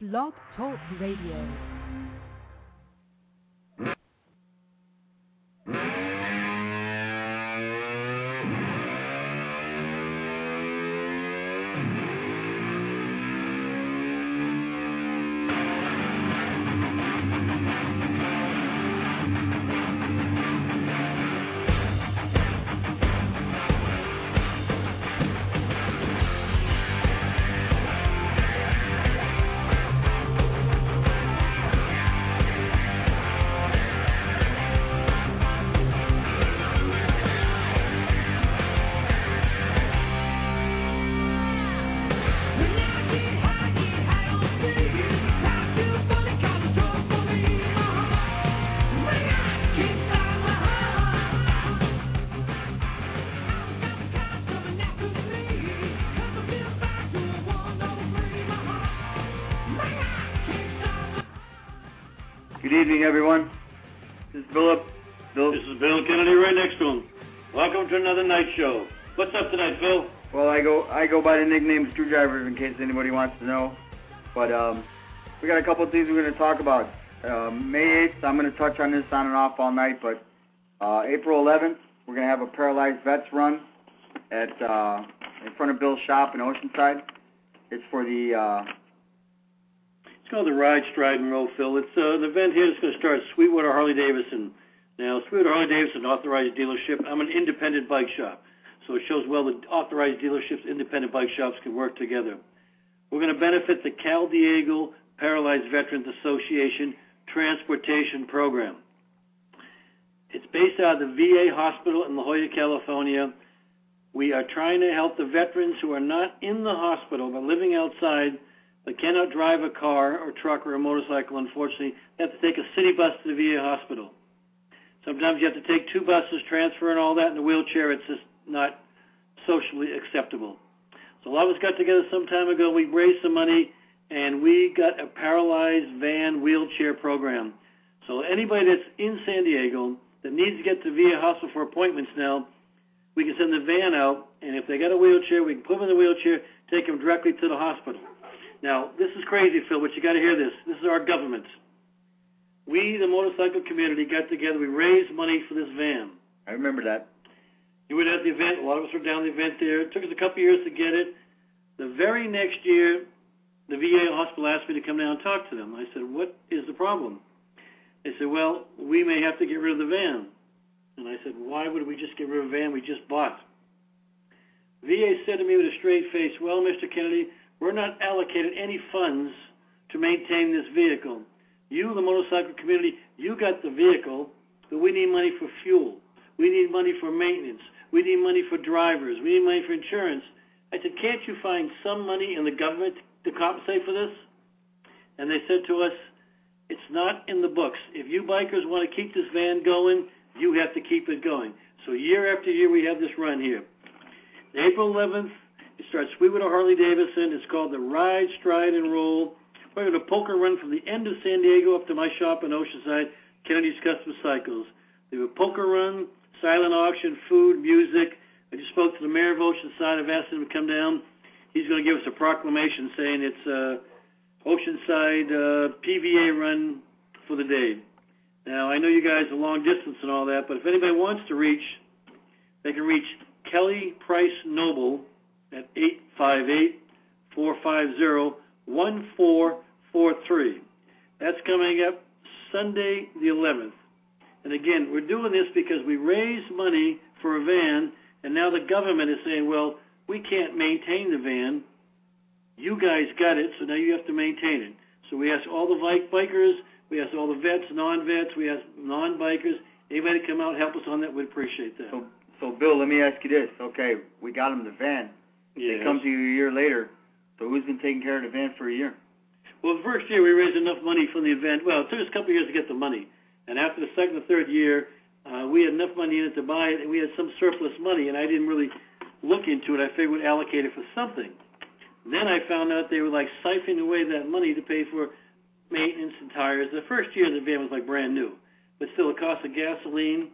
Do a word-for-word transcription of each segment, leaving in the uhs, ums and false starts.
Blog Talk Radio. Good evening, everyone. This is Philip. Bill. This is Bill Kennedy right next to him. Welcome to another night show. What's up tonight, Phil? Well, I go I go by the nickname Screwdriver in case anybody wants to know. But um, we got a couple of things we're going to talk about. Uh, May eighth, I'm going to touch on this on and off all night, but uh, April eleventh, we're going to have a Paralyzed Vets run at uh, in front of Bill's shop in Oceanside. It's for the... Uh, It's called the Ride, Stride, and Roll, Phil. It's uh, the event here is going to start at Sweetwater Harley-Davidson. Now, Sweetwater Harley-Davidson, authorized dealership. I'm an independent bike shop, so it shows well that authorized dealerships, independent bike shops can work together. We're going to benefit the Cal Diego Paralyzed Veterans Association Transportation Program. It's based out of the V A hospital in La Jolla, California. We are trying to help the veterans who are not in the hospital but living outside but cannot drive a car or truck or a motorcycle, unfortunately. They have to take a city bus to the V A hospital. Sometimes you have to take two buses, transfer and all that in a wheelchair. It's just not socially acceptable. So a lot of us got together some time ago. We raised some money, and we got a paralyzed van wheelchair program. So anybody that's in San Diego that needs to get to the V A hospital for appointments now, we can send the van out, and if they got a wheelchair, we can put them in the wheelchair, take them directly to the hospital. Now, this is crazy, Phil, but you got to hear this. This is our government. We, the motorcycle community, got together. We raised money for this van. I remember that. You were at the event. A lot of us were down the event there. It took us a couple of years to get it. The very next year, the V A hospital asked me to come down and talk to them. I said, what is the problem? They said, well, we may have to get rid of the van. And I said, why would we just get rid of the van we just bought? V A said to me with a straight face, well, Mister Kennedy, we're not allocated any funds to maintain this vehicle. You, the motorcycle community, you got the vehicle, but we need money for fuel. We need money for maintenance. We need money for drivers. We need money for insurance. I said, can't you find some money in the government to compensate for this? And they said to us, it's not in the books. If you bikers want to keep this van going, you have to keep it going. So year after year, we have this run here. April eleventh, it starts Sweetwater Harley-Davidson. It's called the Ride, Stride, and Roll. We're going to poker run from the end of San Diego up to my shop in Oceanside, Kennedy's Custom Cycles. They have a poker run, silent auction, food, music. I just spoke to the mayor of Oceanside. I've asked him to come down. He's going to give us a proclamation saying it's uh, Oceanside uh, P V A run for the day. Now, I know you guys are long distance and all that, but if anybody wants to reach, they can reach Kelly Price Noble at eight five eight, four five zero, one four four three. That's coming up Sunday the eleventh. And again, we're doing this because we raised money for a van, and now the government is saying, well, we can't maintain the van. You guys got it, so now you have to maintain it. So we asked all the bike bikers, we asked all the vets, non-vets, we asked non-bikers, anybody to come out and help us on that, we'd appreciate that. So, so Bill, let me ask you this. Okay, we got him the van. Yes. It comes to you a year later. So who's been taking care of the van for a year? Well, the first year we raised enough money from the event. Well, it took us a couple of years to get the money. And after the second or third year, uh, we had enough money in it to buy it, and we had some surplus money, and I didn't really look into it. I figured we'd allocate it for something. Then I found out they were like siphoning away that money to pay for maintenance and tires. The first year the van was like brand new. But still, the cost of gasoline,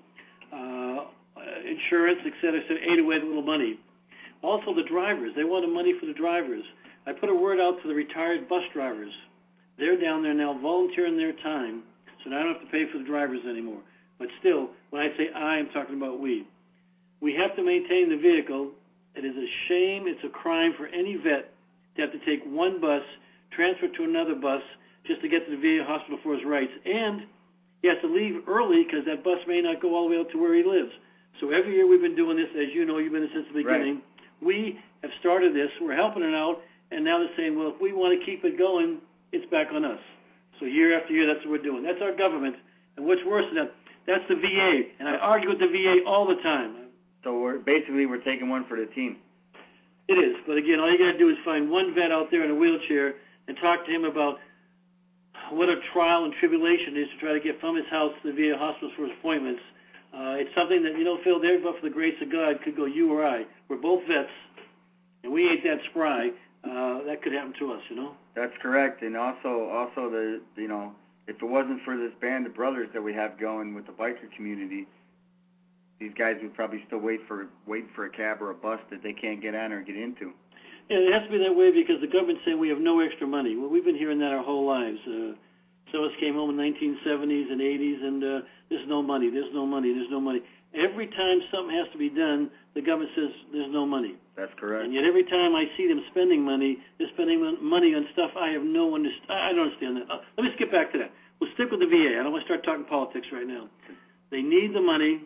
uh, insurance, et cetera, so it ate away the little money. Also, the drivers. They wanted money for the drivers. I put a word out to the retired bus drivers. They're down there now volunteering their time, so now I don't have to pay for the drivers anymore. But still, when I say I, I'm talking about we. We have to maintain the vehicle. It is a shame, it's a crime for any vet to have to take one bus, transfer to another bus, just to get to the V A hospital for his rights. And he has to leave early because that bus may not go all the way out to where he lives. So every year we've been doing this, as you know, you've been since the beginning. Right. We have started this, we're helping it out, and now they're saying, well, if we want to keep it going, it's back on us. So year after year, that's what we're doing. That's our government. And what's worse than that, that's the V A. And I argue with the V A all the time. So we're basically we're taking one for the team. It is. But again, all you got to do is find one vet out there in a wheelchair and talk to him about what a trial and tribulation is to try to get from his house to the V A hospital for his appointments. Uh, it's something that, you know, Phil, there, but for the grace of God, could go you or I. We're both vets, and we ain't that spry. Uh, that could happen to us, you know? That's correct. And also, also the you know, if it wasn't for this band of brothers that we have going with the biker community, these guys would probably still wait for wait for a cab or a bus that they can't get on or get into. Yeah, it has to be that way because the government's saying we have no extra money. Well, we've been hearing that our whole lives. Uh, some of us came home in the nineteen seventies and eighties, and uh, there's no money, there's no money, there's no money. Every time something has to be done, the government says there's no money. That's correct. And yet every time I see them spending money, they're spending money on stuff I have no understand. I don't understand that. Uh, let me skip back to that. We'll stick with the V A. I don't want to start talking politics right now. They need the money.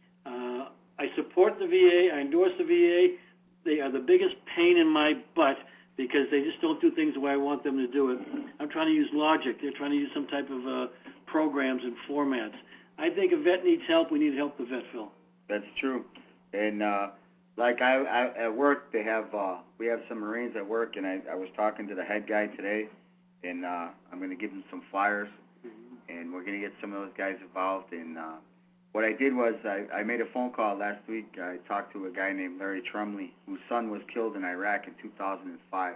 Uh, I support the V A. I endorse the V A. They are the biggest pain in my butt because they just don't do things the way I want them to do it. I'm trying to use logic. They're trying to use some type of uh, programs and formats. I think a vet needs help. We need to help the vet, Phil. That's true. And uh, like I, I at work, they have uh, we have some Marines at work, and I, I was talking to the head guy today, and uh, I'm going to give him some flyers, mm-hmm. and we're going to get some of those guys involved. And uh, what I did was I, I made a phone call last week. I talked to a guy named Larry Trumley, whose son was killed in Iraq in two thousand five.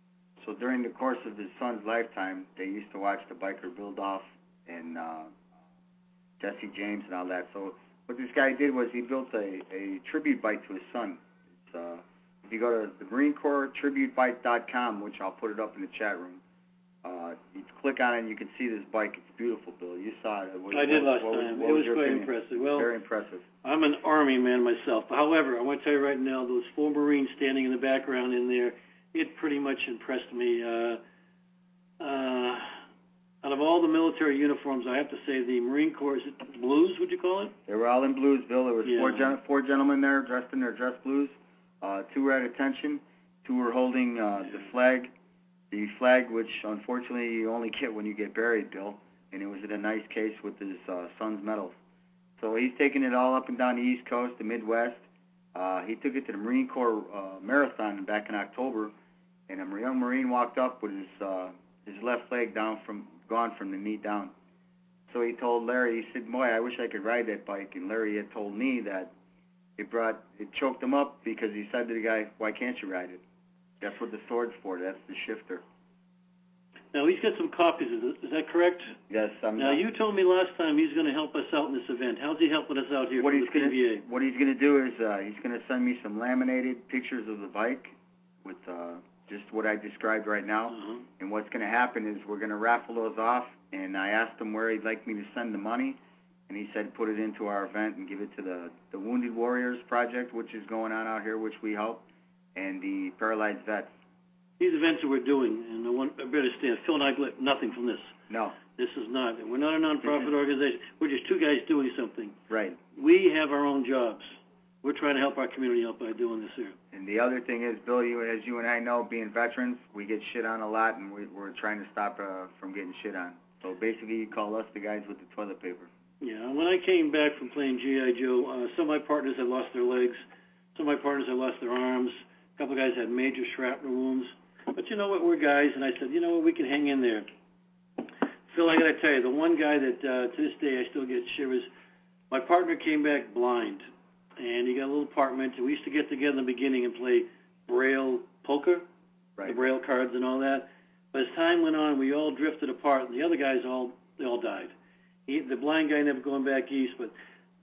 So during the course of his son's lifetime, they used to watch the biker build off and uh, Jesse James and all that. So what this guy did was he built a, a tribute bike to his son. It's, uh, if you go to the Marine Corps tribute bike dot com, which I'll put it up in the chat room, uh, you click on it and you can see this bike. It's beautiful, Bill. You saw it. What, I did what, last what, time. What it was, was quite opinion? impressive. Well, very impressive. I'm an Army man myself. However, I want to tell you right now, those four Marines standing in the background in there, it pretty much impressed me. Uh, uh, out of all the military uniforms, I have to say the Marine Corps, is it blues, would you call it? They were all in blues, Bill. There was yeah. four, gen- four gentlemen there dressed in their dress blues. Uh, two were at attention. Two were holding uh, the flag, the flag which unfortunately you only get when you get buried, Bill. And it was in a nice case with his uh, son's medals. So he's taking it all up and down the East Coast, the Midwest. Uh, he took it to the Marine Corps uh, Marathon back in October, and a young Marine walked up with his uh, his left leg down from gone from the knee down. So he told Larry, he said, "Boy, I wish I could ride that bike." And Larry had told me that it brought it choked him up because he said to the guy, "Why can't you ride it? That's what the sword's for. That's the shifter." Now, he's got some copies of this. Is that correct? Yes. I'm now, not. You told me last time he's going to help us out in this event. How's he helping us out here what for he's the gonna, P V A? What he's going to do is uh, he's going to send me some laminated pictures of the bike with uh, just what I described right now. Uh-huh. And what's going to happen is we're going to raffle those off. And I asked him where he'd like me to send the money. And he said put it into our event and give it to the, the Wounded Warriors Project, which is going on out here, which we help, and the Paralyzed Vets. These events that we're doing, and I want I better stand, Phil and I get nothing from this. No. This is not. We're not a nonprofit organization. We're just two guys doing something. Right. We have our own jobs. We're trying to help our community out by doing this here. And the other thing is, Bill, you, as you and I know, being veterans, we get shit on a lot, and we, we're trying to stop uh, from getting shit on. So basically, you call us the guys with the toilet paper. Yeah, when I came back from playing G I. Joe, uh, some of my partners had lost their legs. Some of my partners had lost their arms. A couple of guys had major shrapnel wounds. But you know what, we're guys, and I said, you know what, we can hang in there. Phil, I got to tell you, the one guy that uh, to this day I still get shivers, my partner came back blind, and he got a little apartment, and we used to get together in the beginning and play Braille poker, right. the Braille cards and all that. But as time went on, we all drifted apart, and the other guys all they all died. He, the blind guy never going back east, but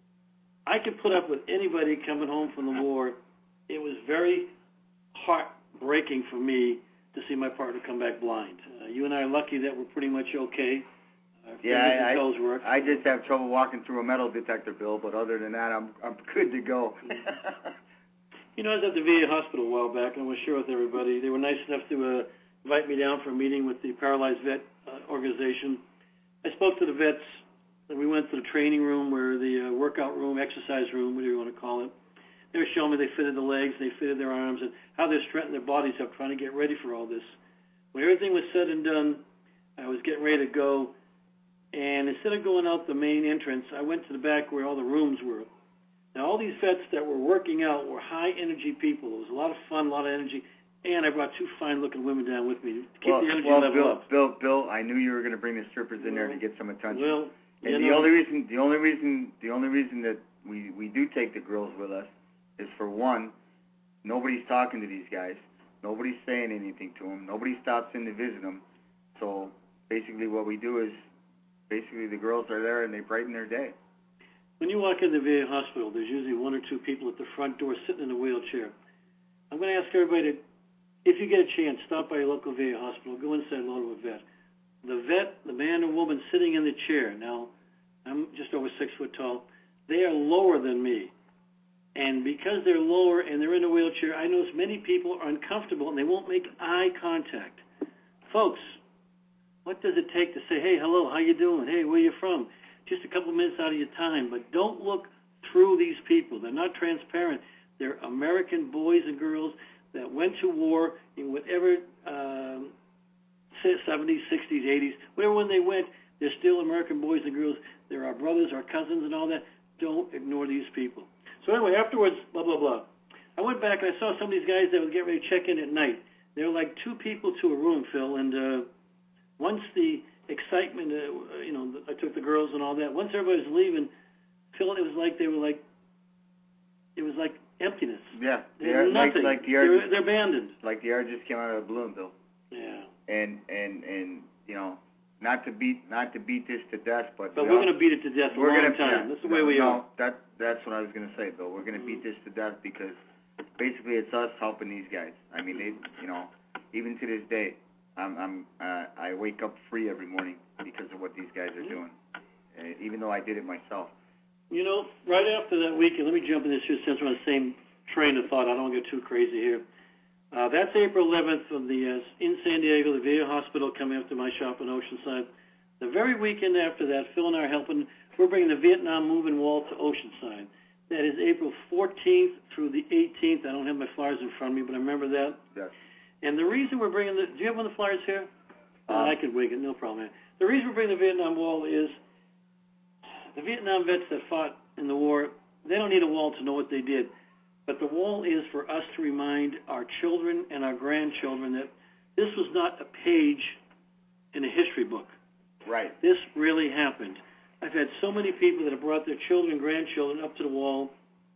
I could put up with anybody coming home from the war. It was very heartbreaking for me to to see my partner come back blind. Uh, you and I are lucky that we're pretty much okay. Our Yeah, fingers I, and toes work. I, I just have trouble walking through a metal detector, Bill, but other than that, I'm I'm good to go. You know, I was at the V A hospital a while back, and I want to share with everybody. They were nice enough to uh, invite me down for a meeting with the Paralyzed Vet uh, organization. I spoke to the vets, and we went to the training room, where the uh, workout room, exercise room, whatever you want to call it. They were showing me they fitted the legs, they fitted their arms, and how they're strengthening their bodies up, trying to get ready for all this. When everything was said and done, I was getting ready to go, and instead of going out the main entrance, I went to the back where all the rooms were. Now, all these vets that were working out were high-energy people. It was a lot of fun, a lot of energy, and I brought two fine-looking women down with me to keep well, the energy well, level Bill, up. Bill, Bill, I knew you were going to bring the strippers in well, there to get some attention. Well, and you the know, only reason, the only reason, the only reason that we we do take the girls with us is, for one, nobody's talking to these guys. Nobody's saying anything to them. Nobody stops in to visit them. So basically what we do is, basically the girls are there and they brighten their day. When you walk in the V A hospital, there's usually one or two people at the front door sitting in a wheelchair. I'm going to ask everybody to, if you get a chance, stop by your local V A hospital, go and say hello to a vet. The vet, the man or woman sitting in the chair, now I'm just over six foot tall, they are lower than me. And because they're lower and they're in a wheelchair, I notice many people are uncomfortable and they won't make eye contact. Folks, what does it take to say, hey, hello, how you doing? Hey, where you from? Just a couple minutes out of your time. But don't look through these people. They're not transparent. They're American boys and girls that went to war in whatever um, seventies, sixties, eighties, whatever when they went, they're still American boys and girls. They're our brothers, our cousins, and all that. Don't ignore these people. So anyway, afterwards, blah, blah, blah. I went back and I saw some of these guys that would get ready to check in at night. They were like two people to a room, Phil, and uh, once the excitement, uh, you know, I took the girls and all that, once everybody was leaving, Phil, it was like they were like, it was like emptiness. Yeah. They're nothing. Like, like the air they're, just, they're abandoned. Like the air just came out of a balloon, Bill. Yeah. And, and, and you know, not to beat not to beat this to death, but but we we're all, going to beat it to death for a we're long gonna, time. Yeah, That's the no, way we no, are. That that's what I was going to say, Bill. We're going to Mm-hmm. beat this to death because basically it's us helping these guys. I mean, they, you know, even to this day, I'm, I'm uh, I wake up free every morning because of what these guys are Mm-hmm. doing, uh, even though I did it myself. You know, right after that weekend, let me jump in this here since we're on the same train of thought. I don't get too crazy here. Uh, that's April eleventh from the uh, in San Diego, the V A hospital coming up to my shop in Oceanside. The very weekend after that, Phil and I are helping. We're bringing the Vietnam Moving Wall to Oceanside. That is April fourteenth through the eighteenth. I don't have my flyers in front of me, but I remember that. Yes. And the reason we're bringing the, do you have one of the flyers here? Uh, Um, I could wig it, no problem. Man. The reason we're bringing the Vietnam Wall is the Vietnam vets that fought in the war, they don't need a wall to know what they did. But the wall is for us to remind our children and our grandchildren that this was not a page in a history book. Right. This really happened. I've had so many people that have brought their children and grandchildren up to the wall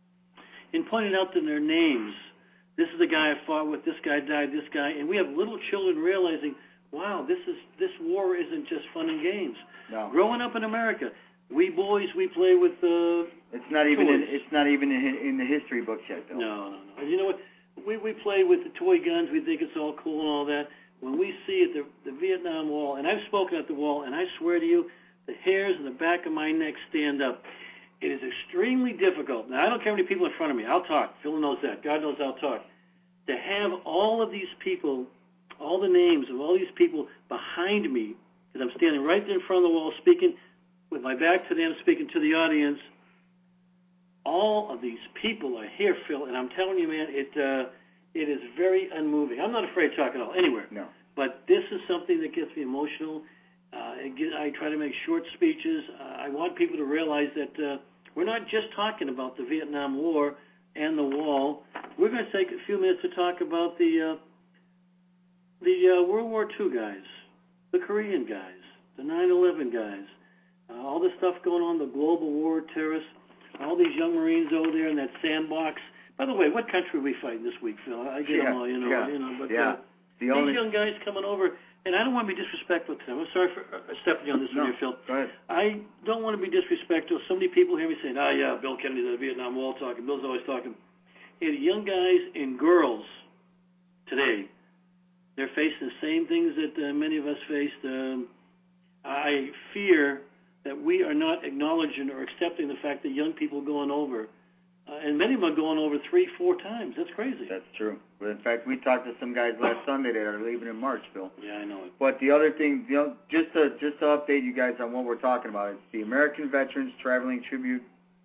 and pointed out in their names, this is the guy I fought with, this guy died, this guy, and we have little children realizing, wow, this is this war isn't just fun and games. No. Growing up in America, we boys, we play with uh, It's not even in, toys. it's not even in, in the history books yet, Bill. No, no, no. You know what? We we play with the toy guns. We think it's all cool and all that. When we see it, the, the Vietnam Wall, and I've spoken at the wall, and I swear to you, the hairs in the back of my neck stand up. It is extremely difficult. Now, I don't care how many people in front of me. I'll talk. Phil knows that. God knows I'll talk. To have all of these people, all the names of all these people behind me, because I'm standing right there in front of the wall speaking with my back to them, speaking to the audience. All of these people are here, Phil, and I'm telling you, man, it uh, it is very unmoving. I'm not afraid to talk at all, anywhere. No. But this is something that gets me emotional. Uh, it get, I try to make short speeches. Uh, I want people to realize that uh, we're not just talking about the Vietnam War and the wall. We're going to take a few minutes to talk about the uh, the uh, World War Two guys, the Korean guys, the nine eleven guys, uh, all the stuff going on, the global war terrorists, all these young Marines over there in that sandbox. By the way, what country are we fighting this week, Phil? I get Yeah, them all, you know, yeah, you know. But yeah. uh, The these only young guys coming over, and I don't want to be disrespectful to them. I'm sorry for uh, stepping on this no, one here, Phil. go ahead. I don't want to be disrespectful. So many people hear me saying, "Ah, yeah, Bill Kennedy's at the Vietnam Wall talking. Bill's always talking." Hey, the young guys and girls today They're facing the same things that uh, many of us faced. Um, I fear that we are not acknowledging or accepting the fact that young people are going over, uh, and many of them are going over three, four times. That's crazy. That's true. But in fact, we talked to some guys last Sunday that are leaving in March, Bill. Yeah, I know it. But the other thing, you know, just to just to update you guys on what we're talking about, it's the American Veterans Traveling Tribute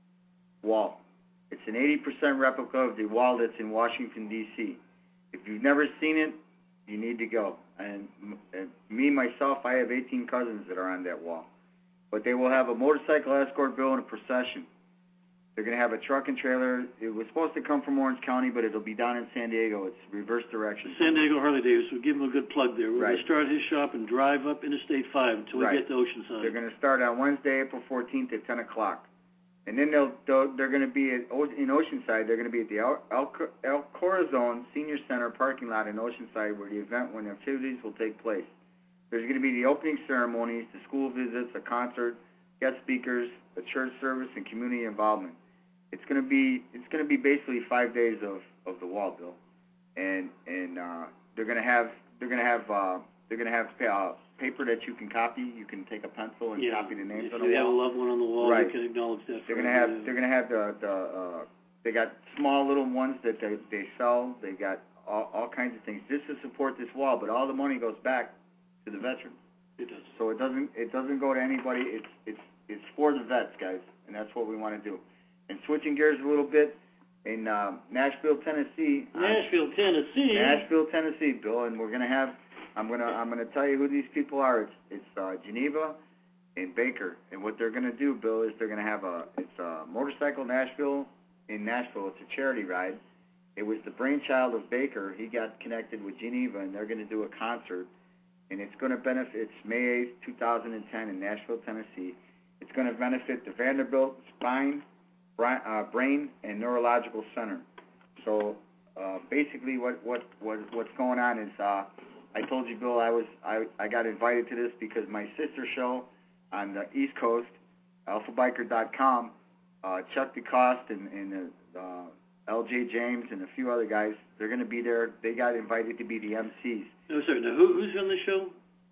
Wall. It's an eighty percent replica of the wall that's in Washington, D C If you've never seen it, you need to go. And, and me, myself, I have eighteen cousins that are on that wall. But they will have a motorcycle escort, Bill, and a procession. They're going to have a truck and trailer. It was supposed to come from Orange County, but it'll be down in San Diego. It's reverse direction. San Diego Harley Davidson. We'll give him a good plug there. We're right. going to start his shop and drive up Interstate five until we right. get to Oceanside. They're going to start on Wednesday, April fourteenth at ten o'clock. And then they'll, they'll, they're going to be at, in Oceanside. They're going to be at the El, El, El Corazon Senior Center parking lot in Oceanside, where the event, when the activities will take place. There's going to be the opening ceremonies, the school visits, a concert, guest speakers, a church service, and community involvement. It's going to be it's going to be basically five days of, of the wall, Bill, and and uh, they're going to have they're going to have uh, they're going to have uh, paper that you can copy. You can take a pencil and yeah. copy the names if on the wall. If you have a loved one on the wall, right. you can acknowledge that. They're going to have they're going to have the the uh, they got small little ones that they they sell. They got all, all kinds of things just to support this wall, but all the money goes back to the veterans. It does. So it doesn't it doesn't go to anybody. It's it's it's for the vets, guys, and that's what we want to do. And switching gears a little bit, in uh, Nashville, Tennessee. Nashville, Tennessee. Nashville, Tennessee, Bill, and we're gonna have. I'm gonna I'm gonna tell you who these people are. It's it's uh, Geneva and Baker, and what they're gonna do, Bill, is they're gonna have a it's a motorcycle Nashville in Nashville. It's a charity ride. It was the brainchild of Baker. He got connected with Geneva, and they're gonna do a concert, and it's gonna benefit. It's May eighth, two thousand ten, in Nashville, Tennessee. It's gonna benefit the Vanderbilt Spine, Uh, Brain and Neurological Center. So uh, basically, what, what what what's going on is, uh, I told you, Bill, I was I, I got invited to this because my sister show on the East Coast, alpha biker dot com, uh, Chuck DeCoste and, and uh, L J James and a few other guys, they're going to be there. They got invited to be the M Cs. No, sorry. Now, who, who's on the show?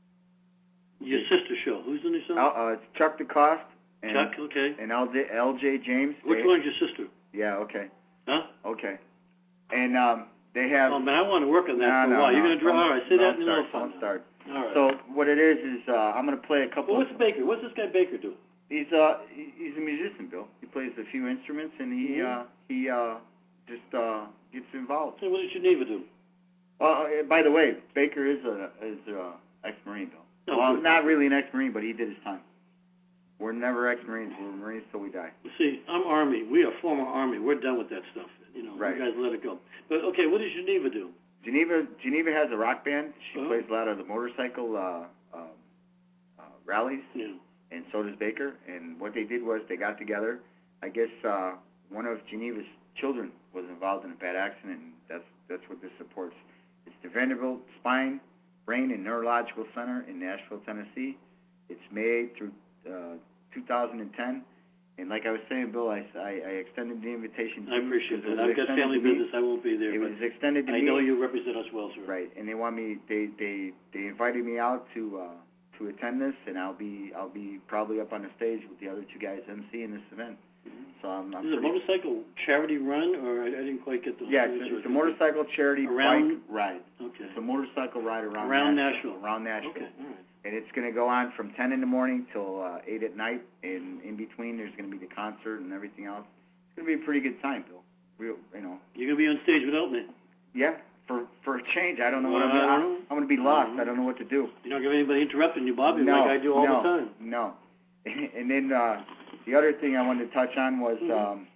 Your sister show. Who's on the show? Uh, it's Chuck DeCoste. And, Chuck, okay. And L J, L J James. Which they, one's your sister? Yeah, okay. Huh? Okay. And um, they have... Oh, man, I want to work on that no, for a no, while. no, You're going to draw... All right, say that in a little fun. Don't start. All right. So what it is is uh, I'm going to play a couple... Well, what's of, Baker? What's this guy Baker do? He's uh he's a musician, Bill. He plays a few instruments, and he mm-hmm. uh, he uh, just uh, gets involved. Hey, what did Geneva do? Uh, by the way, Baker is a is a ex-Marine, Bill. No, well, good. not really an ex-Marine, but he did his time. We're never ex-Marines. We're Marines till we die. See, I'm Army. We are former Army. We're done with that stuff. You know, right. You guys let it go. But, okay, what does Geneva do? Geneva Geneva has a rock band. She uh-huh. plays a lot of the motorcycle uh, uh, uh, rallies, yeah. and so does Baker. And what they did was they got together. I guess uh, one of Geneva's children was involved in a bad accident, and that's that's what this supports. It's the Vanderbilt Spine, Brain, and Neurological Center in Nashville, Tennessee. It's May eighth through uh, two thousand ten. And like I was saying, Bill, I, I, I extended the invitation to I appreciate you. that. I've got family business. I won't be there. It but was extended to I me. know you represent us well, sir. Right, and they want me. They they they invited me out to uh, to attend this, and I'll be I'll be probably up on the stage with the other two guys emceeing this event. Mm-hmm. So I'm. I'm Is it a motorcycle charity run, or I, I didn't quite get the. Yeah, it's, it's a motorcycle charity around, bike ride. Okay. It's a motorcycle ride around around Nashville. Nashville. Around Nashville. Okay, all right. And it's going to go on from ten in the morning till uh, eight at night, and in between there's going to be the concert and everything else. It's going to be a pretty good time, Bill. Real, you know. You're going to be on stage without me. Yeah, for for a change. I don't know well, what I'm. I I'm, don't I'm going to be lost. I don't know what to do. You don't give anybody interrupting you, Bobby, no, like I do all no, the time. No. And then uh, the other thing I wanted to touch on was um,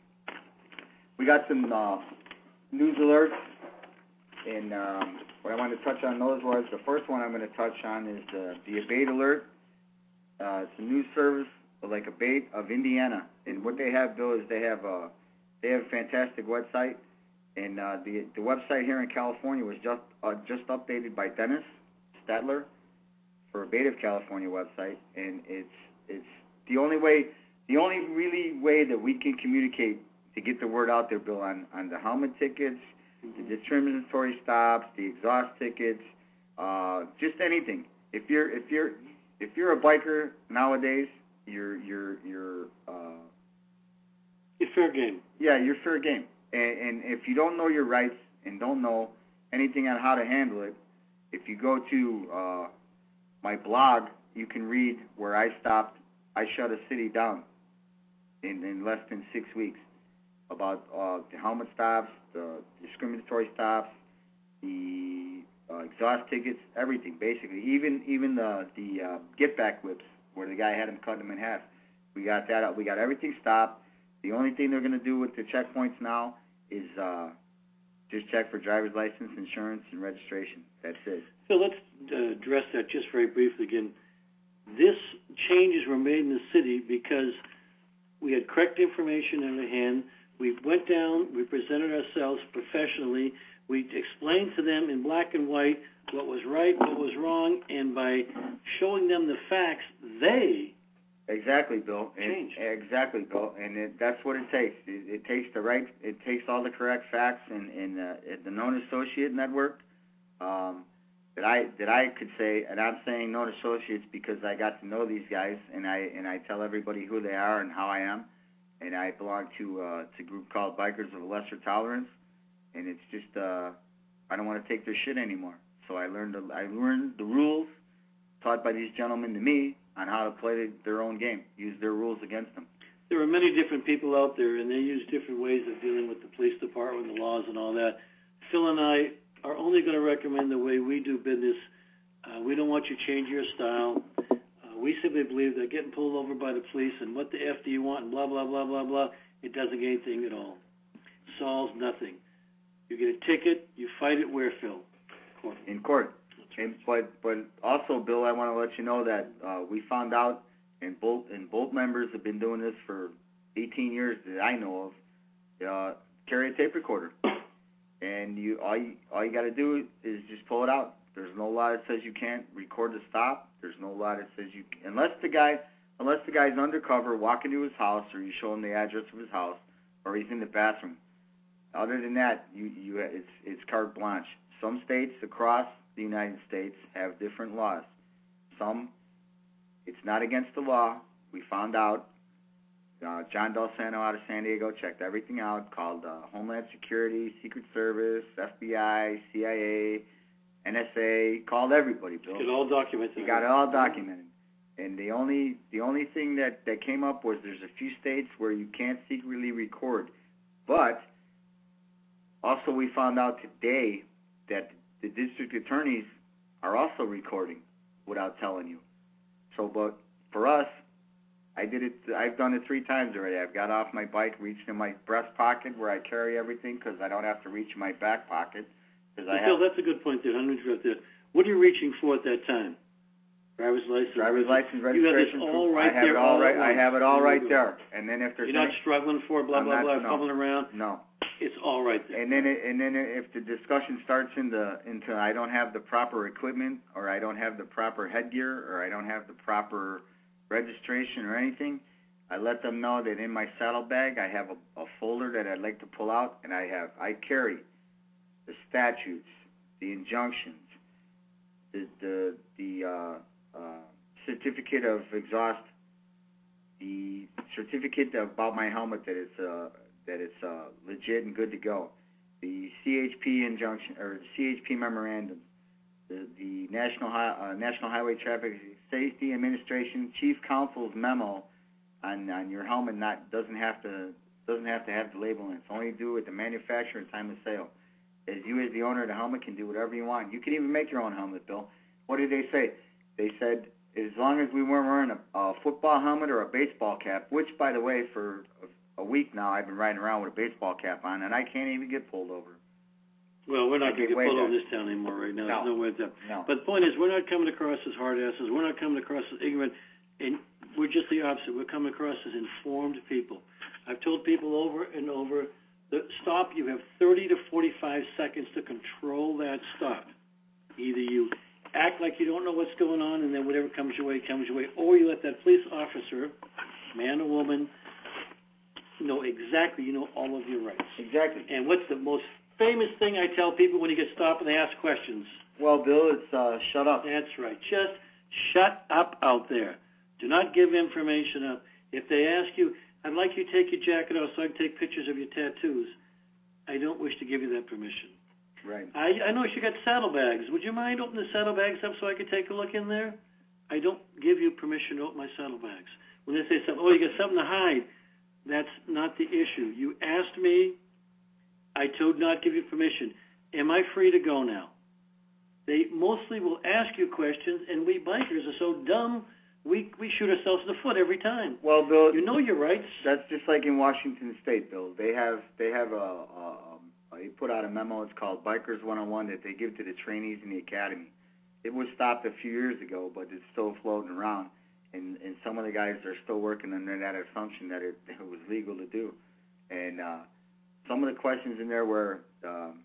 we got some uh, news alerts, and um, what I wanted to touch on those was the first one I'm going to touch on is uh, the Abate Alert. Uh, it's a news service like Abate of Indiana, and what they have, Bill, is they have a they have a fantastic website, and uh, the the website here in California was just uh, just updated by Dennis Stadler for Abate of California website, and it's it's the only way the only really way that we can communicate to get the word out there, Bill, on on the helmet tickets, the discriminatory stops, the exhaust tickets, uh, just anything. If you're if you're if you're a biker nowadays, you're you're you're uh, It's fair game. Yeah, you're fair game. And, and if you don't know your rights and don't know anything on how to handle it, if you go to uh, my blog, you can read where I stopped. I shut a city down in, in less than six weeks about uh, the helmet stops, the discriminatory stops, the uh, exhaust tickets, everything basically. Even even the the uh, get back whips where the guy had him cut him in half. We got that up. We got everything stopped. The only thing they're going to do with the checkpoints now is uh, just check for driver's license, insurance, and registration. That's it. So let's uh, address that just very briefly again. This changes were made in the city because we had correct information in hand. We went down, we presented ourselves professionally. We explained to them in black and white what was right, what was wrong, and by showing them the facts, they Exactly, Bill. Change. And, exactly, Bill. And it, that's what it takes. It, it takes the right. It takes all the correct facts. And, and uh, the known associate network um, that I that I could say, and I'm saying known associates because I got to know these guys, and I and I tell everybody who they are and how I am. And I belong to uh, to a group called Bikers of Lesser Tolerance. And it's just uh, I don't want to take their shit anymore. So I learned the, I learned the rules taught by these gentlemen to me on how to play their own game, use their rules against them. There are many different people out there, and they use different ways of dealing with the police department, the laws, and all that. Phil and I are only going to recommend the way we do business. Uh, we don't want you to change your style. Uh, we simply believe that getting pulled over by the police and what the F do you want and blah, blah, blah, blah, blah, it doesn't get anything at all. It solves nothing. You get a ticket, you fight it where, Phil? Court. In court. And, but but also, Bill, I want to let you know that uh, we found out, and both and both members have been doing this for eighteen years that I know of. Uh, carry a tape recorder, and you all you all you got to do is just pull it out. There's no law that says you can't record the stop. There's no law that says you unless the guy unless the guy's undercover walking to his house, or you show him the address of his house, or he's in the bathroom. Other than that, you you it's it's carte blanche. Some states across the United States have different laws. Some, it's not against the law. We found out. Uh, John Del Santo out of San Diego checked everything out, called uh, Homeland Security, Secret Service, F B I, C I A, N S A, called everybody, Bill. It's all documented. He got it all documented. And the only the only thing that, that came up was there's a few states where you can't secretly record. But also we found out today that the district attorneys are also recording without telling you. So, but for us, I did it. I've done it three times already. I've got off my bike, reached in my breast pocket where I carry everything because I don't have to reach in my back pocket. Because I Phil, have that's a good point there. I'm interrupt there. What are you reaching for at that time? Driver's license. driver's license, You have registration. this all proof. right I have there. it all all right. at I once. have it all right There you there. And then if there's You're not any, struggling for it, blah I'm blah not- blah, no. fumbling around. no. It's all right there. And then, it, and then if the discussion starts into into I don't have the proper equipment, or I don't have the proper headgear, or I don't have the proper registration or anything, I let them know that in my saddlebag I have a, a folder that I'd like to pull out, and I have I carry the statutes, the injunctions, the the the uh, uh, certificate of exhaust, the certificate about my helmet that it's uh, that it's uh, legit and good to go, the C H P injunction or the C H P memorandum, the, the National Hi- uh, National Highway Traffic Safety Administration Chief Counsel's memo on, on your helmet not doesn't have to doesn't have to have the label in it. It's only due at the manufacturer and time of sale. As you as the owner of the helmet can do whatever you want. You can even make your own helmet, Bill. What did they say? They said as long as we weren't wearing a, a football helmet or a baseball cap, which by the way for a week now I've been riding around with a baseball cap on, and I can't even get pulled over. Well, we're not going to get way pulled over back. this town anymore right now. No. There's no way to. No. But the point is, we're not coming across as hard asses. We're not coming across as ignorant, and we're just the opposite. We're coming across as informed people. I've told people over and over, that stop, you have thirty to forty-five seconds to control that stop. Either you act like you don't know what's going on, and then whatever comes your way, comes your way, or you let that police officer, man or woman, know exactly, you know all of your rights. Exactly. And what's the most famous thing I tell people when you get stopped and they ask questions? Well, Bill, it's uh, shut up. That's right. Just shut up out there. Do not give information up. If they ask you, I'd like you to take your jacket off so I can take pictures of your tattoos, I don't wish to give you that permission. Right. I, I know you got saddlebags. Would you mind opening the saddlebags up so I could take a look in there? I don't give you permission to open my saddlebags. When they say something, oh, you got something to hide, that's not the issue. You asked me, I told not give you permission. Am I free to go now? They mostly will ask you questions, and we bikers are so dumb, we we shoot ourselves in the foot every time. Well, Bill, you know your rights. That's just like in Washington State, Bill. They have they have a, a, a they put out a memo. It's called Bikers one oh one that they give to the trainees in the academy. It was stopped a few years ago, but it's still floating around, and and some of the guys are still working under that assumption that it, it was legal to do. And uh, some of the questions in there were, um,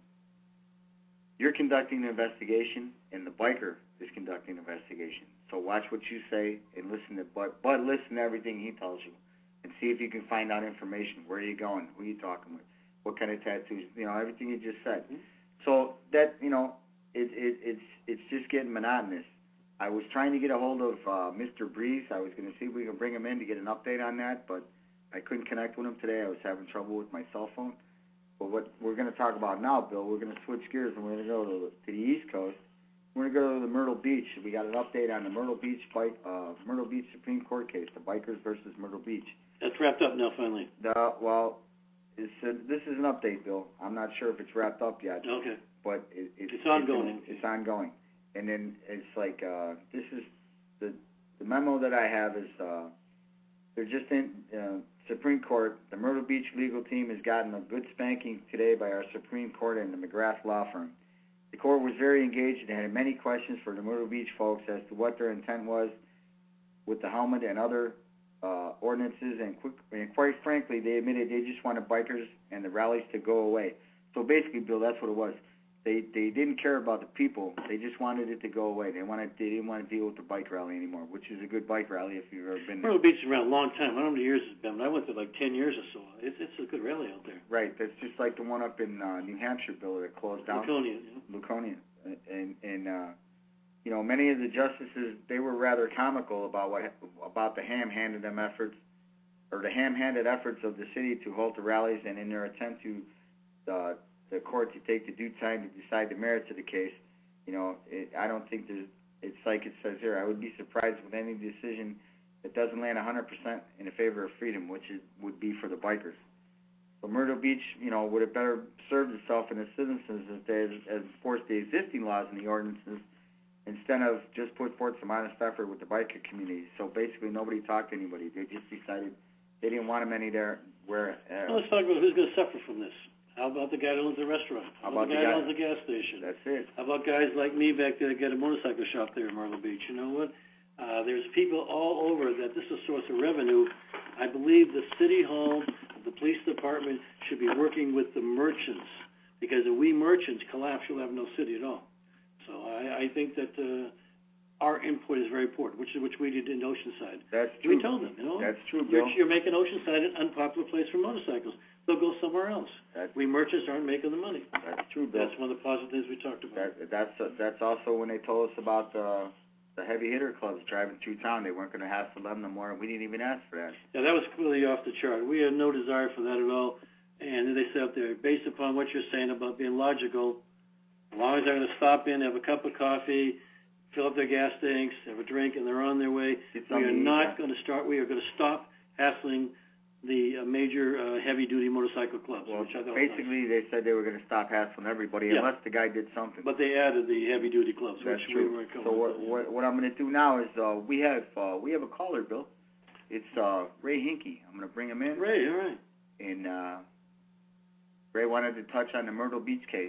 you're conducting an investigation, and the biker is conducting an investigation. So watch what you say and listen to Bud. Bud, listen to everything he tells you, and see if you can find out information. Where are you going? Who are you talking with? What kind of tattoos? You know, everything you just said. Mm-hmm. So that, you know, it, it, it's it's just getting monotonous. I was trying to get a hold of uh, Mister Breeze. I was going to see if we could bring him in to get an update on that, but I couldn't connect with him today. I was having trouble with my cell phone. But what we're going to talk about now, Bill, we're going to switch gears and we're going to go to, to the East Coast. We're going to go to the Myrtle Beach. We got an update on the Myrtle Beach bike, uh, Myrtle Beach Supreme Court case, the bikers versus Myrtle Beach. That's wrapped up now, finally. The, well, it's a, this is an update, Bill. I'm not sure if it's wrapped up yet. Okay. But it, it, it's ongoing. It's, it's ongoing. And then it's like, uh, this is, the the memo that I have is, uh, they're just in uh, Supreme Court. The Myrtle Beach legal team has gotten a good spanking today by our Supreme Court and the McGrath Law Firm. The court was very engaged and had many questions for the Myrtle Beach folks as to what their intent was with the helmet and other uh, ordinances, and, quick, and quite frankly, they admitted they just wanted bikers and the rallies to go away. So basically, Bill, that's what it was. They they didn't care about the people. They just wanted it to go away. They wanted they didn't want to deal with the bike rally anymore, which is a good bike rally if you've ever been there. Myrtle Beach has been around a long time. I don't know how many years it's been, but I went there like ten years or so. It's it's a good rally out there. Right. That's just like the one up in uh, New Hampshire, Bill, that closed down. Laconia. Yeah. Laconia. And and uh, you know, many of the justices, they were rather comical about what about the ham-handed them efforts, or the ham-handed efforts of the city to halt the rallies, and in their attempt to uh, the court to take the due time to decide the merits of the case. You know, it, I don't think there's, it's like it says here, I would be surprised with any decision that doesn't land one hundred percent in favor of freedom, which is, would be for the bikers. So Myrtle Beach, you know, would have better served itself and its citizens if they had enforced the existing laws and the ordinances instead of just put forth some honest effort with the biker community. So basically nobody talked to anybody. They just decided they didn't want them any there. Where, uh, well, let's talk about who's going to suffer from this. How about the guy that owns the restaurant? How, How about about the guy, the guy that owns the gas station? That's it. How about guys like me back there that get a motorcycle shop there in Myrtle Beach? You know what? Uh, there's people all over that this is a source of revenue. I believe the city hall, the police department should be working with the merchants, because if we merchants collapse, you'll have no city at all. So I, I think that uh, our input is very important, which is which we did in Oceanside. That's true. We told them, you know, that's true, you're, Bill. you're making Oceanside an unpopular place for motorcycles. They'll go somewhere else. That's, we merchants aren't making the money. That's true, Bill. That's one of the positive things we talked about. That, that's uh, that's also when they told us about the the heavy hitter clubs driving through town. They weren't going to hassle them no more, and we didn't even ask for that. Yeah, that was completely off the chart. We had no desire for that at all. And then they said up there, based upon what you're saying about being logical, as long as they're going to stop in, have a cup of coffee, fill up their gas tanks, have a drink, and they're on their way, we are not going to start. We are going to stop hassling the uh, major uh, heavy-duty motorcycle clubs. Well, which I basically, they said they were going to stop hassling everybody yeah. unless the guy did something. But they added the heavy-duty clubs, That's which true. we weren't going So what, what, what I'm going to do now is uh, we have uh, we have a caller, Bill. It's uh, Ray Hinkey. I'm going to bring him in. Ray, all right. And uh, Ray wanted to touch on the Myrtle Beach case.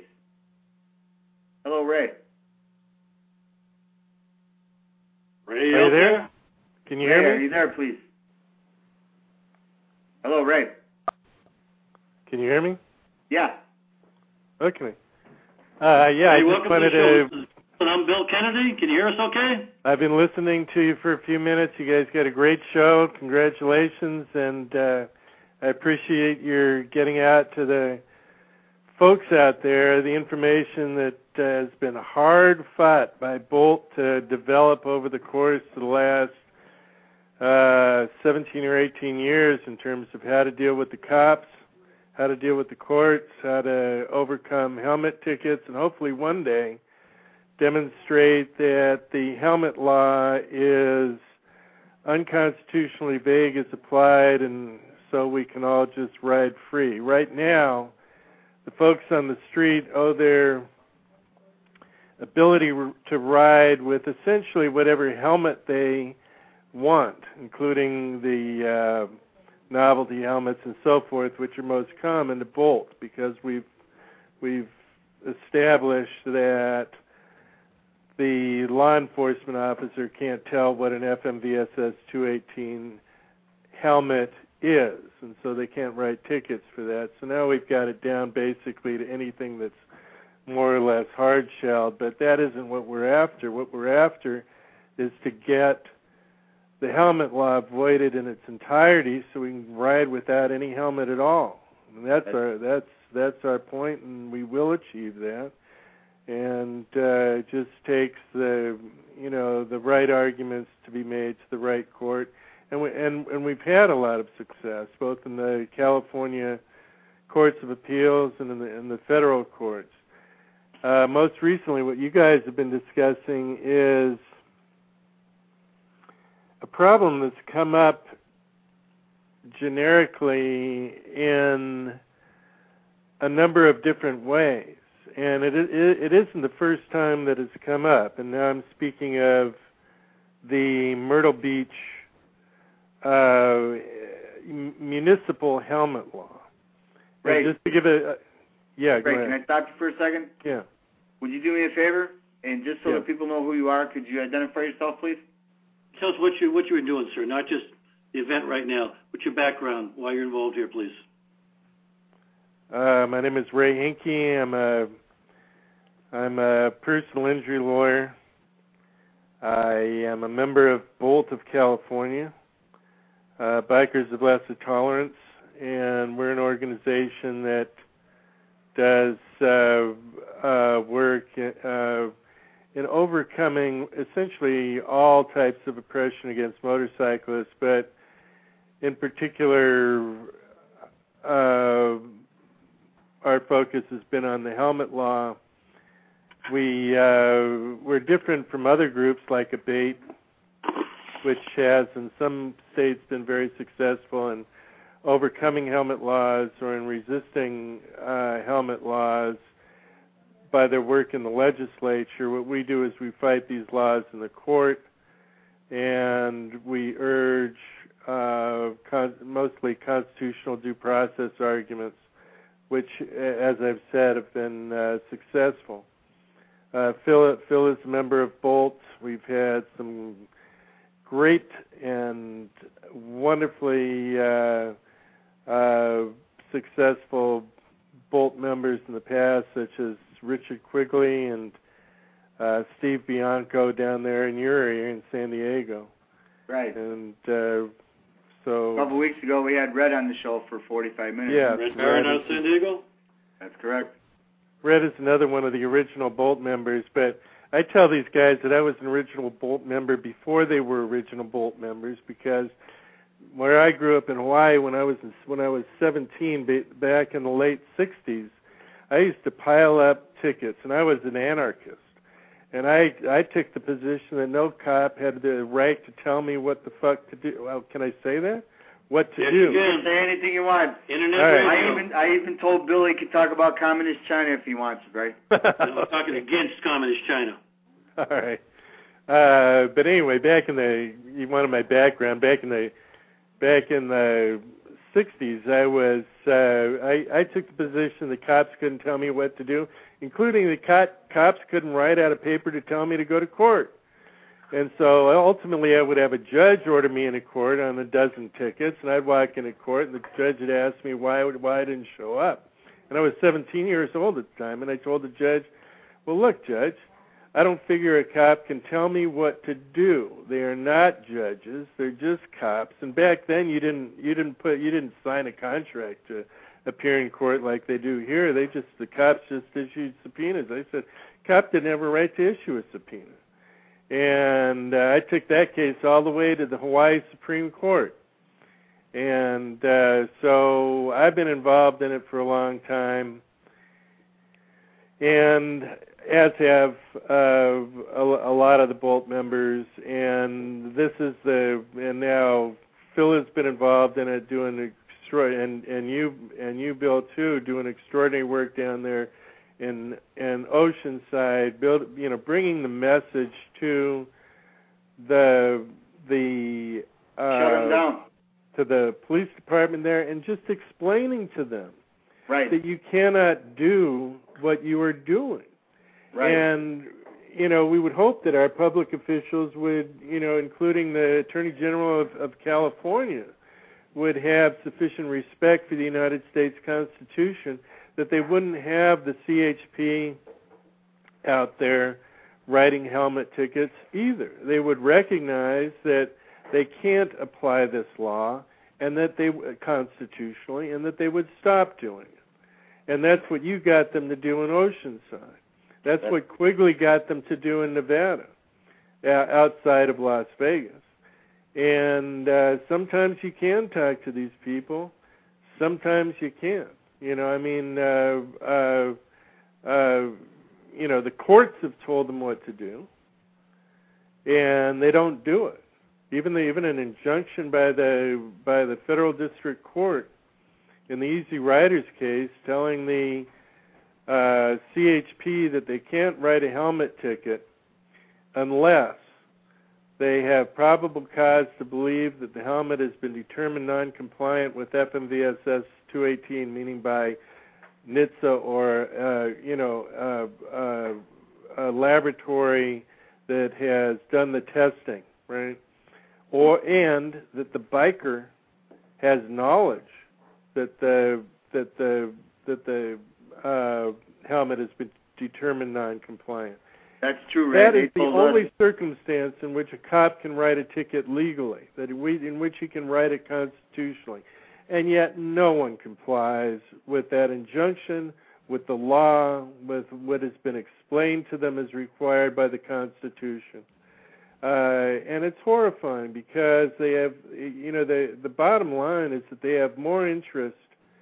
Hello, Ray. Ray, are you there? there? Can you Ray, hear me? Are you there, please? Hello, Ray. Can you hear me? Yeah. Okay. Uh, yeah, hey, I welcome just wanted to the to. show. I'm Bill Kennedy. Can you hear us okay? I've been listening to you for a few minutes. You guys got a great show. Congratulations, and uh, I appreciate your getting out to the folks out there the information that uh, has been hard fought by Bolt to develop over the course of the last uh, seventeen or eighteen years in terms of how to deal with the cops, how to deal with the courts, how to overcome helmet tickets, and hopefully one day demonstrate that the helmet law is unconstitutionally vague as applied, and so we can all just ride free. Right now, the folks on the street owe their ability to ride with essentially whatever helmet they want, including the uh, novelty helmets and so forth, which are most common, to Bolt, because we've we've established that the law enforcement officer can't tell what an F M V S S two eighteen helmet is, and so they can't write tickets for that. So now we've got it down basically to anything that's more or less hard-shelled, but that isn't what we're after. What we're after is to get the helmet law voided in its entirety so we can ride without any helmet at all. And that's our that's that's our point, and we will achieve that. And uh, it just takes the you know the right arguments to be made to the right court, and we and, and we've had a lot of success both in the California courts of appeals and in the in the federal courts. Uh, most recently, what you guys have been discussing is a problem that's come up generically in a number of different ways. And it, it, it isn't the first time that it's come up. And now I'm speaking of the Myrtle Beach uh, municipal helmet law. Ray, just to give a, uh, yeah, Ray, go ahead. can I stop you for a second? Yeah. Would you do me a favor? And just so yeah. that people know who you are, could you identify yourself, please? Tell us what you what you were doing, sir. Not just the event right now. What's your background? Why you're involved here, please? Uh, my name is Ray Hinkey. I'm a I'm a personal injury lawyer. I am a member of Bolt of California, uh, Bikers of Lesser Tolerance, and we're an organization that does uh, uh, work uh, in overcoming essentially all types of oppression against motorcyclists, but in particular, uh, our focus has been on the helmet law. We, uh, we're different from other groups like ABATE, which has in some states been very successful in overcoming helmet laws or in resisting uh, helmet laws by their work in the legislature. What we do is we fight these laws in the court, and we urge uh, con- mostly constitutional due process arguments, which, as I've said, have been uh, successful. Uh, Phil, Phil is a member of Bolt. We've had some great and wonderfully uh, uh, successful Bolt members in the past, such as Richard Quigley and uh, Steve Bianco down there in your area in San Diego. Right. And uh, so... A couple of weeks ago, we had Red on the show for forty-five minutes. Yeah, Red Baron out of San Diego? That's correct. Red is another one of the original Bolt members, but I tell these guys that I was an original Bolt member before they were original Bolt members, because where I grew up in Hawaii when I was when I was seventeen, back in the late sixties, I used to pile up tickets, and I was an anarchist. And I I took the position that no cop had the right to tell me what the fuck to do. Well, can I say that? What to yes, do? You You can say anything you want. Internet All right. radio. I even I even told Billy he could talk about communist China if he wants, right? No, I'm talking against communist China. All right. Uh, but anyway, back in the you wanted my background. Back in the back in the sixties, I was uh, I I took the position the cops couldn't tell me what to do, including the cop, cops couldn't write out a paper to tell me to go to court. And so ultimately, I would have a judge order me into court on a dozen tickets, and I'd walk into court, and the judge would ask me why why I didn't show up. And I was seventeen years old at the time, and I told the judge, "Well, look, Judge, I don't figure a cop can tell me what to do. They are not judges; they're just cops. And back then, you didn't you didn't put you didn't sign a contract to appear in court like they do here. They just, the cops just issued subpoenas. I said, cop didn't have a right to issue a subpoena. And uh, I took that case all the way to the Hawaii Supreme Court. And uh, so I've been involved in it for a long time. And as have uh, a, a lot of the Bolt members. And this is the, and now Phil has been involved in it doing extra, and, and you, and you, Bill, too, doing extraordinary work down there in in Oceanside, build, you know, bringing the message to the the uh, shut them down to the police department there, and just explaining to them right. that you cannot do what you are doing. Right. And you know, we would hope that our public officials would, you know, including the Attorney General of, of California, would have sufficient respect for the United States Constitution, that they wouldn't have the C H P out there writing helmet tickets either. They would recognize that they can't apply this law, and that they constitutionally, and that they would stop doing it. And that's what you got them to do in Oceanside. That's what Quigley got them to do in Nevada, uh, outside of Las Vegas. And uh, sometimes you can talk to these people, sometimes you can't. You know, I mean, uh, uh, uh, you know, the courts have told them what to do, and they don't do it. Even the, even an injunction by the by the federal district court in the Easy Riders case, telling the uh, C H P that they can't write a helmet ticket unless they have probable cause to believe that the helmet has been determined non-compliant with F M V S S two eighteen, meaning by N H T S A or, uh, you know, uh, uh, a laboratory that has done the testing, right? Or, and that the biker has knowledge that the, that the, that the uh, helmet has been determined non-compliant. That's true, Ray. That is the only circumstance in which a cop can write a ticket legally, that we, in which he can write it constitutionally. And yet no one complies with that injunction, with the law, with what has been explained to them as required by the Constitution. Uh, and it's horrifying because they have, you know, the the bottom line is that they have more interest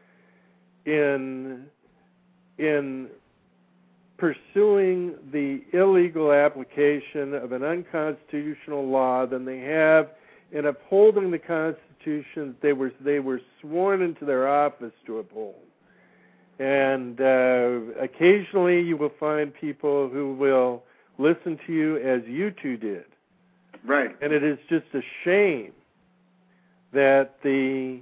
in in pursuing the illegal application of an unconstitutional law than they have in upholding the Constitution they were they were sworn into their office to uphold. And uh, occasionally you will find people who will listen to you as you two did. Right. And it is just a shame that the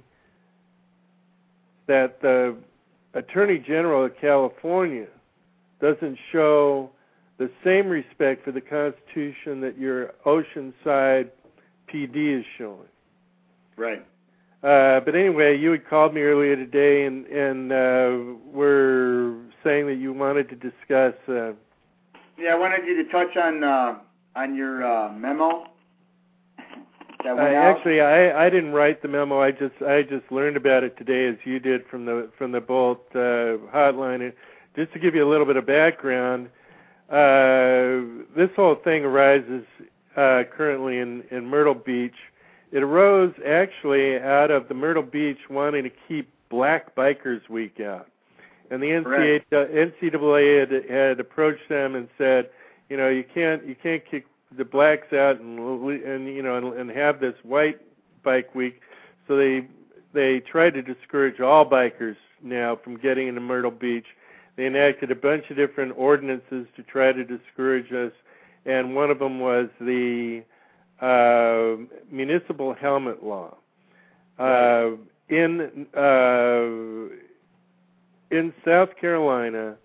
that the Attorney General of California doesn't show the same respect for the Constitution that your Oceanside P D is showing. Right. Uh, but anyway, you had called me earlier today, and and uh, were saying that you wanted to discuss. Uh, yeah, I wanted you to touch on uh, on your uh, memo. That went uh, out. Actually, I, I didn't write the memo. I just I just learned about it today, as you did from the from the Bolt uh, hotline. And just to give you a little bit of background, uh, this whole thing arises uh, currently in, in Myrtle Beach. It arose actually out of the Myrtle Beach wanting to keep Black Bikers Week out. And the N C double A had, had approached them and said, you know, you can't you can't kick the blacks out and and you know and, and have this white bike week. So they they tried to discourage all bikers now from getting into Myrtle Beach. They enacted a bunch of different ordinances to try to discourage us, and one of them was the uh, municipal helmet law. Uh, in uh, in South Carolina,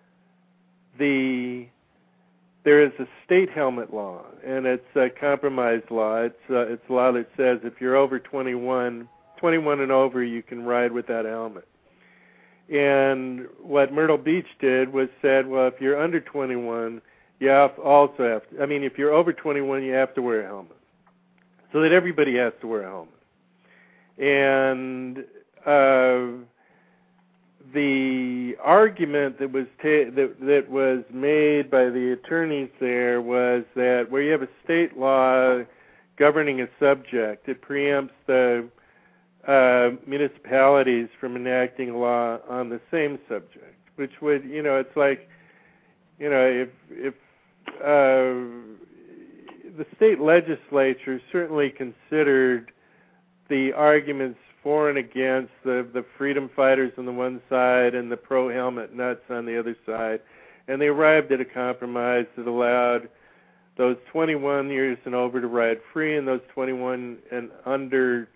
the there is a state helmet law, and it's a compromise law. It's uh, it's a law that says if you're over twenty-one, twenty-one and over, you can ride without a helmet. And what Myrtle Beach did was said, well, if you're under twenty-one, you have also have to, I mean, if you're over twenty-one, you have to wear a helmet. So that everybody has to wear a helmet. And uh, the argument that was ta- that, that was made by the attorneys there was that where you have a state law governing a subject, it preempts the uh, municipalities from enacting a law on the same subject, which would, you know, it's like, you know, if if uh, the state legislature certainly considered the arguments for and against the, the freedom fighters on the one side and the pro-helmet nuts on the other side, and they arrived at a compromise that allowed those twenty-one years and over to ride free and those twenty-one and under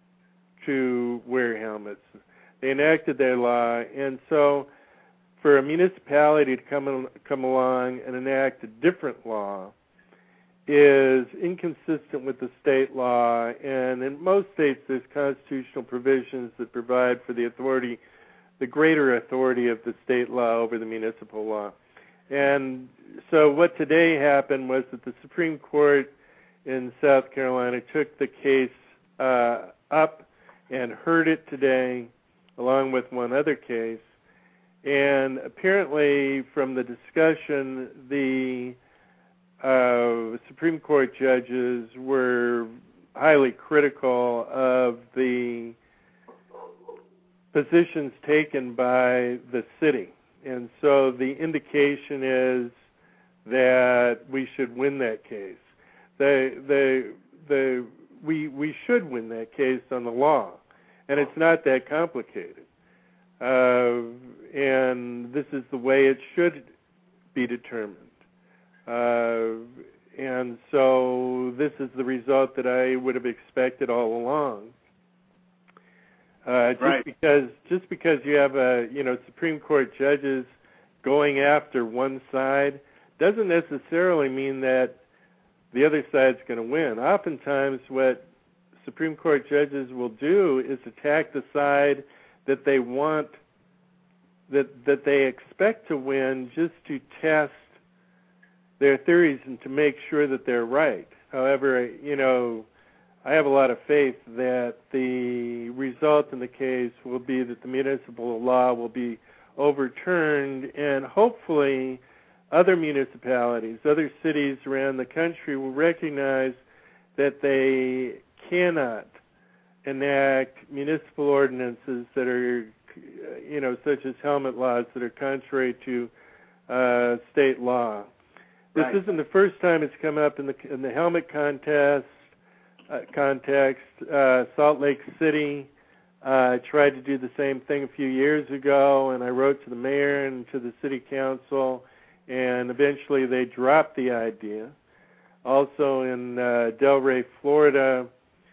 to wear helmets. They enacted their law, and so for a municipality to come come along and enact a different law is inconsistent with the state law, and in most states there's constitutional provisions that provide for the authority, the greater authority of the state law over the municipal law. And so what today happened was that the Supreme Court in South Carolina took the case uh, up and heard it today, along with one other case, and apparently from the discussion, the Uh, Supreme Court judges were highly critical of the positions taken by the city. And so the indication is that we should win that case. The, the, the, we, we should win that case on the law, and it's not that complicated. Uh, and this is the way it should be determined. Uh, and so this is the result that I would have expected all along. Uh, just right. because just because you have a you know Supreme Court judges going after one side doesn't necessarily mean that the other side's going to win. Oftentimes, what Supreme Court judges will do is attack the side that they want, that that they expect to win, just to test their theories and to make sure that they're right. However, you know, I have a lot of faith that the result in the case will be that the municipal law will be overturned, and hopefully other municipalities, other cities around the country will recognize that they cannot enact municipal ordinances that are, you know, such as helmet laws that are contrary to uh, state law. This Right. isn't the first time it's come up in the in the helmet contest uh, context. Uh, Salt Lake City uh, tried to do the same thing a few years ago, and I wrote to the mayor and to the city council, and eventually they dropped the idea. Also in uh, Delray, Florida,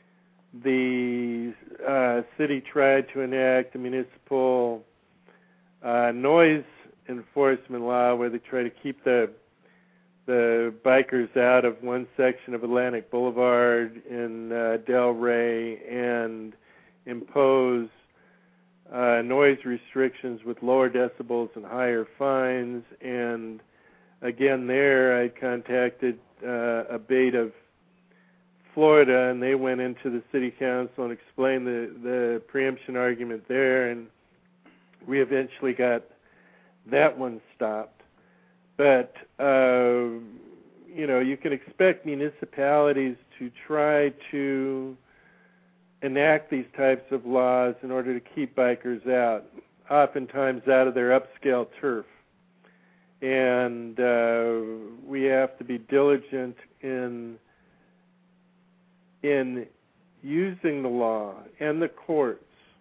the uh, city tried to enact a municipal uh, noise enforcement law where they try to keep the the bikers out of one section of Atlantic Boulevard in uh, Delray and impose uh, noise restrictions with lower decibels and higher fines. And again, there I contacted uh, a bait of Florida, and they went into the city council and explained the, the preemption argument there, and we eventually got that one stopped. But, uh, you know, you can expect municipalities to try to enact these types of laws in order to keep bikers out, oftentimes out of their upscale turf. And uh, we have to be diligent in in using the law and the courts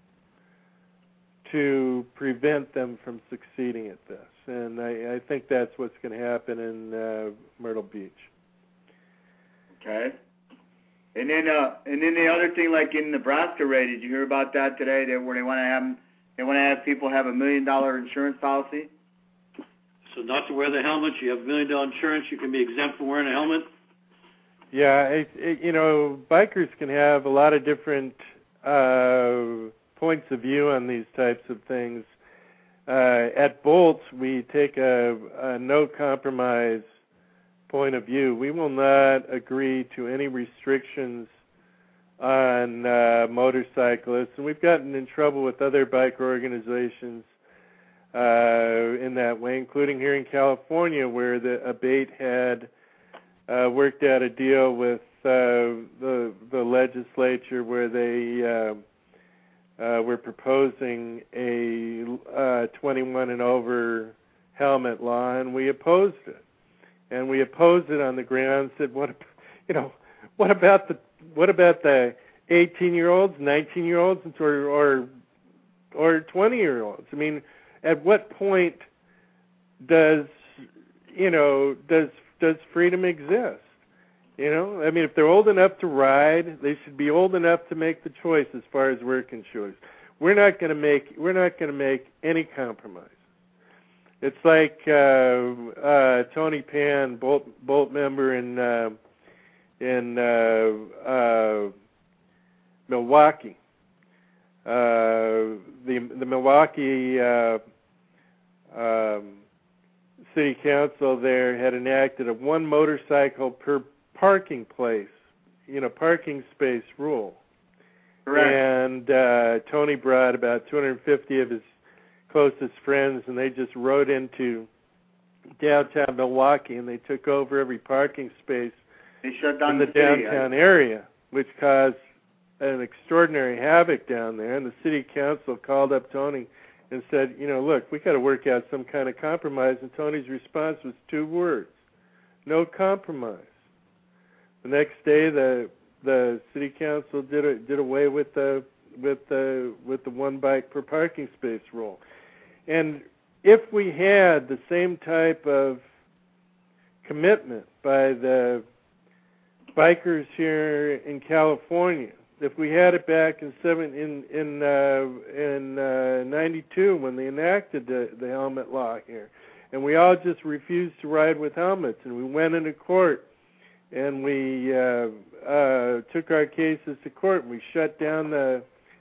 to prevent them from succeeding at this. And I, I think that's what's going to happen in uh, Myrtle Beach. Okay. And then, uh, and then the other thing, like in Nebraska, Ray, did you hear about that today? That where they want to have they want to have people have a million dollar insurance policy. So not to wear the helmet, you have a million dollar insurance, you can be exempt from wearing a helmet. Yeah, it, it, you know, bikers can have a lot of different uh, points of view on these types of things. Uh, at Bolts, we take a, a no-compromise point of view. We will not agree to any restrictions on uh, motorcyclists, and we've gotten in trouble with other biker organizations uh, in that way, including here in California, where the abate had uh, worked out a deal with uh, the the legislature where they uh, uh, were proposing a uh, twenty-one and over helmet law, and we opposed it. And we opposed it on the grounds that what, you know, what about the what about the eighteen-year-olds, nineteen-year-olds, or or or twenty-year-olds? I mean, at what point does you know does does freedom exist? You know, I mean, if they're old enough to ride, they should be old enough to make the choice. As far as we're concerned, we're not going to make we're not going to make any compromise. It's like uh, uh, Tony Pan, Bolt, Bolt member in uh, in uh, uh, Milwaukee. Uh, the the Milwaukee uh, um, City Council there had enacted a one motorcycle per parking place, you know, parking space rule. Correct. And uh, Tony brought about two hundred fifty of his closest friends, and they just rode into downtown Milwaukee, and they took over every parking space they shut down in the, the city, downtown I... area, which caused an extraordinary havoc down there. And the city council called up Tony and said, you know, look, we got to work out some kind of compromise. And Tony's response was two words: no compromise. The next day, the the city council did a, did away with the with the with the one bike per parking space rule. And if we had the same type of commitment by the bikers here in California, if we had it back in seven in in uh, in uh, ninety-two when they enacted the, the helmet law here, and we all just refused to ride with helmets, and we went into court, and we uh, uh, took our cases to court, and we shut down the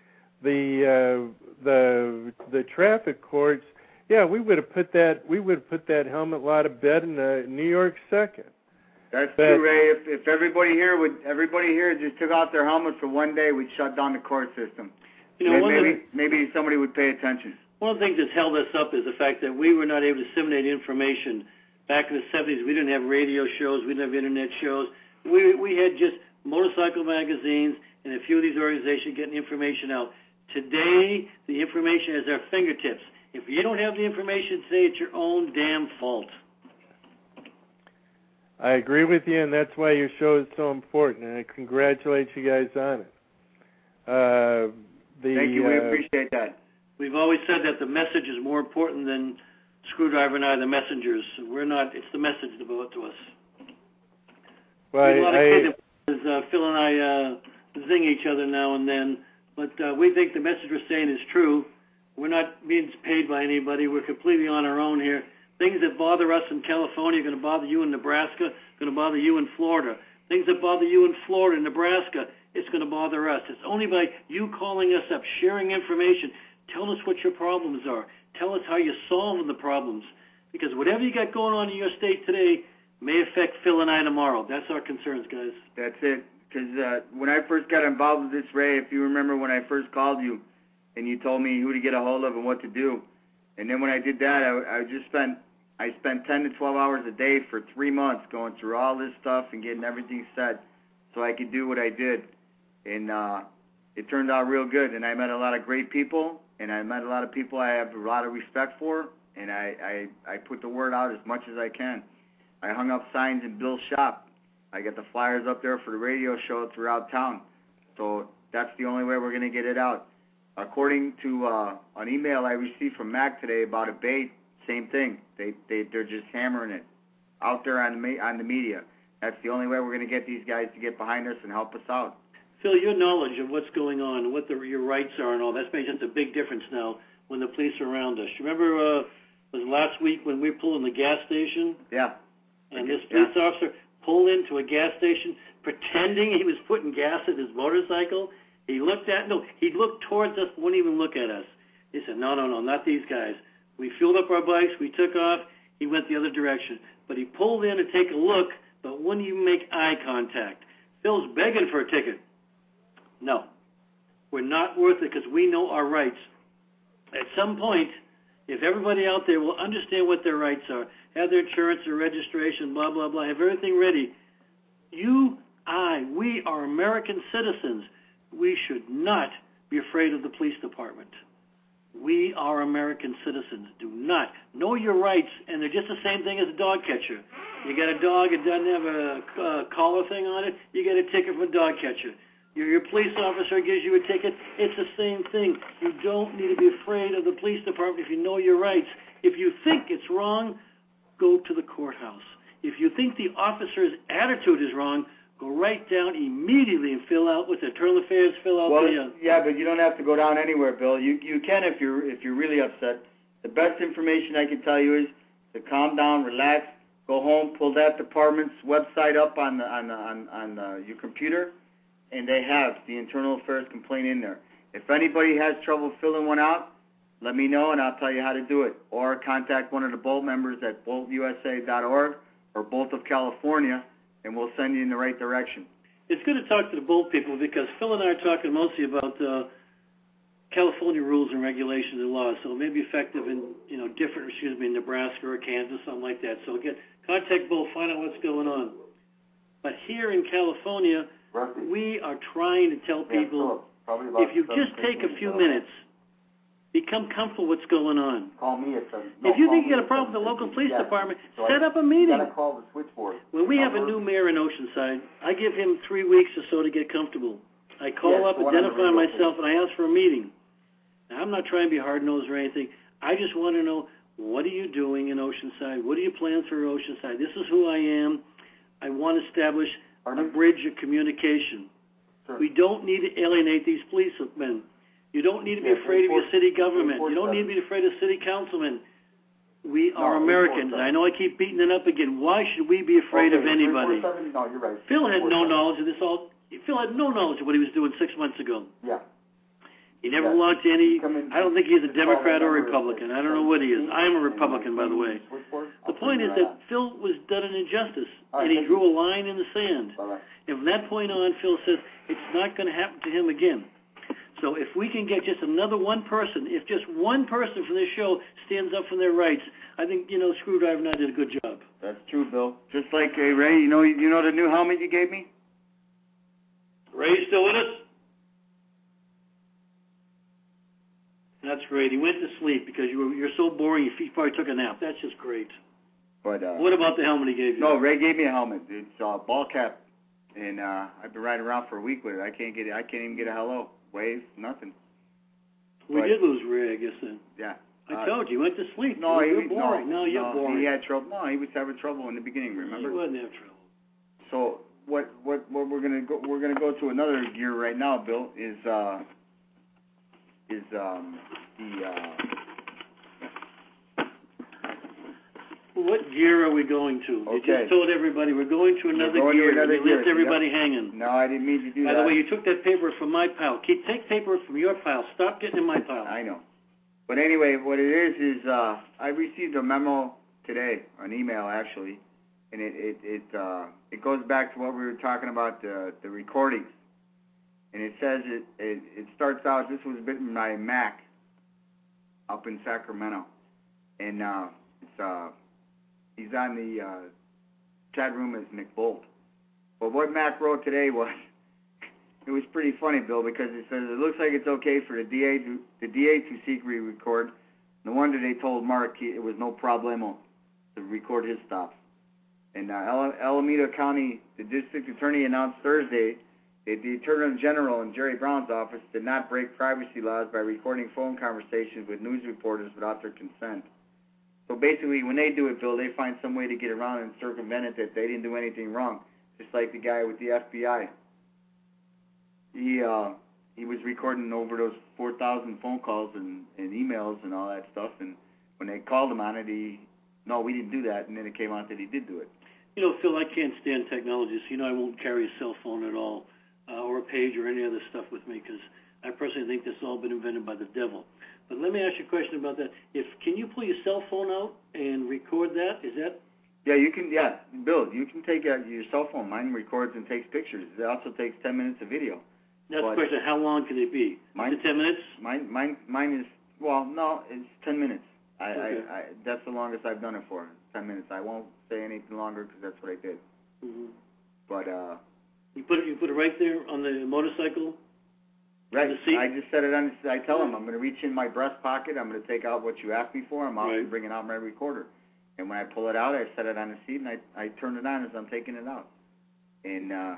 the uh, the the traffic courts. Yeah, we would have put that we would have put that helmet law to bed in uh, New York second. That's but, true, Ray. If if everybody here would everybody here just took out their helmets for one day, we'd shut down the court system. You know, maybe one maybe, maybe somebody would pay attention. One of the things that's held us up is the fact that we were not able to disseminate information. Back in the seventies, we didn't have radio shows, we didn't have internet shows. We we had just motorcycle magazines and a few of these organizations getting information out. Today, the information is at our fingertips. If you don't have the information today, it's your own damn fault. I agree with you, and that's why your show is so important, and I congratulate you guys on it. Uh, the, Thank you. We uh, appreciate that. We've always said that the message is more important than Screwdriver and I, the messengers. We're not. It's the message that brought to us. Well, we have a lot I, of kids, uh, Phil and I uh, zing each other now and then, but uh, we think the message we're saying is true. We're not being paid by anybody. We're completely on our own here. Things that bother us in California are going to bother you in Nebraska, going to bother you in Florida. Things that bother you in Florida and Nebraska, it's going to bother us. It's only by you calling us up, sharing information. Tell us what your problems are. Tell us how you're solving the problems. Because whatever you got going on in your state today may affect Phil and I tomorrow. That's our concerns, guys. That's it. Because uh, when I first got involved with this, Ray, if you remember when I first called you and you told me who to get a hold of and what to do, and then when I did that, I, I just spent I spent ten to twelve hours a day for three months going through all this stuff and getting everything set so I could do what I did. And uh, it turned out real good. And I met a lot of great people, and I met a lot of people I have a lot of respect for, and I, I, I put the word out as much as I can. I hung up signs in Bill's shop. I got the flyers up there for the radio show throughout town. So that's the only way we're going to get it out. According to uh, an email I received from Mac today about a bait, same thing. They, they, they're just hammering it out there on the, on the media. That's the only way we're going to get these guys to get behind us and help us out. Phil, your knowledge of what's going on and what the, your rights are and all, that's made just a big difference now when the police are around us. You remember uh, was last week when we were pulling the gas station? Yeah. And this police yeah. officer pulled into a gas station pretending he was putting gas in his motorcycle. He looked at, no, he looked towards us, wouldn't even look at us. He said, no, no, no, not these guys. We fueled up our bikes, we took off, he went the other direction. But he pulled in to take a look, but wouldn't even make eye contact. Phil's begging for a ticket. No, we're not worth it because we know our rights. At some point, If everybody out there will understand what their rights are, have their insurance, their registration, blah, blah, blah, have everything ready, you, I, we are American citizens. We should not be afraid of the police department. We are American citizens. Do not. Know your rights, and they're just the same thing as a dog catcher. You got a dog, it doesn't have a uh, collar thing on it, you get a ticket for a dog catcher. Your, your police officer gives you a ticket, it's the same thing. You don't need to be afraid of the police department if you know your rights. If you think it's wrong, go to the courthouse. If you think the officer's attitude is wrong, go right down immediately and fill out with Internal Affairs, fill out well, the... Uh, yeah, but you don't have to go down anywhere, Bill. You you can if you're if you're really upset. The best information I can tell you is to calm down, relax, go home, pull that department's website up on the, on the, on on uh, your computer, and they have the Internal Affairs complaint in there. If anybody has trouble filling one out, let me know and I'll tell you how to do it. Or contact one of the Bolt members at bolt u s a dot org or Bolt of California, and we'll send you in the right direction. It's good to talk to the Bolt people because Phil and I are talking mostly about uh, California rules and regulations and laws, so it may be effective in, you know, different, excuse me, Nebraska or Kansas, something like that. So again, contact Bolt, find out what's going on. But here in California, Rusty, we are trying to tell people, yeah, if you just take a few minutes, become comfortable with what's going on. Call me at seven. No, if you call think you me got a at problem with the local police yeah. department, so set I, up a meeting. You gotta call the switchboard. When we have a Number. new mayor in Oceanside, I give him three weeks or so to get comfortable. I call Yeah, up, the one on the identify radio, myself, and I ask for a meeting. Now, I'm not trying to be hard-nosed or anything. I just want to know, what are you doing in Oceanside? What are your plans for Oceanside? This is who I am. I want to establish a bridge of communication. Sure. We don't need to alienate these policemen. You don't need to be Yeah, afraid of your city government. report You don't that. need to be afraid of city councilmen. We are No, Americans. report that. I know I keep beating it up again. Why should we be afraid okay, of anybody? No, you're right. Phil had no seven. knowledge of this all. Phil had no knowledge of what he was doing six months ago. Yeah. He never Yeah. belonged to any. Come in- I don't think he's a just call Democrat the or number Republican. at I don't know what he is. I am a and Republican, by the way. switchboard. The I'll point turn is you that right Phil was done an injustice, All right, and he thank drew you. a line in the sand. on. Bye-bye. And from that point on, Phil says it's not going to happen to him again. So if we can get just another one person, if just one person from this show stands up for their rights, I think, you know, Screwdriver and I did a good job. That's true, Bill. Just like, hey, Ray, you know, you know the new helmet you gave me? Ray, you still with us? That's great. He went to sleep because you were, you're so boring, he probably took a nap. That's just great. But uh, What about the helmet he gave you? no, Ray gave me a helmet. It's uh, ball cap, and uh, I've been riding around for a week with it. I can't get it. I can't even get a hello, wave, nothing. We but- did lose Ray, I guess, then. Yeah. I Uh, told you, he went to sleep. No, you're he, boring. no, No, you're no, boring. he had trouble. No, he was having trouble in the beginning. Remember? He wouldn't have trouble. So what what what we're gonna go we're gonna go to another gear right now, Bill, is uh is um the uh What gear are we going to? You Okay. just told everybody we're going to another going to gear. another you gear, left everybody hanging. no, I didn't mean to do By that. the way, you took that paper from my pile. Keep take paper from your pile. Stop getting in my pile. I know. But anyway, what it is is uh I received a memo today, an email actually, and it it it uh it goes back to what we were talking about, the the recordings. And it says it it, it starts out, this was written by Mac up in Sacramento. And uh it's uh he's on the uh chat room as McBolt. But what Mac wrote today was, it was pretty funny, Bill, because it says it looks like it's okay for the D A to the D A to seek re-record. No wonder they told Mark he, it was no problemo to record his stops. And uh, Al- Alameda County, the district attorney announced Thursday that the Attorney General in Jerry Brown's office did not break privacy laws by recording phone conversations with news reporters without their consent. So basically, when they do it, Bill, they find some way to get around and circumvent it that they didn't do anything wrong. Just like the guy with the F B I. He uh, he was recording over those four thousand phone calls and, and emails and all that stuff, and when they called him on it, he, no, we didn't do that, and then it came out that he did do it. You know, Phil, I can't stand technology, so you know I won't carry a cell phone at all, uh, or a page or any other stuff with me, because I personally think this has all been invented by the devil. But let me ask you a question about that. If can you pull your cell phone out and record that? Is that? Yeah, you can. Yeah, Bill, you can take uh, your cell phone. Mine records and takes pictures. It also takes ten minutes of video. That's But the question. How long can it be? Mine, Up to ten minutes? Mine, mine, mine is well, no, it's ten minutes. I, Okay. I, I that's the longest I've done it for. Ten minutes. I won't say anything longer because that's what I did. Mm-hmm. But uh, You put it. You put it right there on the motorcycle. right. The seat? I just set it on. I tell them I'm going to reach in my breast pocket. I'm going to take out what you asked me for. I'm also Right. bringing out my recorder. And when I pull it out, I set it on the seat and I I turn it on as I'm taking it out. And uh,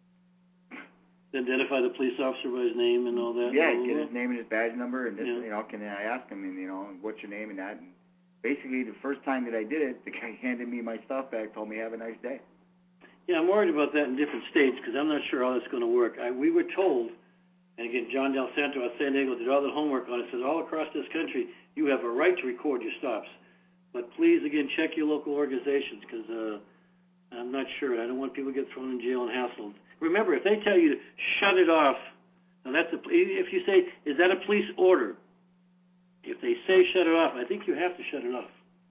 Identify the police officer by his name and all that. yeah, blah, blah, get blah. his name and his badge number, and this, Yeah. you know, can I ask him, and you know, what's your name and that. And basically, the first time that I did it, the guy handed me my stuff back, told me have a nice day. Yeah, I'm worried about that in different states because I'm not sure how that's going to work. I, we were told, and again, John Del Santo out of San Diego did all the homework on it, says all across this country you have a right to record your stops. But please, again, check your local organizations because uh, I'm not sure. I don't want people to get thrown in jail and hassled. Remember, if they tell you to shut it off, now that's a, if you say, is that a police order? If they say shut it off, I think you have to shut it off.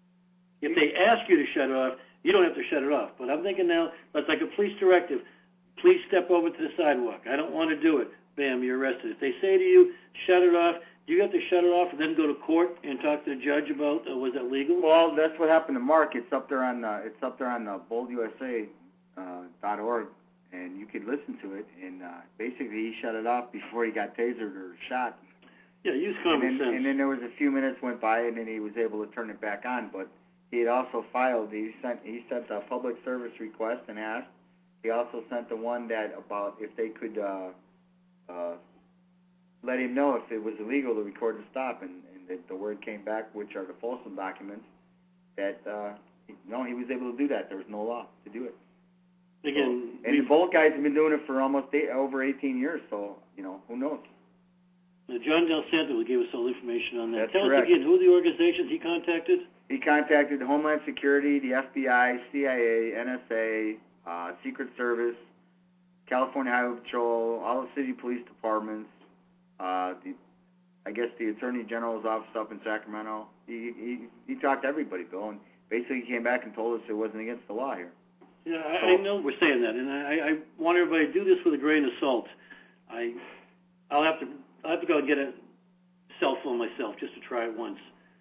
If they ask you to shut it off, you don't have to shut it off. But I'm thinking now, that's like a police directive. Please step over to the sidewalk. I don't want to do it. Bam, you're arrested. If they say to you, shut it off, do you have to shut it off and then go to court and talk to the judge about uh, was that legal? Well, that's what happened to Mark. It's up there on uh, it's up there on uh, bold U S A dot org, and you could listen to it. And uh, basically, he shut it off before he got tasered or shot. Yeah, use common and then, sense. And then there was a few minutes went by, and then he was able to turn it back on. But he had also filed. He sent he sent a public service request and asked. He also sent the one that about if they could uh, uh, let him know if it was illegal to record the stop, and, and the, the word came back, which are the Folsom documents, that uh, he, no, he was able to do that. There was no law to do it. Again, so, and the Bolt guys have been doing it for almost eight, over eighteen years. So you know, who knows? uh, John Del Santo gave us all the information on that. That's Tell correct. us again who are the organizations he contacted. He contacted Homeland Security, the F B I, C I A, N S A, uh, Secret Service, California Highway Patrol, all the city police departments, uh, the, I guess the Attorney General's office up in Sacramento. He, he he talked to everybody, Bill, and basically he came back and told us it wasn't against the law here. Yeah, I, I know we're saying that, and I, I want everybody to do this with a grain of salt. I, I'll have to, I'll have to go and get a cell phone myself just to try it once.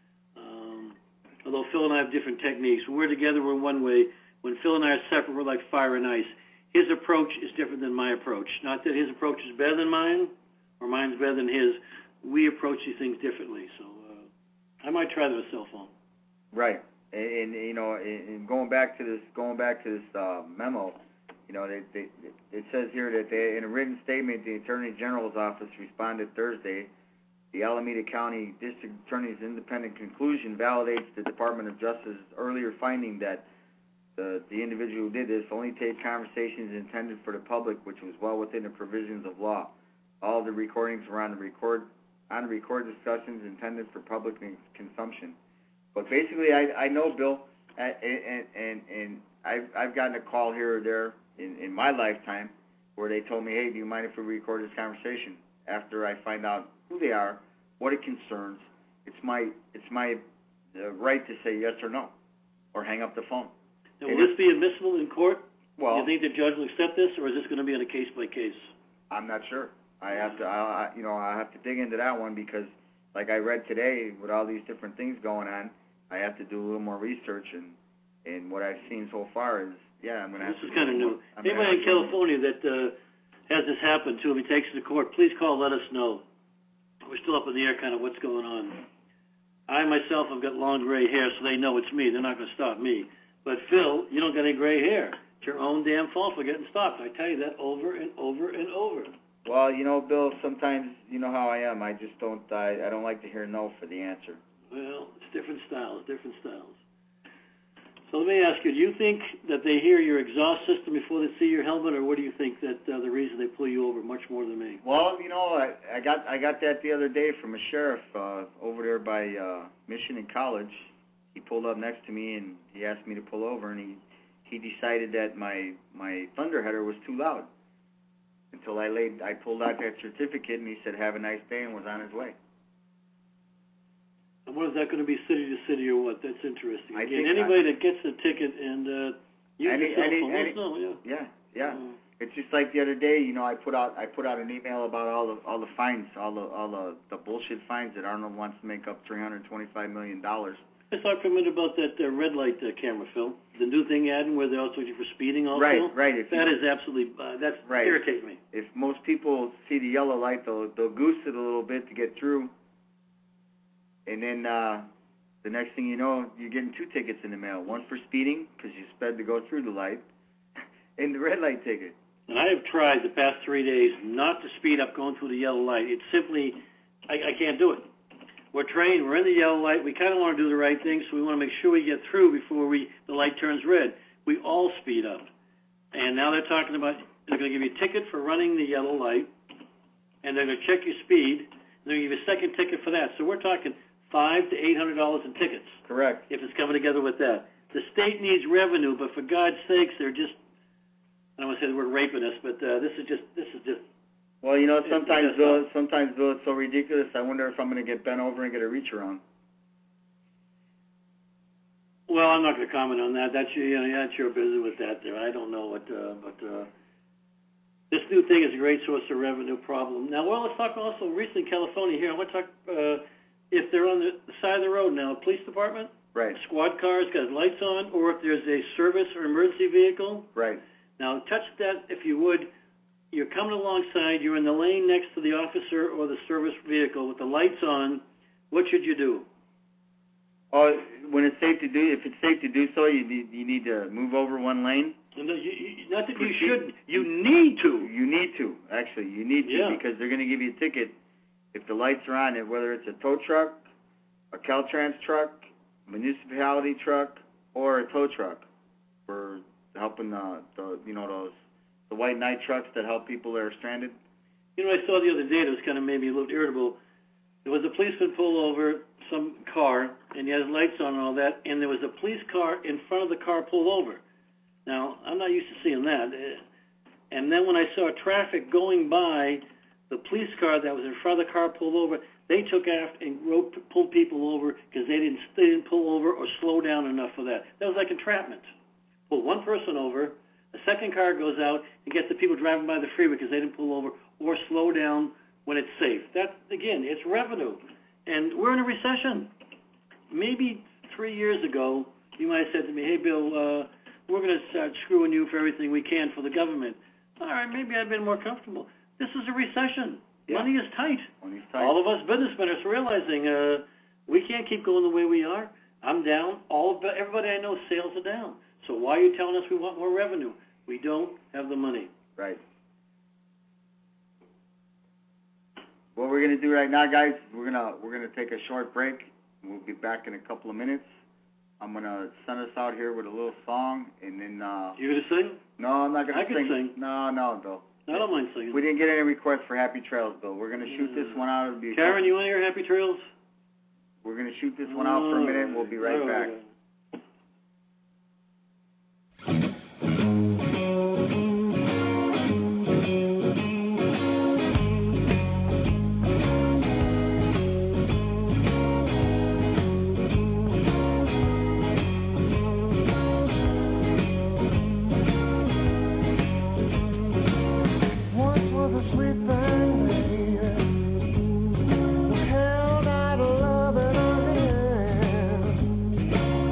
Um, although Phil and I have different techniques. When we're together, we're one way. When Phil and I are separate, we're like fire and ice. His approach is different than my approach. Not that his approach is better than mine, or mine's better than his. We approach these things differently. So uh, I might try that with a cell phone. Right. And, and you know, and going back to this, going back to this uh, memo, you know, they, they, it says here that they, in a written statement, the Attorney General's office responded Thursday. The Alameda County District Attorney's independent conclusion validates the Department of Justice's earlier finding that the the individual who did this only taped conversations intended for the public, which was well within the provisions of law. All the recordings were on the record on the record discussions intended for public consumption. But basically, I, I know, Bill, and, and, and, and I've, I've gotten a call here or there in, in my lifetime where they told me, hey, do you mind if we record this conversation? After I find out who they are, what it concerns, it's my it's my uh, right to say yes or no, or hang up the phone. Now, will this be admissible in court? Well, do you think the judge will accept this, or is this going to be on a case-by-case? I'm not sure. I have to, I, I, you know, I have to dig into that one because, like I read today, with all these different things going on, I have to do a little more research, and and what I've seen so far is, yeah, I'm going to have to. This is kind of new. I'm gonna Anybody have in to- California that uh, has this happen to him, he takes it to court, please call, let us know. We're still up in the air kind of what's going on. I myself have got long gray hair, so they know it's me. They're not going to stop me. But Phil, you don't got any gray hair. It's your own damn fault for getting stopped. I tell you that over and over and over. Well, you know, Bill, sometimes you know how I am. I just don't. I, I don't like to hear no for the answer. Well, it's different styles, different styles. So let me ask you, do you think that they hear your exhaust system before they see your helmet, or what do you think that uh, the reason they pull you over much more than me? Well, you know, I, I got I got that the other day from a sheriff uh, over there by uh, Mission and College. He pulled up next to me and he asked me to pull over, and he he decided that my my thunder header was too loud. Until I laid, I pulled out that certificate, and he said, "Have a nice day," and was on his way. And what is that going to be, city to city or what? That's interesting. I Again, think anybody I, that gets a ticket and uh, uses any, a cell any, phone, let any, us know, yeah. Yeah, yeah. Uh, It's just like the other day, you know, I put out I put out an email about all the all the fines, all the all the, the bullshit fines that Arnold wants to make up three hundred twenty-five million dollars. Let's talk for a minute about that uh, red light uh, camera, Phil. The new thing adding where they're also for speeding also. Right, right. If that you, is absolutely uh, that's right. irritates me. If most people see the yellow light, they'll they'll goose it a little bit to get through, and then uh, the next thing you know, you're getting two tickets in the mail: one for speeding because you sped to go through the light, and the red light ticket. And I have tried the past three days not to speed up going through the yellow light. It's simply, I, I can't do it. We're trained, we're in the yellow light, we kind of want to do the right thing, so we want to make sure we get through before we the light turns red. We all speed up. And now they're talking about, they're going to give you a ticket for running the yellow light, and they're going to check your speed, and they're going to give you a second ticket for that. So we're talking five to eight hundred dollars in tickets. Correct. If it's coming together with that. The state needs revenue, but for God's sakes, they're just, I don't want to say the word raping us, but uh, this is just, this is just, Well, you know, sometimes, Bill, up. sometimes, Bill, it's so ridiculous, I wonder if I'm going to get bent over and get a reach around. well, I'm not going to comment on that. That's your, you know, that's your business with that there. I don't know what, uh, but uh, this new thing is a great source of revenue problem. Now, well, let's talk also recently in California here. I want to talk uh, if they're on the side of the road now, police department, Right, squad cars got lights on, or if there's a service or emergency vehicle. right. Now, touch that if you would. You're coming alongside, you're in the lane next to the officer or the service vehicle with the lights on. What should you do? Oh, when it's safe to do, if it's safe to do so, you need you need to move over one lane. No, you, you, not that you Proceed. should. You need to. You need to, actually, you need to, Yeah. because they're going to give you a ticket if the lights are on, whether it's a tow truck, a Caltrans truck, municipality truck, or a tow truck for helping the, the you know those the white knight trucks that help people that are stranded. You know, I saw the other day that was kind of made me a little irritable. There was a policeman pull over some car, and he had his lights on and all that, and there was a police car in front of the car pulled over. Now, I'm not used to seeing that. And then when I saw traffic going by, the police car that was in front of the car pulled over, they took after and wrote, pulled people over because they didn't, they didn't pull over or slow down enough for that. That was like entrapment. Pull one person over, a second car goes out and gets the people driving by the freeway because they didn't pull over or slow down when it's safe. That, again, it's revenue. And we're in a recession. Maybe three years ago, you might have said to me, hey, Bill, uh, we're going to start screwing you for everything we can for the government. All right, maybe I've been more comfortable. This is a recession. Yeah. Money is tight. Money's tight. All of us businessmen are realizing uh, we can't keep going the way we are. I'm down. All of, everybody I know, sales are down. So why are you telling us we want more revenue? We don't have the money. Right. What we're gonna do right now, guys, we're gonna we're gonna take a short break. We'll be back in a couple of minutes. I'm gonna send us out here with a little song, and then. Uh, You gonna sing? no, I'm not gonna I can sing. sing. No, no, Bill. I don't mind singing. We didn't get any requests for Happy Trails, Bill. We're gonna shoot this one out. It'll be a Karen, couple- you want to hear Happy Trails? We're gonna shoot this one out for a minute. And we'll be right All back. Once was a sweet thing, baby. Held out a love in her hand.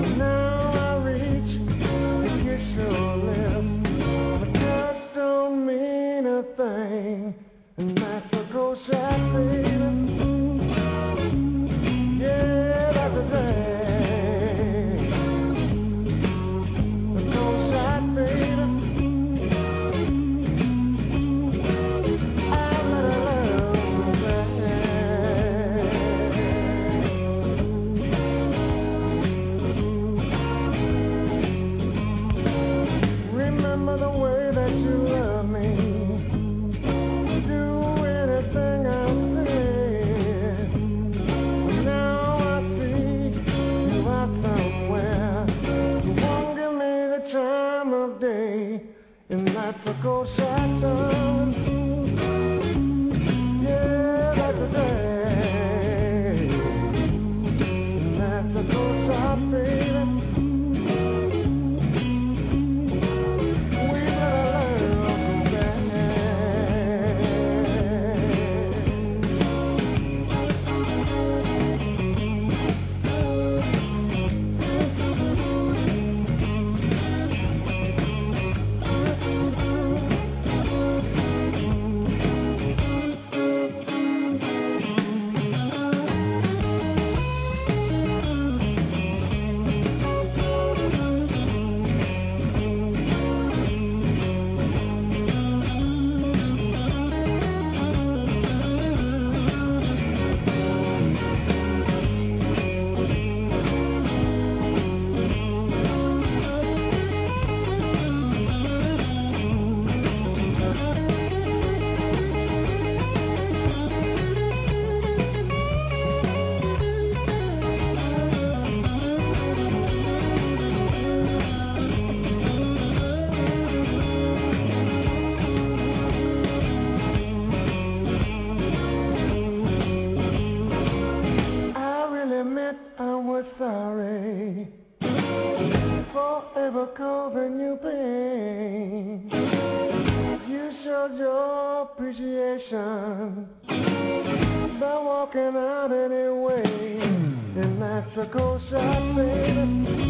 never causing you pain. You showed your appreciation by walking out anyway. And that's a cold shot, baby.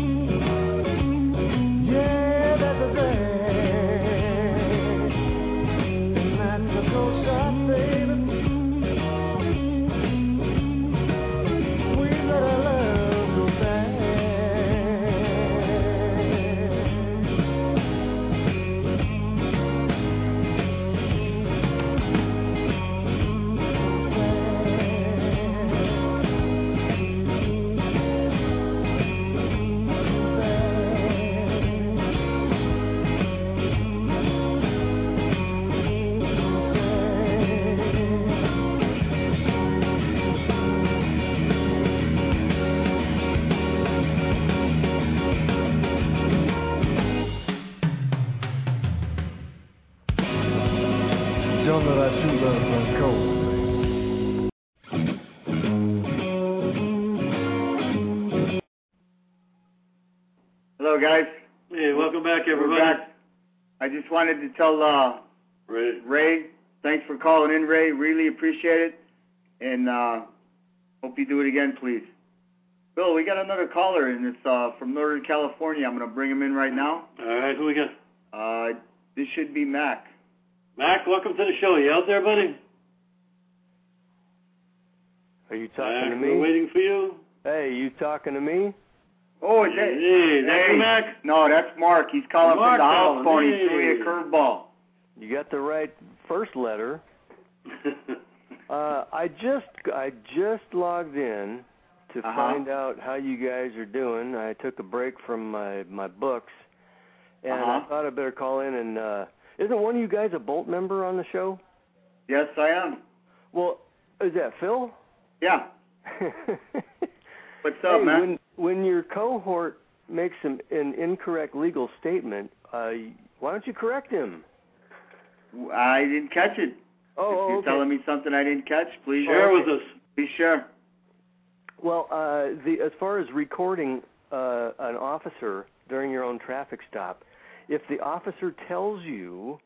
Yeah, that's a drag. And that's a cold shot, baby. We let our love go back. Don't let our true love run cold. Hello, guys. Hey, welcome back, We're everybody. back. I just wanted to tell uh, Ray. Ray, thanks for calling in, Ray. Really appreciate it. And uh, hope you do it again, please. Bill, we got another caller, and it's uh, from Northern California. I'm going to bring him in right now. All right, who we got? Uh, this should be Mac. Mac, welcome to the show. You out there, buddy? Are you talking Mac, to we're me? waiting for you. Hey, you talking to me? Oh, is that, Hey, that's hey. Mac? No, that's Mark. He's calling Mark from the house calling. phone. He Hey. threw me a curveball. You got the right first letter. Uh, I just I just logged in to Uh-huh. find out how you guys are doing. I took a break from my my books, and Uh-huh. I thought I'd better call in. And uh, isn't one of you guys a Bolt member on the show? Yes, I am. Well, is that Phil? Yeah. What's up, hey, man? When when your cohort makes an, an incorrect legal statement, uh, why don't you correct him? I didn't catch it. Oh, if oh, you're okay. telling me something I didn't catch, please Share share with us. Please share. Well, uh, the as far as recording uh, an officer during your own traffic stop, if the officer tells you,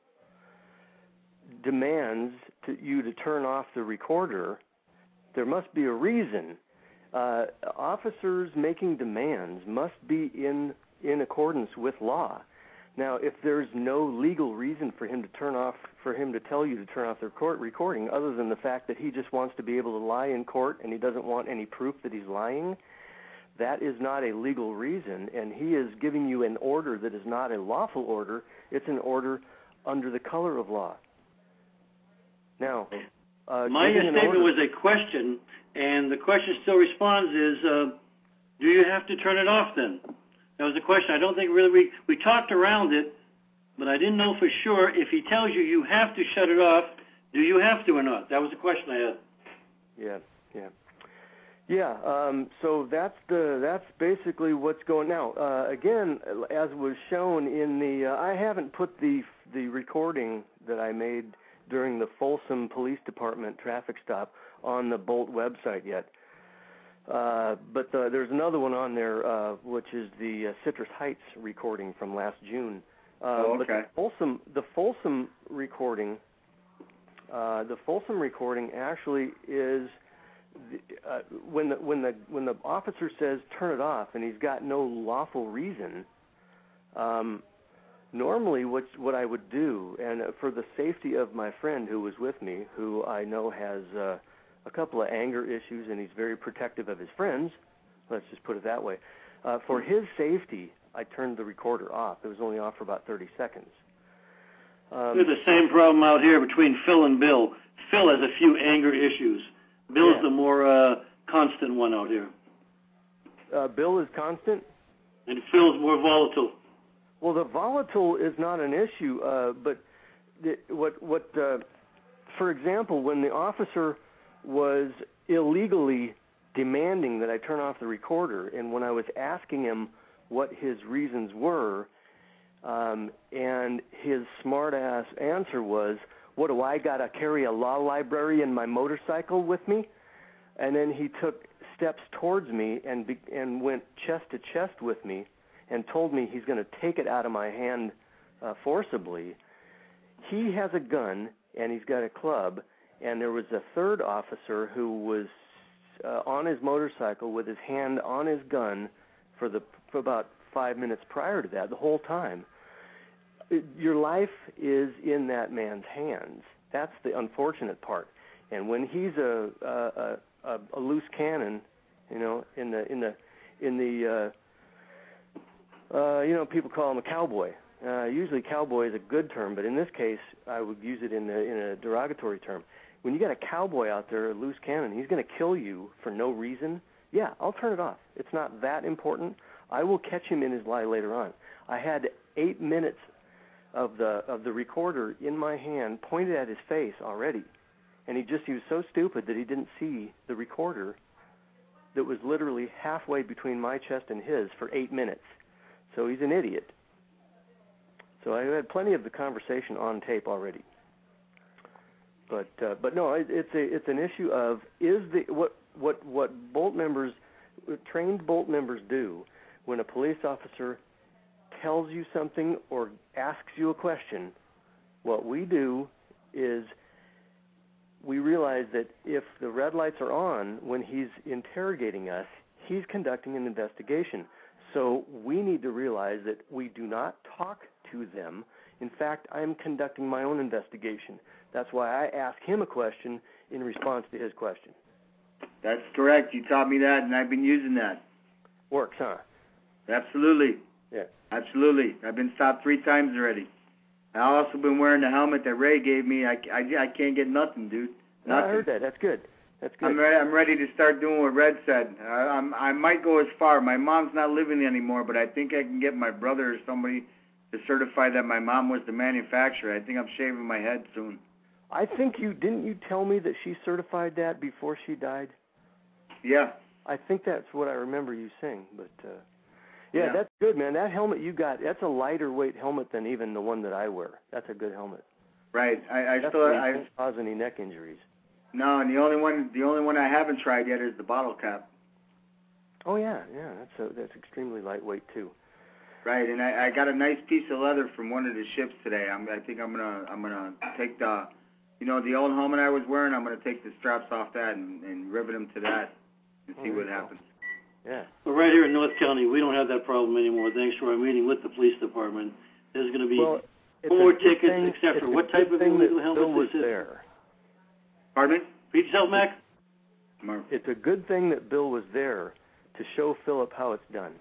demands to you to turn off the recorder, there must be a reason. Uh, officers making demands must be in in accordance with law. Now, if there's no legal reason for him to turn off, for him to tell you to turn off the court recording, other than the fact that he just wants to be able to lie in court and he doesn't want any proof that he's lying, that is not a legal reason, and he is giving you an order that is not a lawful order. It's an order under the color of law. Now, uh, My giving an statement order- was a question, and the question still responds is, uh, do you have to turn it off then? That was the question. I don't think really we, we talked around it, but I didn't know for sure if he tells you you have to shut it off, do you have to or not? That was the question I had. Yeah, yeah. Yeah, um, so that's the that's basically what's going now. Uh, again, as was shown in the, uh, I haven't put the the recording that I made during the Folsom Police Department traffic stop on the Bolt website yet. Uh, but uh, there's another one on there, uh, which is the uh, Citrus Heights recording from last June. Uh, Oh, But okay. the Folsom, the Folsom recording, uh, the Folsom recording actually is the, uh, when the when the when the officer says turn it off and he's got no lawful reason. Um, normally, what what I would do, and for the safety of my friend who was with me, who I know has uh, a couple of anger issues and he's very protective of his friends, let's just put it that way. Uh, for his safety, I turned the recorder off. It was only off for about thirty seconds. Um, We have the same problem out here between Phil and Bill. Phil has a few anger issues. Bill's Yeah. the more uh, constant one out here, uh, Bill is constant. and Phil's more volatile. Well, the volatile is not an issue, uh, but the, what, what, uh, for example, when the officer was illegally demanding that I turn off the recorder, and when I was asking him what his reasons were, um, and his smart-ass answer was, what, do I got to carry a law library in my motorcycle with me? And then he took steps towards me and be, and went chest to chest with me and told me he's going to take it out of my hand uh, forcibly. He has a gun, and he's got a club, and there was a third officer who was uh, on his motorcycle with his hand on his gun for the for about five minutes prior to that, the whole time. Your life is in that man's hands. That's the unfortunate part. And when he's a a, a, a loose cannon, you know, in the in the in the uh, uh, you know, people call him a cowboy. Uh, usually, cowboy is a good term, but in this case, I would use it in a, in a derogatory term. When you got a cowboy out there, a loose cannon, he's going to kill you for no reason. Yeah, I'll turn it off. It's not that important. I will catch him in his lie later on. I had eight minutes of the of the recorder in my hand, pointed at his face already, and he just he was so stupid that he didn't see the recorder that was literally halfway between my chest and his for eight minutes. So he's an idiot. So I had plenty of the conversation on tape already. But uh, but no, it, it's a it's an issue of is the what what what Bolt members, trained Bolt members do when a police officer tells you something or asks you a question. What we do is we realize that if the red lights are on when he's interrogating us, he's conducting an investigation. So we need to realize that we do not talk to them. In fact, I'm conducting my own investigation. That's why I ask him a question in response to his question. That's correct. You taught me that, and I've been using that. Works, huh? Absolutely. Yeah. Absolutely. I've been stopped three times already. I've also been wearing the helmet that Ray gave me. I, I, I can't get nothing, dude. Nothing. I heard that. That's good. That's good. I'm ready, I'm ready to start doing what Red said. I, I'm, I might go as far. My mom's not living anymore, but I think I can get my brother or somebody to certify that my mom was the manufacturer. I think I'm shaving my head soon. I think you, didn't you tell me that she certified that before she died? Yeah. I think that's what I remember you saying, but uh, yeah, yeah, that's good, man. That helmet you got, that's a lighter weight helmet than even the one that I wear. That's a good helmet. Right. I, I that's still I I don't cause any neck injuries. No, and the only one the only one I haven't tried yet is the bottle cap. Oh yeah, yeah, that's a, that's extremely lightweight too. Right, and I, I got a nice piece of leather from one of the ships today. I'm, I think I'm gonna I'm gonna take the, you know, the old helmet I was wearing. I'm gonna take the straps off that and, and rivet them to that and see oh, what yeah. happens. Yeah. Well, right here in North County, we don't have that problem anymore. Thanks to our meeting with the police department, there's going to be well, no more tickets, thing, except for what type of illegal helmet Bill was this is. there. Pardon me? Read yourself, Mac. It's a good thing that Bill was there to show Philip how it's done.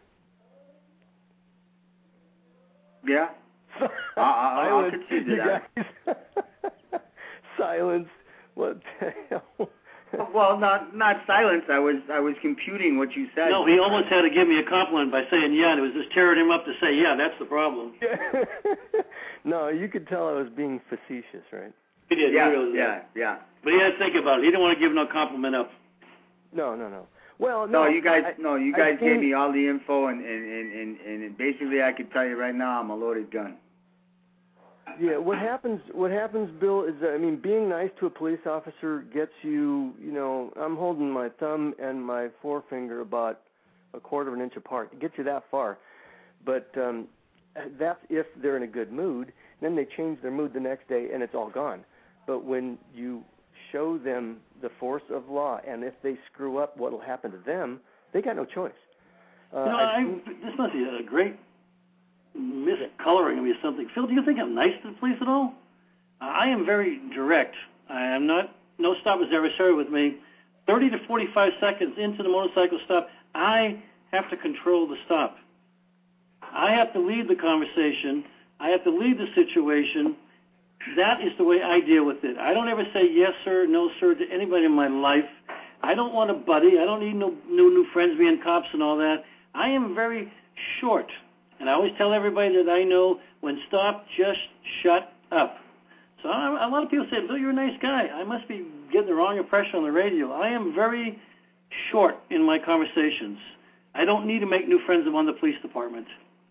Yeah. I, I, I'll concede to that. Silence. What the hell? Well, not not silence. I was I was computing what you said. No, he almost had to give me a compliment by saying yeah, and it was just tearing him up to say yeah, that's the problem. No, you could tell I was being facetious, right? He did. Yeah, he really yeah, did. yeah. But he had to think about it. He didn't want to give no compliment up. No, no, no. Well, no. No, you guys, I, no, you guys I gave me all the info, and and, and and and basically, I can tell you right now, I'm a loaded gun. Yeah, what happens? What happens, Bill? Is that, I mean, being nice to a police officer gets you. You know, I'm holding my thumb and my forefinger about a quarter of an inch apart. It gets you that far, but um, that's if they're in a good mood. Then they change their mood the next day, and it's all gone. But when you show them the force of law, and if they screw up, what will happen to them? They got no choice. Uh, you know, I, this must be a great miscoloring of me or something. Phil, do you think I'm nice to the police at all? I am very direct. I am not, no stop is adversarial with me. thirty to forty-five seconds into the motorcycle stop, I have to control the stop. I have to lead the conversation. I have to lead the situation. That is the way I deal with it. I don't ever say yes, sir, no, sir, to anybody in my life. I don't want a buddy. I don't need no new, new friends being cops and all that. I am very short. And I always tell everybody that I know, when stopped, just shut up. So I, a lot of people say, Bill, you're a nice guy. I must be getting the wrong impression on the radio. I am very short in my conversations. I don't need to make new friends among the police department.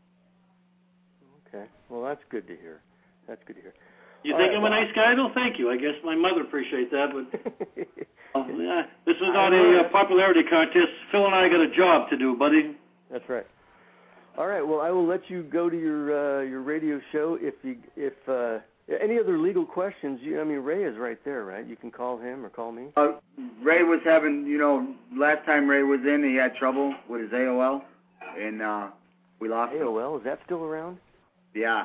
Okay. Well, that's good to hear. That's good to hear. You All think right, I'm well, a nice guy? Well, thank you. I guess my mother appreciates that, but uh, yeah, this is not a uh, popularity contest. Phil and I got a job to do, buddy. That's right. All right. Well, I will let you go to your uh, your radio show. If you if uh, any other legal questions, you, I mean, Ray is right there, right? You can call him or call me. Uh, Ray was having, you know, last time Ray was in, he had trouble with his A O L, and uh, we lost A O L, is that still around? Yeah.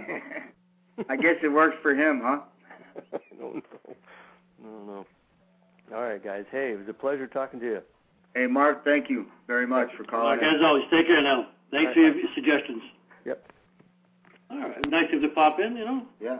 I guess it works for him, huh? I don't know. I don't know. All right, guys. Hey, it was a pleasure talking to you. Hey, Mark, thank you very much for calling. Mark, as always, take care now. Thanks right, for your bye. suggestions. Yep. All right. Nice of you to pop in, you know. Yeah.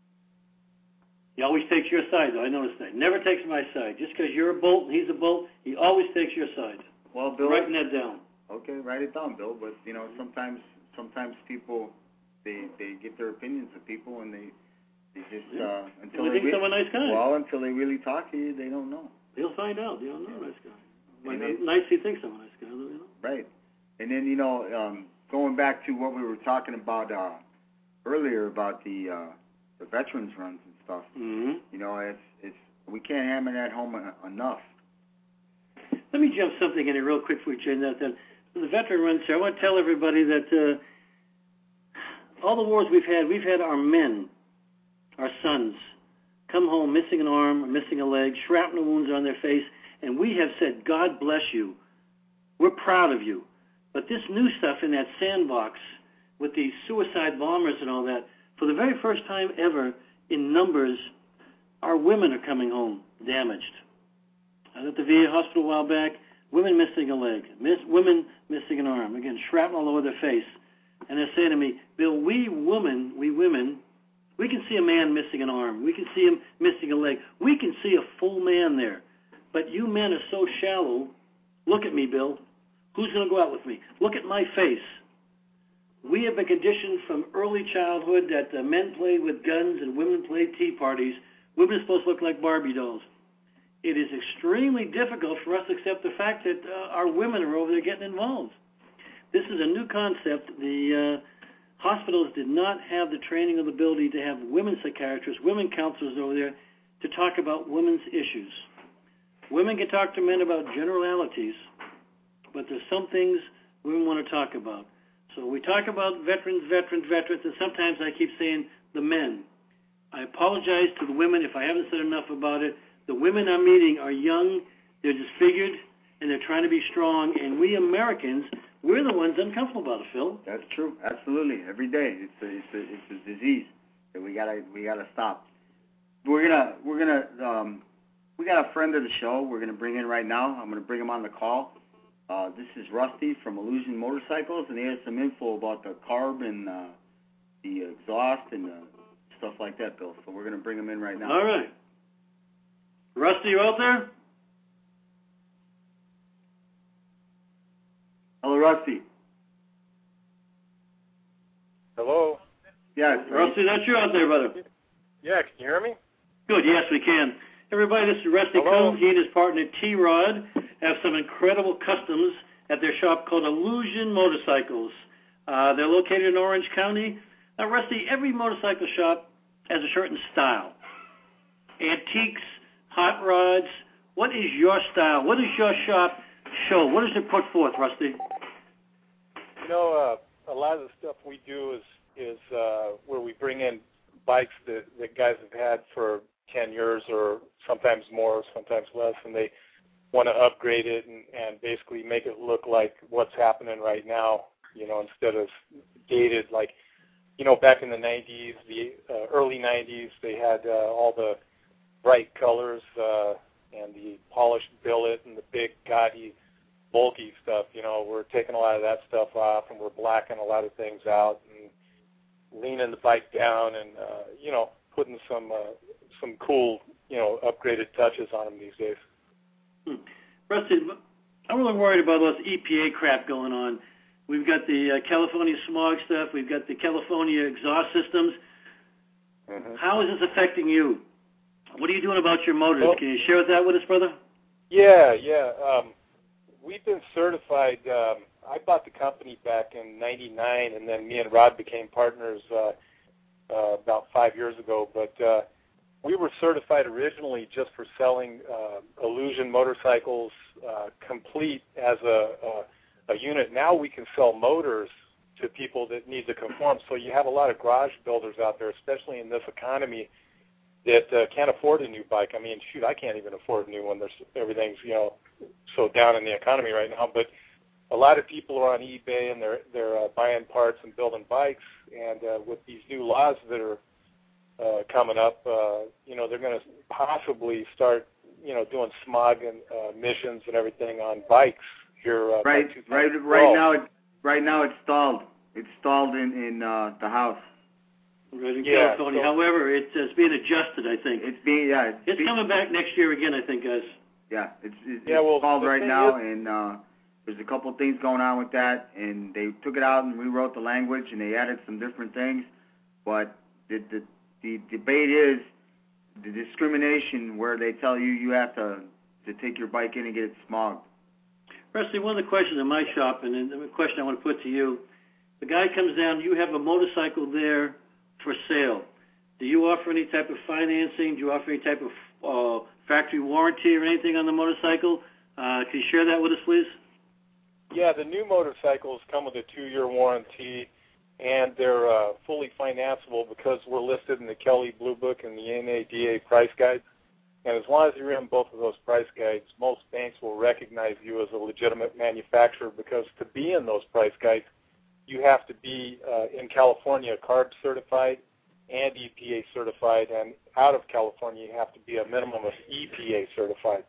He always takes your side, though. I noticed that. Never takes my side. Just because you're a bolt and he's a bolt, he always takes your side. Well, Bill. Writing that down. Okay, write it down, Bill. But, you know, sometimes sometimes people, they they get their opinions of people, and they, they just, Yeah. uh, until Well, they I think I'm a nice guy. Well, until they really talk to you, they don't know. He'll find out. You don't know a nice guy. Like, Maybe. nice he thinks I'm a nice guy, you know. Right. And then, you know, um, going back to what we were talking about uh, earlier about the uh, the veterans runs and stuff, Mm-hmm. you know, it's it's we can't hammer that home en- enough. Let me jump something in here real quick before we change that then. For the veteran runs here, I want to tell everybody that uh, all the wars we've had, we've had our men, our sons, come home missing an arm, or missing a leg, shrapnel wounds on their face, and we have said, God bless you. We're proud of you. But this new stuff in that sandbox with these suicide bombers and all that, for the very first time ever in numbers, our women are coming home damaged. I was at the V A hospital a while back, women missing a leg, miss, women missing an arm, again, shrapnel all over their face. And they're saying to me, Bill, we women, we women, we can see a man missing an arm. We can see him missing a leg. We can see a full man there. But you men are so shallow. Look at me, Bill. Who's going to go out with me? Look at my face. We have been conditioned from early childhood that uh, men played with guns and women played tea parties. Women are supposed to look like Barbie dolls. It is extremely difficult for us to accept the fact that uh, our women are over there getting involved. This is a new concept. The uh, hospitals did not have the training or the ability to have women psychiatrists, women counselors over there to talk about women's issues. Women can talk to men about generalities, but there's some things women want to talk about. So we talk about veterans, veterans, veterans, and sometimes I keep saying the men. I apologize to the women if I haven't said enough about it. The women I'm meeting are young, they're disfigured, and they're trying to be strong, and we Americans, we're the ones uncomfortable about it, Phil. That's true. Absolutely. Every day, it's a it's a it's a disease that we gotta we gotta stop. We're gonna we're gonna um, we got a friend of the show. We're gonna bring in right now. I'm gonna bring him on the call. Uh, this is Rusty from Illusion Motorcycles, and he has some info about the carb and uh, the exhaust and the stuff like that, Bill. So we're gonna bring him in right now. All right. Rusty, you out there? Hello, Rusty. Hello? Yes. Rusty, that's you out there, brother. Yeah, can you hear me? Good, yes, we can. Everybody, this is Rusty Hello. Combs. He and his partner T-Rod have some incredible customs at their shop called Illusion Motorcycles. Uh, they're located in Orange County. Now, Rusty, every motorcycle shop has a certain style. Antiques, hot rods. What is your style? What does your shop show? What does it put forth, Rusty? You know, uh, a lot of the stuff we do is is uh, where we bring in bikes that, that guys have had for ten years or sometimes more, sometimes less, and they want to upgrade it and, and basically make it look like what's happening right now, you know, instead of dated. Like, you know, back in the nineties, the uh, early nineties, they had uh, all the bright colors uh, and the polished billet and the big, gaudy, bulky stuff. You know, we're taking a lot of that stuff off, and we're blacking a lot of things out and leaning the bike down and, uh, you know, putting some uh, some cool, you know, upgraded touches on them these days. Hmm. Rusty, I'm really worried about all this E P A crap going on. We've got the uh, California smog stuff. We've got the California exhaust systems. Mm-hmm. How is this affecting you? What are you doing about your motors? Well, Can you share that with us, brother? Yeah, yeah. Um, we've been certified. Um, I bought the company back in ninety-nine, and then me and Rod became partners uh, uh, about five years ago. But uh, we were certified originally just for selling uh, Illusion motorcycles uh, complete as a, a, a unit. Now we can sell motors to people that need to conform. So you have a lot of garage builders out there, especially in this economy, that uh, can't afford a new bike. I mean, shoot, I can't even afford a new one. There's everything's, you know, so down in the economy right now. But a lot of people are on eBay and they're they're uh, buying parts and building bikes. And uh, with these new laws that are uh, coming up, uh, you know, they're going to possibly start, you know, doing smog and uh, emissions and everything on bikes here. Uh, right, right, right now, it, right now it's stalled. It's stalled in in uh, the House. Right in yeah, California. So, However, it's, it's being adjusted, I think. It's being yeah. It's, it's being, coming back next year again, I think, guys. Yeah, it's it's, yeah, it's well, stalled right now, is, and uh, there's a couple of things going on with that, and they took it out and rewrote the language, and they added some different things. But the the, the debate is the discrimination where they tell you you have to to take your bike in and get it smogged. Rusty, one of the questions in my shop, and the question I want to put to you, the guy comes down, you have a motorcycle there for sale. Do you offer any type of financing? Do you offer any type of uh, factory warranty or anything on the motorcycle? Uh, can you share that with us, please? Yeah, the new motorcycles come with a two-year warranty, and they're uh, fully financeable because we're listed in the Kelly Blue Book and the N A D A price guide. And as long as you're in both of those price guides, most banks will recognize you as a legitimate manufacturer because to be in those price guides, you have to be uh, in California C A R B certified and E P A certified, and out of California you have to be a minimum of E P A certified.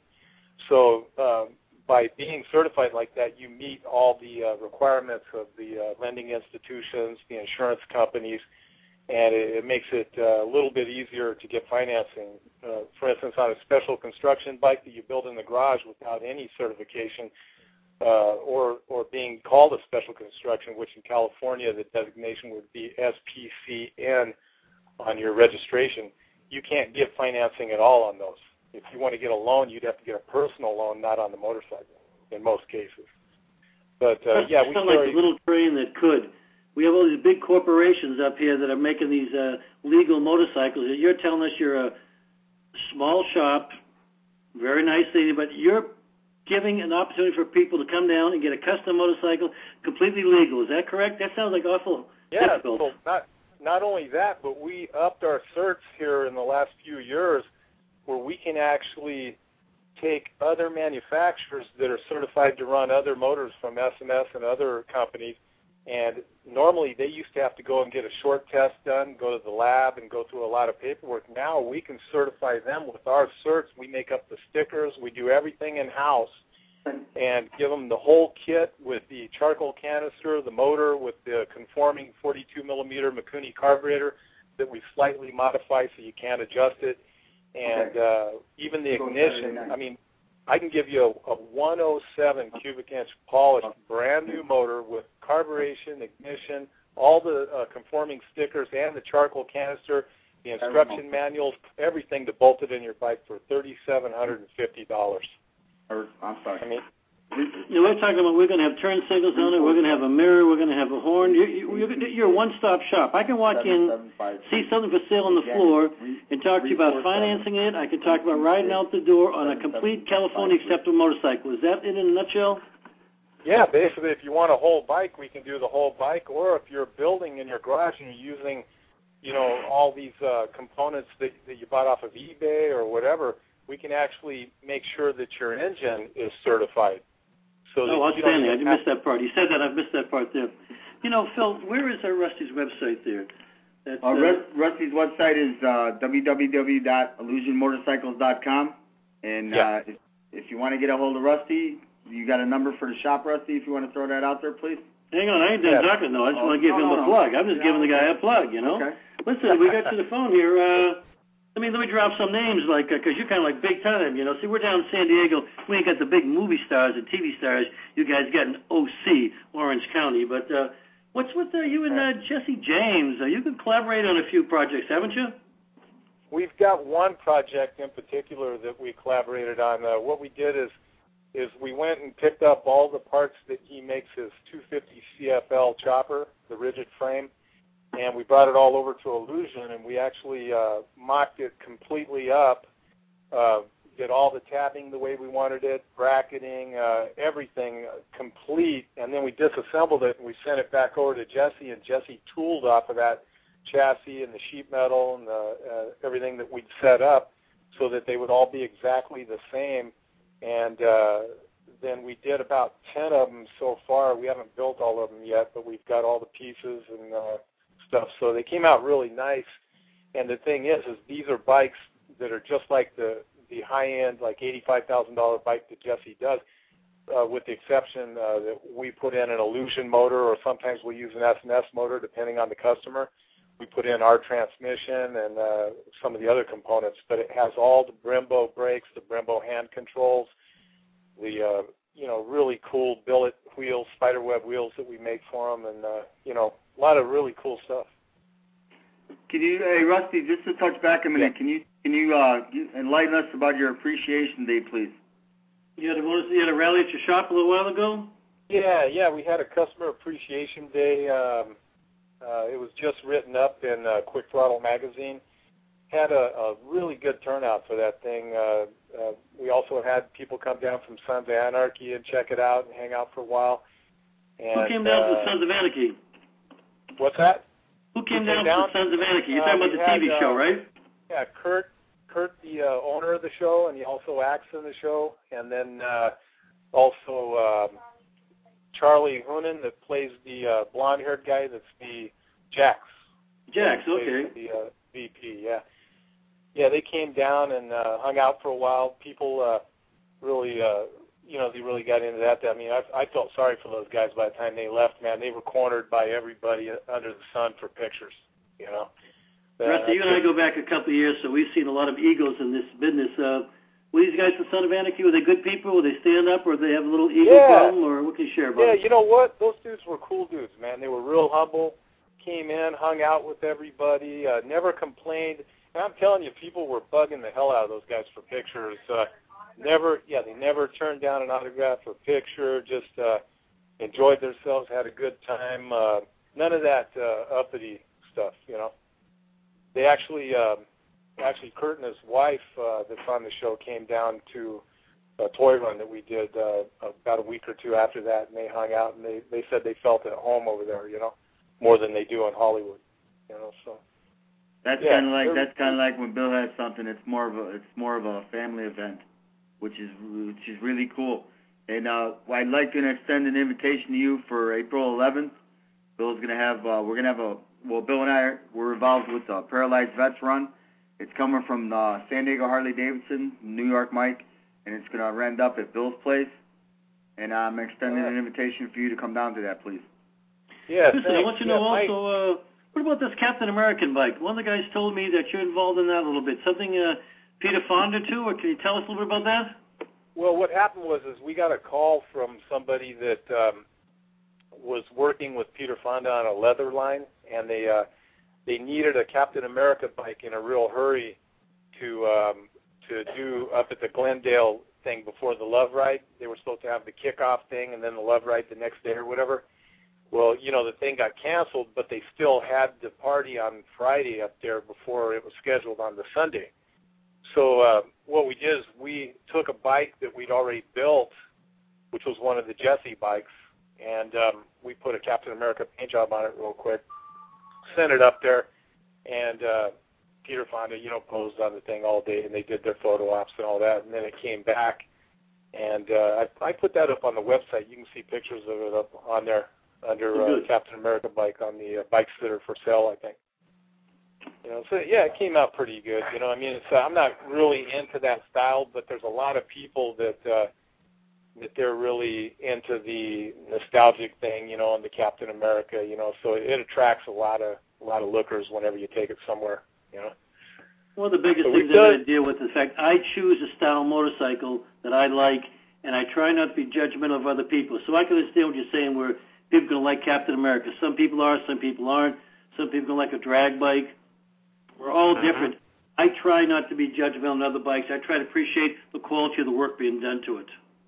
So um, by being certified like that, you meet all the uh, requirements of the uh, lending institutions, the insurance companies, and it, it makes it uh, a little bit easier to get financing. Uh, for instance, on a special construction bike that you build in the garage without any certification, Uh, or or being called a special construction, which in California the designation would be S P C N on your registration, you can't give financing at all on those. If you want to get a loan, you'd have to get a personal loan, not on the motorcycle, in most cases. But uh, yeah, we sound carry, like a little train that could. We have all these big corporations up here that are making these uh, legal motorcycles. You're telling us you're a small shop, very nice thing, but you're giving an opportunity for people to come down and get a custom motorcycle completely legal. Is that correct? That sounds like awful yeah, difficult. So not, not only that, but we upped our certs here in the last few years where we can actually take other manufacturers that are certified to run other motors from S M S and other companies, and normally they used to have to go and get a short test done, go to the lab, and go through a lot of paperwork. Now we can certify them with our certs. We make up the stickers. We do everything in-house and give them the whole kit with the charcoal canister, the motor with the conforming forty-two millimeter Mikuni carburetor that we slightly modify so you can't adjust it. And Okay. uh, even the ignition, I mean, I can give you a, a one oh seven cubic inch polished brand new motor with carburation, ignition, all the uh, conforming stickers and the charcoal canister, the instruction manuals, everything to bolt it in your bike for three thousand seven hundred fifty dollars. Or, I'm sorry. I mean, You know, we're talking about we're going to have turn signals on it, we're going to have a mirror, we're going to have a horn. You, you, you're, you're a one-stop shop. I can walk in, see something for sale on the floor, and talk to you about financing it. I can talk about riding out the door on a complete California acceptable motorcycle. Is that it in a nutshell? yeah, basically, if you want a whole bike, we can do the whole bike. Or if you're building in your garage and you're using, you know, all these uh, components that, that you bought off of eBay or whatever, we can actually make sure that your engine is certified. So that Oh, you don't outstanding. I even missed have- that part. You said that. I've missed that part there. You know, Phil, where is our Rusty's website there? That's, Uh, Rust, Rusty's website is uh, w w w dot illusion motorcycles dot com, and Yeah. uh, if, if you want to get a hold of Rusty, you got a number for the shop, Rusty, if you want to throw that out there, please? Hang on, I ain't done Yeah. talking, though. I just Oh, want to give no, him no, a no. plug. I'm just Yeah, giving the guy okay. a plug, you know? Okay. Listen, we got to the phone here. Uh, I mean, let me drop some names, like, because you're kind of like big time, you know. See, we're down in San Diego. We ain't got the big movie stars and T V stars you guys got in O C, Orange County. But uh, what's with uh, you and uh, Jesse James? Uh, you've been collaborating on a few projects, haven't you? We've got one project in particular that we collaborated on. Uh, what we did is is we went and picked up all the parts that he makes his two fifty C F L chopper, the rigid frame, and we brought it all over to Illusion, and we actually uh, mocked it completely up, uh, did all the tabbing the way we wanted it, bracketing, uh, everything complete, and then we disassembled it and we sent it back over to Jesse, and Jesse tooled off of that chassis and the sheet metal and the, uh, everything that we'd set up so that they would all be exactly the same. And uh, then we did about ten of them so far. We haven't built all of them yet, but we've got all the pieces and uh, stuff. So they came out really nice. And the thing is, is these are bikes that are just like the the high-end, like eighty-five thousand dollars bike that Jesse does, uh, with the exception uh, that we put in an Illusion motor, or sometimes we use an S and S motor, depending on the customer. We put in our transmission and uh, some of the other components, but it has all the Brembo brakes, the Brembo hand controls, the uh, you know really cool billet wheels, spiderweb wheels that we make for them, and uh, you know a lot of really cool stuff. Can you, hey Rusty, just to touch back a minute, yeah. can you can you uh, enlighten us about your appreciation day, please? You had a you had a rally at your shop a little while ago? Yeah, yeah, we had a customer appreciation day. Um, uh, it was just written up in uh, Quick Throttle magazine. Had a, a really good turnout for that thing. Uh, uh, we also had people come down from Sons of Anarchy and check it out and hang out for a while. And, Who came down uh, from Sons of Anarchy? What's that? Who came, Who down, came down from Sons of Anarchy? You're uh, talking about the had, T V uh, show, right? Yeah, Kurt, Kurt, the uh, owner of the show, and he also acts in the show. And then uh, also um, Charlie Hoonan, that plays the uh, blonde-haired guy that's the Jax. Jax, okay. The uh, V P, yeah. Yeah, they came down and uh, hung out for a while. People uh, really, uh, you know, they really got into that. I mean, I, I felt sorry for those guys by the time they left, man. They were cornered by everybody under the sun for pictures, you know. Rusty, you and I go back a couple of years, so we've seen a lot of egos in this business. Uh, were these guys from Son of Anarchy, were they good people? Were they stand up, or did they have a little ego yeah. problem, or what can you share about Yeah, it? you know what? Those dudes were cool dudes, man. They were real humble, came in, hung out with everybody, uh, never complained. And I'm telling you, people were bugging the hell out of those guys for pictures. Uh, never, yeah, they never turned down an autograph or picture, just uh, enjoyed themselves, had a good time. Uh, none of that uh, uppity stuff, you know. They actually, um, actually, Kurt and his wife uh, that's on the show came down to a toy run that we did uh, about a week or two after that, and they hung out, and they, they said they felt at home over there, you know, more than they do in Hollywood, you know. So that's yeah, kind of like that's kind of like when Bill has something. It's more of a it's more of a family event, which is which is really cool. And uh, I'd like to extend an invitation to you for April eleventh. Bill's gonna have uh, we're gonna have a Well, Bill and I, are, we're involved with the Paralyzed Vets Run. It's coming from uh, San Diego Harley-Davidson, New York Mike, and it's going to end up at Bill's place. And I'm extending right. an invitation for you to come down to that, please. Yeah, Listen, thanks. I want you to know yeah, also, uh, what about this Captain American bike? One of the guys told me that you're involved in that a little bit. Something uh, Peter Fonda, too, or can you tell us a little bit about that? Well, what happened was is we got a call from somebody that um, was working with Peter Fonda on a leather line, and they uh, they needed a Captain America bike in a real hurry to um, to do up at the Glendale thing before the Love Ride. They were supposed to have the kickoff thing and then the Love Ride the next day or whatever. Well, you know, the thing got canceled, but they still had the party on Friday up there before it was scheduled on the Sunday. So uh, what we did is we took a bike that we'd already built, which was one of the Jesse bikes, and um, we put a Captain America paint job on it real quick, sent it up there, and uh, Peter Fonda, you know, posed on the thing all day, and they did their photo ops and all that, and then it came back, and uh, I, I put that up on the website. You can see pictures of it up on there under uh, Captain America bike on the uh, bikes that are for sale, I think. You know, so yeah, it came out pretty good. You know, I mean, it's, uh, I'm not really into that style, but there's a lot of people that uh, that they're really into the nostalgic thing, you know, and the Captain America, you know, so it, it attracts a lot of a lot of lookers whenever you take it somewhere, you know. One of the biggest so things that I deal with is the fact I choose a style motorcycle that I like, and I try not to be judgmental of other people. So I can understand what you're saying, where people are going to like Captain America. Some people are, some people aren't. Some people are going to like a drag bike. We're all uh-huh. different. I try not to be judgmental on other bikes. I try to appreciate the quality of the work being done to it.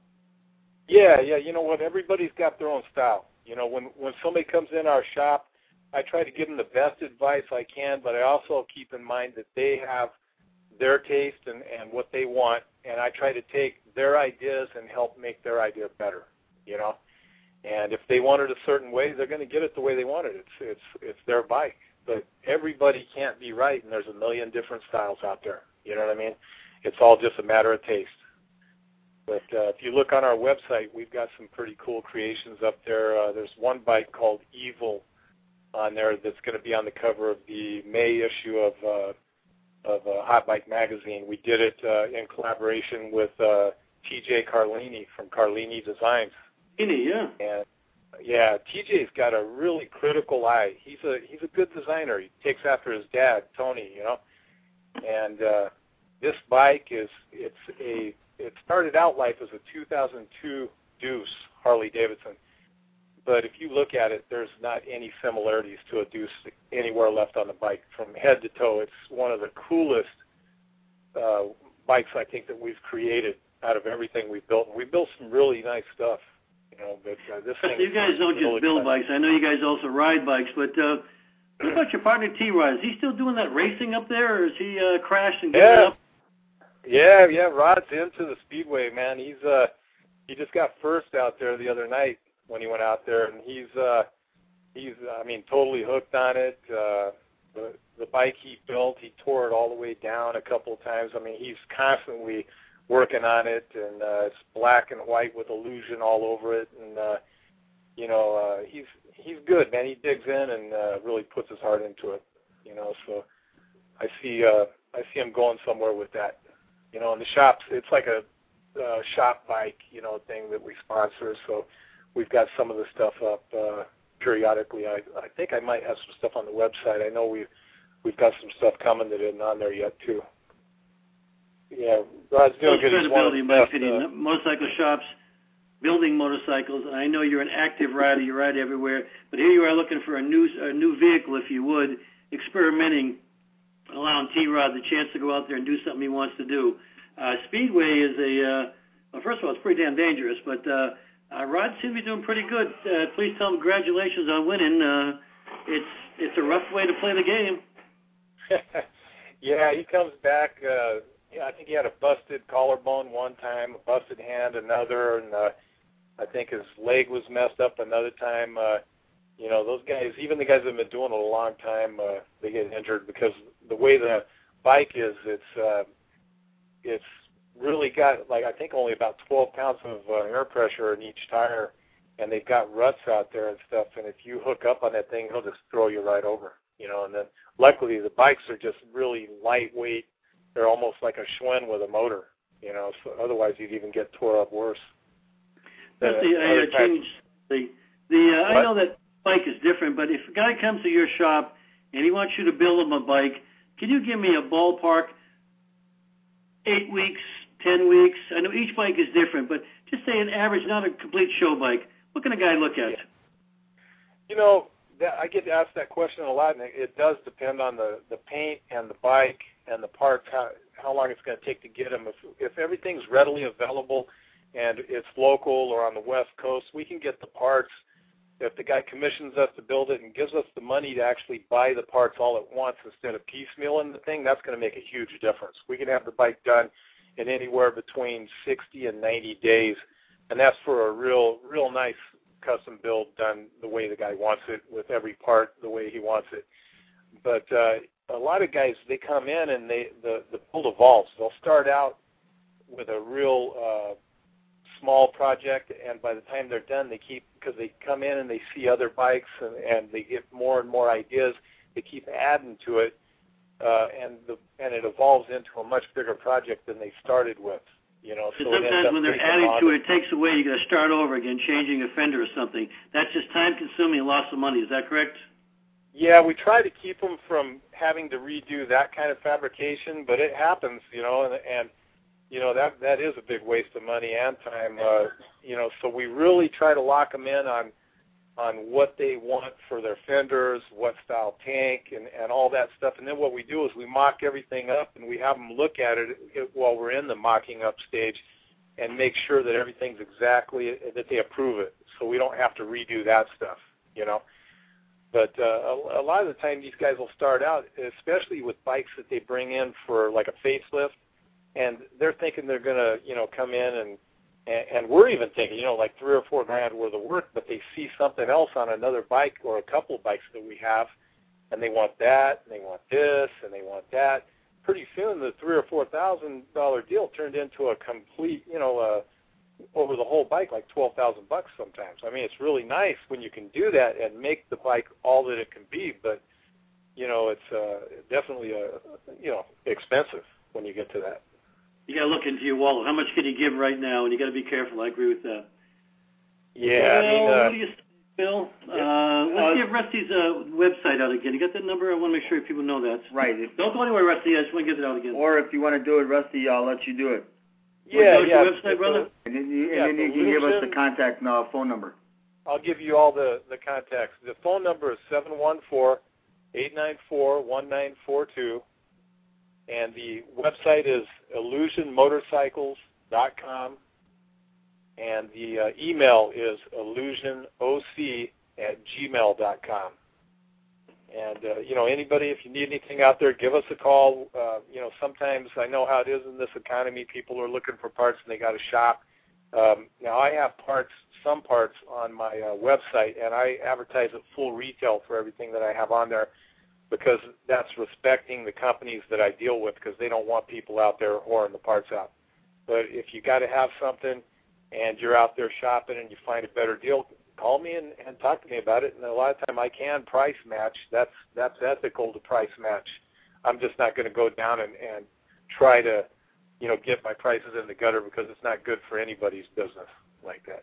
Yeah, yeah. You know what? Everybody's got their own style. You know, when when somebody comes in our shop, I try to give them the best advice I can, but I also keep in mind that they have their taste and, and what they want, and I try to take their ideas and help make their idea better, you know. And if they want it a certain way, they're going to get it the way they want it. It's it's it's their bike. But everybody can't be right, and there's a million different styles out there. You know what I mean? It's all just a matter of taste. But uh, if you look on our website, we've got some pretty cool creations up there. Uh, there's one bike called Evil on there that's going to be on the cover of the May issue of uh, of uh, Hot Bike Magazine. We did it uh, in collaboration with uh, T J Carlini from Carlini Designs. Yeah. And yeah, T J's got a really critical eye. He's a he's a good designer. He takes after his dad, Tony, you know. And uh, this bike is it's a it started out life as a two thousand two Deuce Harley Davidson, but if you look at it, there's not any similarities to a Deuce anywhere left on the bike from head to toe. It's one of the coolest uh, bikes I think that we've created out of everything we've built. And we built some really nice stuff. You know, but uh, this thing you guys don't just build bikes. I know you guys also ride bikes, but uh, what about your partner T-Rod? Is he still doing that racing up there, or is he uh, crashed and given yeah. up? Yeah, yeah, Rod's into the speedway, man. He's uh, he just got first out there the other night when he went out there, and he's uh, he's I mean totally hooked on it. Uh, the the bike he built, he tore it all the way down a couple of times. I mean, he's constantly working on it, and uh, it's black and white with illusion all over it, and uh, you know uh, he's he's good, man. He digs in and uh, really puts his heart into it, you know. So I see uh, I see him going somewhere with that, you know. In the shops, it's like a uh, shop bike, you know, thing that we sponsor. So we've got some of the stuff up uh, periodically. I I think I might have some stuff on the website. I know we've we've got some stuff coming that isn't on there yet too. Yeah, Rod's doing good. Credibility, Mike, uh, motorcycle shops, building motorcycles. And I know you're an active rider. You ride everywhere. But here you are looking for a new a new vehicle, if you would, experimenting, allowing T-Rod the chance to go out there and do something he wants to do. Uh, Speedway is a, uh, well, first of all, it's pretty damn dangerous. But uh, uh, Rod seems to be doing pretty good. Uh, please tell him congratulations on winning. Uh, it's it's a rough way to play the game. Yeah, he comes back. Uh, Yeah, I think he had a busted collarbone one time, a busted hand another, and uh, I think his leg was messed up another time. Uh, you know, those guys, even the guys that have been doing it a long time, uh, they get injured because the way the bike is, it's uh, it's really got, like, I think only about twelve pounds of uh, air pressure in each tire, and they've got ruts out there and stuff, and if you hook up on that thing, it'll just throw you right over, you know. And then luckily the bikes are just really lightweight. They're almost like a Schwinn with a motor, you know. So otherwise, you'd even get tore up worse. That's the, I uh, changed the the. Uh, I know that bike is different, but if a guy comes to your shop and he wants you to build him a bike, can you give me a ballpark? Eight weeks, ten weeks. I know each bike is different, but just say an average, not a complete show bike. What can a guy look at? You know, that, I get asked that question a lot, and it, it does depend on the the paint and the bike and the parts, how, how long it's going to take to get them. If, if everything's readily available and it's local or on the West Coast, we can get the parts. If the guy commissions us to build it and gives us the money to actually buy the parts all at once instead of piecemealing the thing, that's going to make a huge difference. We can have the bike done in anywhere between sixty and ninety days, and that's for a real, real nice custom build done the way the guy wants it, with every part the way he wants it. But uh, a lot of guys, they come in and they the, the build evolves. They'll start out with a real uh, small project, and by the time they're done, they keep, because they come in and they see other bikes and, and they get more and more ideas, they keep adding to it, uh, and the and it evolves into a much bigger project than they started with. You know, so sometimes when they're adding to it, it takes away. You got to start over again, changing a fender or something. That's just time-consuming and loss of money. Is that correct? Yeah, we try to keep them from having to redo that kind of fabrication, but it happens, you know, and, and you know, that that is a big waste of money and time, uh, you know, so we really try to lock them in on on what they want for their fenders, what style tank, and, and all that stuff. And then what we do is we mock everything up, and we have them look at it while we're in the mocking up stage and make sure that everything's exactly, that they approve it, so we don't have to redo that stuff, you know. But uh, a, a lot of the time these guys will start out, especially with bikes that they bring in for like a facelift, and they're thinking they're going to, you know, come in and, and and we're even thinking, you know, like three or four grand worth of work, but they see something else on another bike or a couple of bikes that we have, and they want that, and they want this, and they want that. Pretty soon, the three or four thousand dollar deal turned into a complete, you know, uh, over the whole bike, like twelve thousand bucks sometimes. I mean, it's really nice when you can do that and make the bike all that it can be, but you know, it's uh, definitely a, you know, expensive when you get to that. You got to look into your wallet. How much can you give right now? And you got to be careful. I agree with that. Yeah, well, I mean, uh, what do you say, Bill? Yeah. Uh, let's Uh, give Rusty's uh, website out again. You got that number? I want to make sure people know that. Right. If, Don't go anywhere, Rusty. I just want to get it out again. or if you want to do it, Rusty, I'll let you do it. yeah, What's yeah. your website, brother? And then you, Yeah, and then you can give us the Solution- contact uh, phone number. I'll give you all the, the contacts. The phone number is seven one four, eight nine four, one nine four two, and the website is illusion motorcycles dot com, and the uh, email is illusionoc at gmail dot com. And, uh, you know, anybody, if you need anything out there, give us a call. Uh, you know, sometimes I know how it is in this economy. People are looking for parts and they got to shop. Um, now, I have parts, some parts on my uh, website, and I advertise at full retail for everything that I have on there because that's respecting the companies that I deal with because they don't want people out there whoring the parts out. But if you got to have something and you're out there shopping and you find a better deal, call me and, and talk to me about it. And a lot of time I can price match. That's that's ethical to price match. I'm just not going to go down and, and try to, you know, get my prices in the gutter because it's not good for anybody's business like that.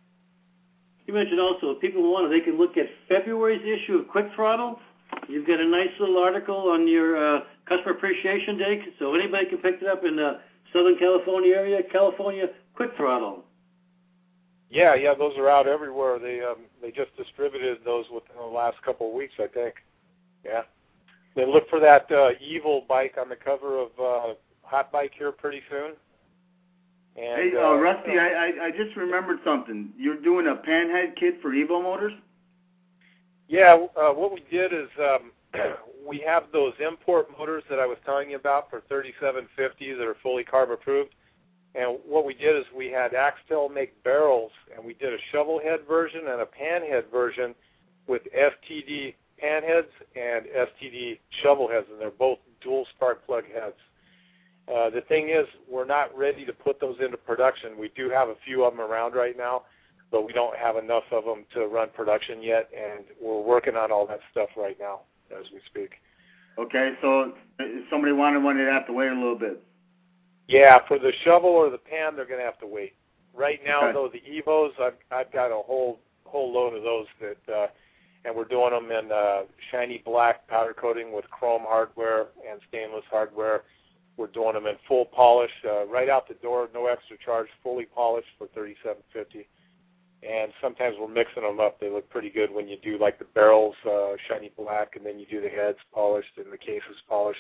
You mentioned also, if people want it, they can look at February's issue of Quick Throttle. You've got a nice little article on your uh, Customer Appreciation Day, so anybody can pick it up in the Southern California area, California Quick Throttle. Yeah, yeah, those are out everywhere. They um, they just distributed those within the last couple of weeks, I think. Yeah. Then look for that uh, Evil bike on the cover of uh, Hot Bike here pretty soon. And, Hey, uh, uh, Rusty, I, I I just remembered something. You're doing a panhead kit for Evo Motors? Yeah, uh, what we did is um, we have those import motors that I was telling you about for thirty-seven fifty that are fully carb approved. And what we did is we had Axtel make barrels, and we did a shovel head version and a panhead version with S T D panheads and S T D shovel heads, and they're both dual spark plug heads. Uh, the thing is, we're not ready to put those into production. We do have a few of them around right now, but we don't have enough of them to run production yet, and we're working on all that stuff right now as we speak. Okay, so if somebody wanted one, they'd have to wait a little bit. Yeah, for the shovel or the pan, they're going to have to wait. Right now, Okay. though, the Evos, I've, I've got a whole whole load of those that, uh, and we're doing them in uh, shiny black powder coating with chrome hardware and stainless hardware. We're doing them in full polish, uh, right out the door, no extra charge, fully polished for thirty-seven fifty. And sometimes we're mixing them up. They look pretty good when you do like the barrels, uh, shiny black, and then you do the heads polished and the cases polished.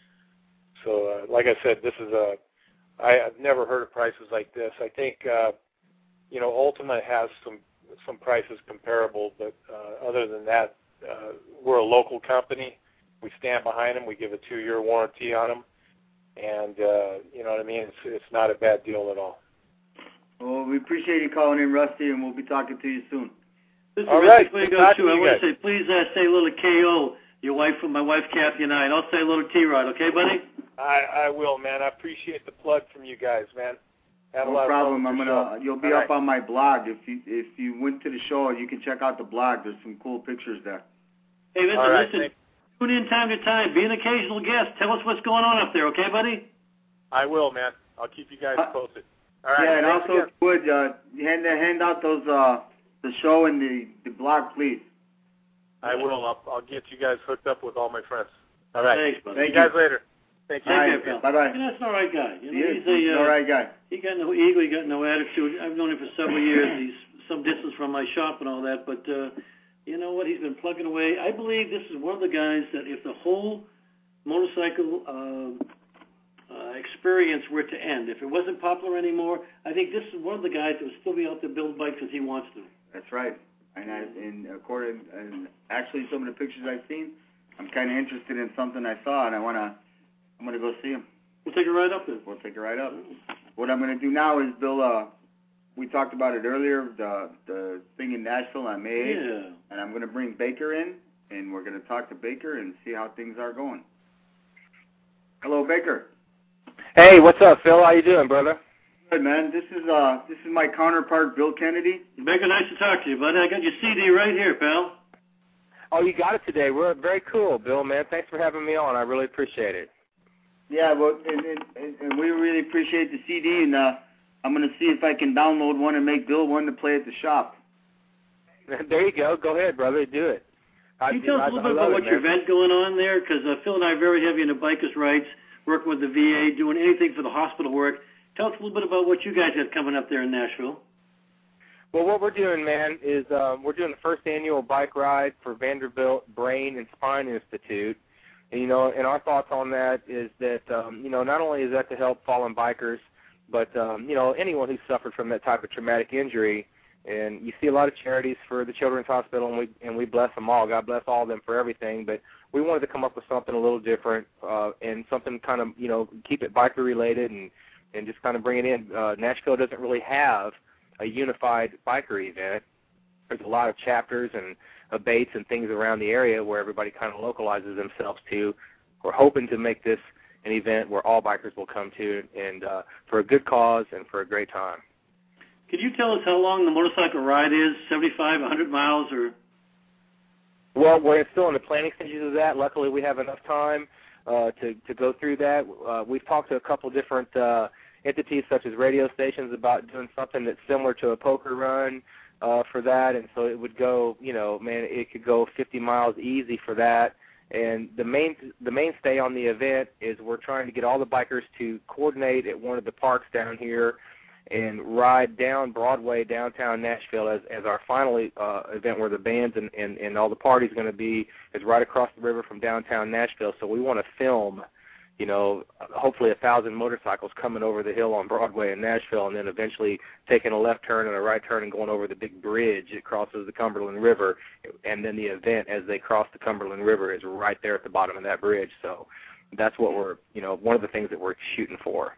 So, uh, like I said, this is a I, I've never heard of prices like this. I think, uh, you know, Ultima has some some prices comparable, but uh, other than that, uh, we're a local company. We stand behind them. We give a two-year warranty on them, and uh, you know what I mean. It's it's not a bad deal at all. Well, we appreciate you calling in, Rusty, and we'll be talking to you soon. Listen, All Rusty, right, before you good go, talking too, to I you want to guys. say, please uh, say a little K O, your wife, my wife Kathy, and I, and I'll say a little T-Rod, okay, buddy? I, I will, man. I appreciate the plug from you guys, man. Have a No lot problem. of I'm fun with gonna. your show. You'll be All up right. on my blog. If you if you went to the show, you can check out the blog. There's some cool pictures there. Hey, listen, All right, listen, thanks. tune in time to time. Be an occasional guest. Tell us what's going on up there, okay, buddy? I will, man. I'll keep you guys Uh, posted. All right. Yeah, and thanks also again. would uh, hand hand out those uh the show and the the blog, please. I will. I'll, I'll get you guys hooked up with all my friends. All right. Thanks, buddy. See Thank you guys you. later. Thank you. Take All care, right, pal. bye-bye. And that's an all right guy. You know, He is. he's a, He's an uh, all right guy. He got no ego. He got no attitude. I've known him for several years. He's some distance from my shop and all that. But uh, you know what? He's been plugging away. I believe this is one of the guys that if the whole motorcycle uh, uh, experience were to end, if it wasn't popular anymore, I think this is one of the guys that would still be out there building bikes because he wants to. That's right. And I, and according and actually some of the pictures I've seen, I'm kind of interested in something I saw, and I wanna I'm gonna go see him. We'll take it right up then. We'll take it right up. What I'm going to do now is, Bill, uh, we talked about it earlier, the the thing in Nashville on May eighth, Yeah. and I'm going to bring Baker in, and we're going to talk to Baker and see how things are going. Hello, Baker. Hey, what's up, Phil? How you doing, brother? Good, man. This is uh this is my counterpart, Bill Kennedy. Baker, nice to talk to you, bud. I got your C D right here, pal. Oh, you got it today. We're very cool, Bill, man. Thanks for having me on. I really appreciate it. Yeah, well, and, and, and we really appreciate the C D, and uh, I'm going to see if I can download one and make Bill one to play at the shop. There you go. Go ahead, brother. Do it. Can you tell us a little bit about what your event going on there? Because uh, Phil and I are very heavy into bikers' rights, working with the V A, doing anything for the hospital work. Tell us a little bit about what you guys have coming up there in Nashville. Well, what we're doing, man, is um, we're doing the first annual bike ride for Vanderbilt Brain and Spine Institute. And, you know, and our thoughts on that is that, um, you know, not only is that to help fallen bikers, but, um, you know, anyone who's suffered from that type of traumatic injury. And you see a lot of charities for the Children's Hospital, and we and we bless them all. God bless all of them for everything. But we wanted to come up with something a little different uh, and something kind of, you know, keep it biker related and, and just kind of bring it in. Uh, Nashville doesn't really have a unified biker event. There's a lot of chapters and abates and things around the area where everybody kind of localizes themselves to. We're hoping to make this an event where all bikers will come to, and uh, for a good cause and for a great time. Could you tell us how long the motorcycle ride is, seventy-five, one hundred miles, or? Well, we're still in the planning stages of that. Luckily, we have enough time uh, to, to go through that. Uh, we've talked to a couple different uh, entities such as radio stations about doing something that's similar to a poker run uh, for that, and so it would go, you know, man, it could go fifty miles easy for that. And the main the mainstay on the event is we're trying to get all the bikers to coordinate at one of the parks down here and ride down Broadway, downtown Nashville as, as our final uh, event where the bands and, and, and all the parties going to be is right across the river from downtown Nashville. So we want to film, you know, hopefully a thousand motorcycles coming over the hill on Broadway in Nashville, and then eventually taking a left turn and a right turn and going over the big bridge that crosses the Cumberland River. And then the event as they cross the Cumberland River is right there at the bottom of that bridge. So that's what we're, you know, one of the things that we're shooting for.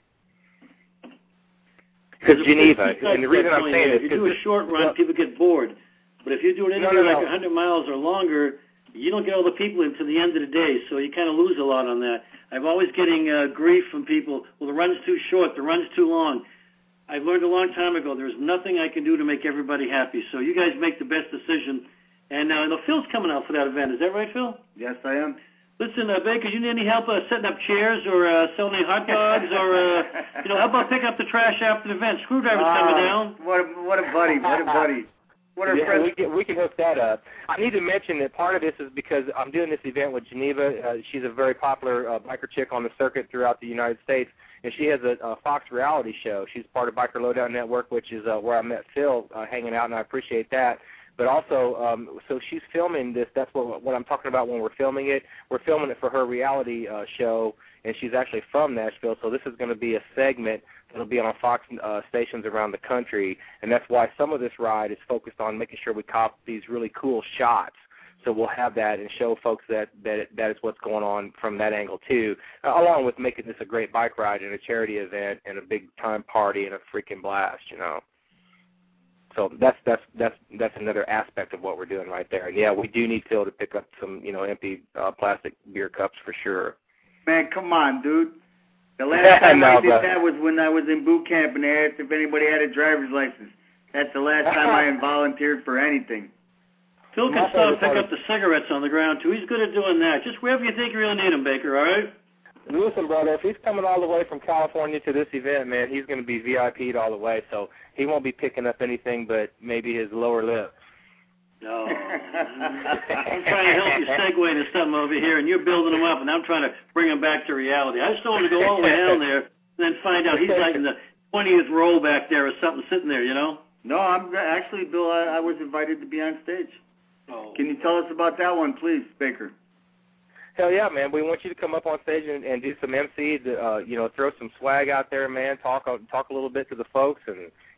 Because Geneva, and the reason I'm saying is, if you do a short run, well, people get bored. But if you're doing anything no, no, like no. one hundred miles or longer, you don't get all the people into the end of the day, so you kind of lose a lot on that. I'm always getting uh, grief from people, well, the run's too short, the run's too long. I've learned a long time ago there's nothing I can do to make everybody happy, so you guys make the best decision. And uh, Phil's coming out for that event. Is that right, Phil? Yes, I am. Listen, uh, Baker, you need any help uh, setting up chairs or uh, selling any hot dogs or, uh, you know, how about picking up the trash after the event? Screwdriver's uh, coming down. What a, what a buddy, what a buddy. What a yeah, friend. we can, we can hook that up. I need to mention that part of this is because I'm doing this event with Geneva. Uh, she's a very popular uh, biker chick on the circuit throughout the United States, and she has a, a Fox reality show. She's part of Biker Lowdown Network, which is uh, where I met Phil uh, hanging out, and I appreciate that. But also, um, so she's filming this. That's what what I'm talking about when we're filming it. We're filming it for her reality uh, show, and she's actually from Nashville. So this is going to be a segment that'll be on Fox uh, stations around the country, and that's why some of this ride is focused on making sure we cop these really cool shots. So we'll have that and show folks that that that is what's going on from that angle too, uh, along with making this a great bike ride and a charity event and a big time party and a freaking blast, you know. So that's that's that's that's another aspect of what we're doing right there. And yeah, we do need Phil to pick up some, you know, empty uh, plastic beer cups for sure. Man, come on, dude. The last time no, I did but... that was when I was in boot camp and they asked if anybody had a driver's license. That's the last time I volunteered for anything. Phil can stop and pick up the cigarettes on the ground too. He's good at doing that. Just wherever you think you really need them, Baker. All right. Listen, brother, if he's coming all the way from California to this event, man, he's going to be V I P'd all the way, so he won't be picking up anything but maybe his lower lip. No. I'm trying to help you segue to something over here, and you're building him up, and I'm trying to bring him back to reality. I just don't want to go all the way down there and then find out he's like in the twentieth row back there or something sitting there, you know? No, I'm actually, Bill, I, I was invited to be on stage. Oh. Can you tell us about that one, please, Baker? Hell yeah, man! We want you to come up on stage and, and do some M C, to, uh, you know, throw some swag out there, man. Talk talk a little bit to the folks, and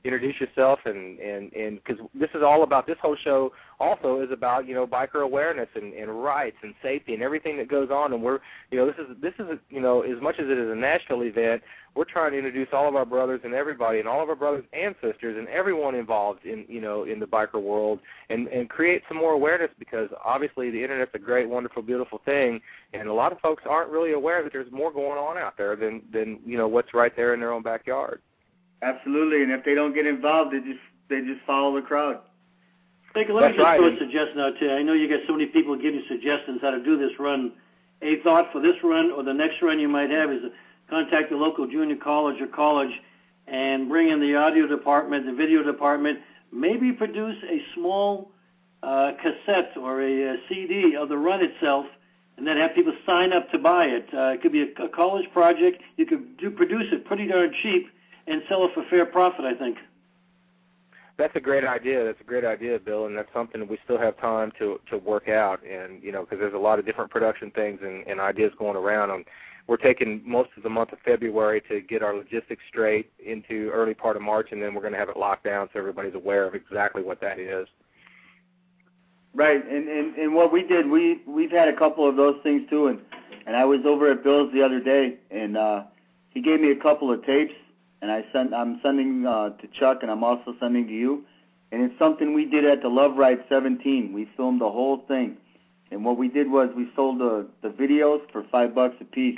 introduce yourself, and and and because this is all about, this whole show also is about, you know, biker awareness and, and rights and safety and everything that goes on. And we're, you know, this is this is you know, as much as it is a national event, we're trying to introduce all of our brothers and everybody, and all of our brothers and sisters, and everyone involved in, you know, in the biker world, and and create some more awareness, because obviously the internet's a great, wonderful, beautiful thing, and a lot of folks aren't really aware that there's more going on out there than than you know, what's right there in their own backyard. Absolutely, and if they don't get involved, they just they just follow the crowd. Baker, let That's me just right. throw a suggestion out to you. I know you got so many people giving suggestions how to do this run. A thought for this run or the next run you might have is to contact the local junior college or college and bring in the audio department, the video department, maybe produce a small uh, cassette or a, a C D of the run itself, and then have people sign up to buy it. Uh, it could be a, a college project. You could do produce it pretty darn cheap and sell it for fair profit, I think. That's a great idea. That's a great idea, Bill, and that's something we still have time to to work out. And, you know, because there's a lot of different production things and, and ideas going around. And we're taking most of the month of February to get our logistics straight into early part of March, and then we're going to have it locked down so everybody's aware of exactly what that is. Right, and, and, and what we did, we, we've had a couple of those things too, and, and I was over at Bill's the other day, and uh, he gave me a couple of tapes, and I sent, I'm sending uh, to Chuck, and I'm also sending to you. And it's something we did at the Love Ride seventeen. We filmed the whole thing. And what we did was we sold the, the videos for five bucks a piece.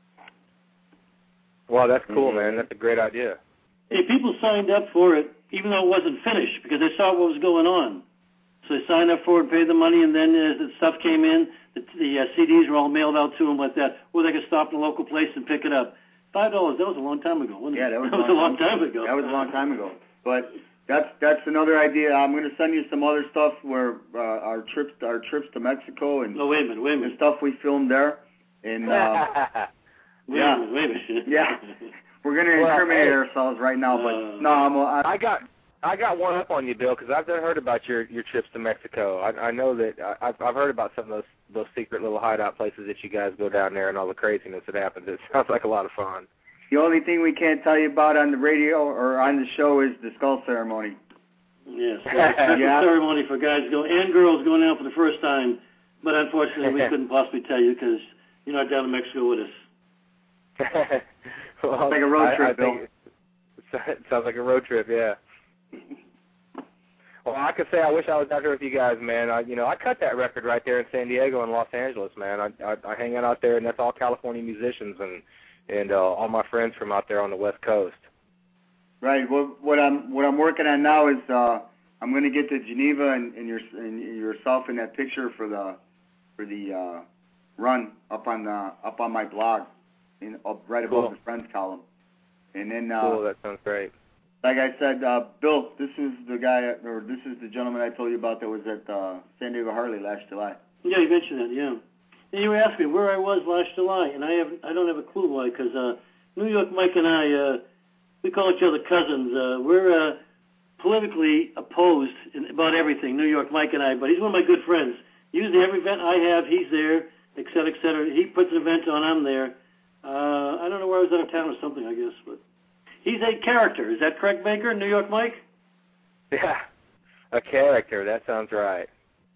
Wow, that's cool, man. That's a great idea. Hey, people signed up for it, even though it wasn't finished, because they saw what was going on. So they signed up for it, paid the money, and then as the stuff came in, the, the uh, C Ds were all mailed out to them like that, or they could stop in a local place and pick it up. Five dollars. That was a long time ago, wasn't it? Yeah, that was, that was a long time, time ago. That was a long time ago. But that's that's another idea. I'm going to send you some other stuff where uh, our trips our trips to Mexico and oh wait a minute, wait a minute. the stuff we filmed there. And uh, wait yeah, a minute, wait a minute. yeah, we're going to well, incriminate hey, ourselves right now. But uh, no, I'm. I, I got I got one up on you, Bill, because I've heard about your, your trips to Mexico. I, I know that I, I've I've heard about some of those those secret little hideout places that you guys go down there and all the craziness that happens. It sounds like a lot of fun. The only thing we can't tell you about on the radio or on the show is the skull ceremony. Yes, yeah, yeah. ceremony for guys go and girls going out for the first time, but unfortunately we couldn't possibly tell you because you're not down in Mexico with us. Well, it's like a road trip, I, I Bill. It sounds like a road trip, yeah. Well, I could say I wish I was out here with you guys, man. I, you know, I cut that record right there in San Diego and Los Angeles, man. I, I, I hang out out there, and that's all California musicians and and uh, all my friends from out there on the West Coast. Right. Well, what I'm what I'm working on now is uh, I'm going to get to Geneva and, and, your, and yourself in that picture for the for the uh, run up on the up on my blog, in up right above Cool. the friends column. And then, uh, Cool. That sounds great. like I said, uh, Bill, this is the guy, or this is the gentleman I told you about that was at uh, San Diego Harley last July. Yeah, you mentioned that. Yeah. And you asked me where I was last July, and I have I don't have a clue why, because uh, New York Mike and I uh, we call each other cousins. Uh, we're uh, politically opposed in about everything, New York Mike and I, but he's one of my good friends. Usually every event I have, he's there, et cetera, et cetera. He puts an event on, I'm there. Uh, I don't know where I was out of town or something, I guess, but he's a character. Is that correct, Baker? New York Mike? Yeah, a character. That sounds right.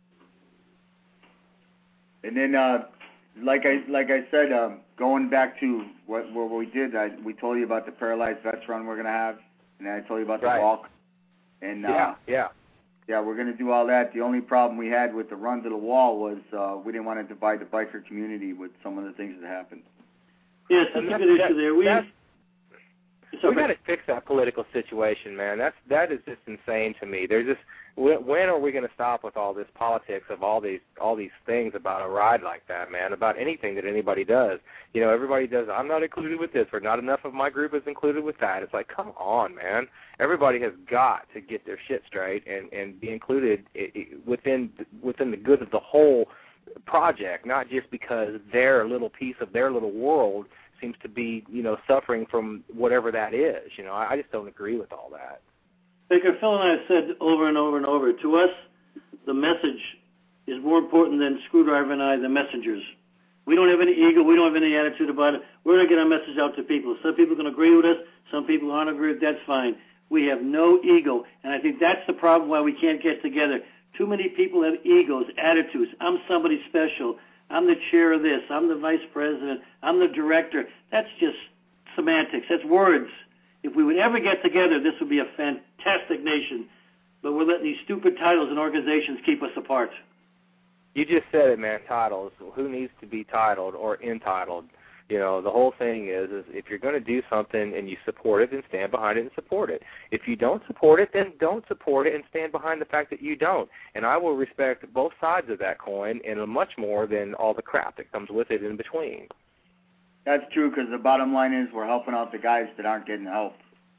And then, uh, like I like I said, um, going back to what what we did, I, we told you about the Paralyzed Vets run we're going to have, and then I told you about the Right. walk. And uh, Yeah, yeah. yeah, we're going to do all that. The only problem we had with the run to the wall was uh, we didn't want to divide the biker community with some of the things that happened. Yes, that's And a that- good that- issue there. We that's- so We got to fix that political situation, man. That's that is just insane to me. There's just when, when are we going to stop with all this politics of all these all these things about a ride like that, man? About anything that anybody does, you know, everybody does. I'm not included with this, or not enough of my group is included with that. It's like, come on, man. Everybody has got to get their shit straight and and be included within within the good of the whole project, not just because their little piece of their little world seems to be, you know, suffering from whatever that is. You know, I, I just don't agree with all that. Baker, Phil and I have said over and over and over, to us, the message is more important than Screwdriver and I, the messengers. We don't have any ego. We don't have any attitude about it. We're going to get our message out to people. Some people are going to agree with us. Some people aren't agree with That's fine. We have no ego, and I think that's the problem why we can't get together. Too many people have egos, attitudes. I'm somebody special. I'm the chair of this. I'm the vice president. I'm the director. That's just semantics. That's words. If we would ever get together, this would be a fantastic nation. But we're letting these stupid titles and organizations keep us apart. You just said it, man, titles. Who needs to be titled or entitled? You know, the whole thing is, is if you're going to do something and you support it, then stand behind it and support it. If you don't support it, then don't support it and stand behind the fact that you don't. And I will respect both sides of that coin, and much more than all the crap that comes with it in between. That's true, because the bottom line is we're helping out the guys that aren't getting help.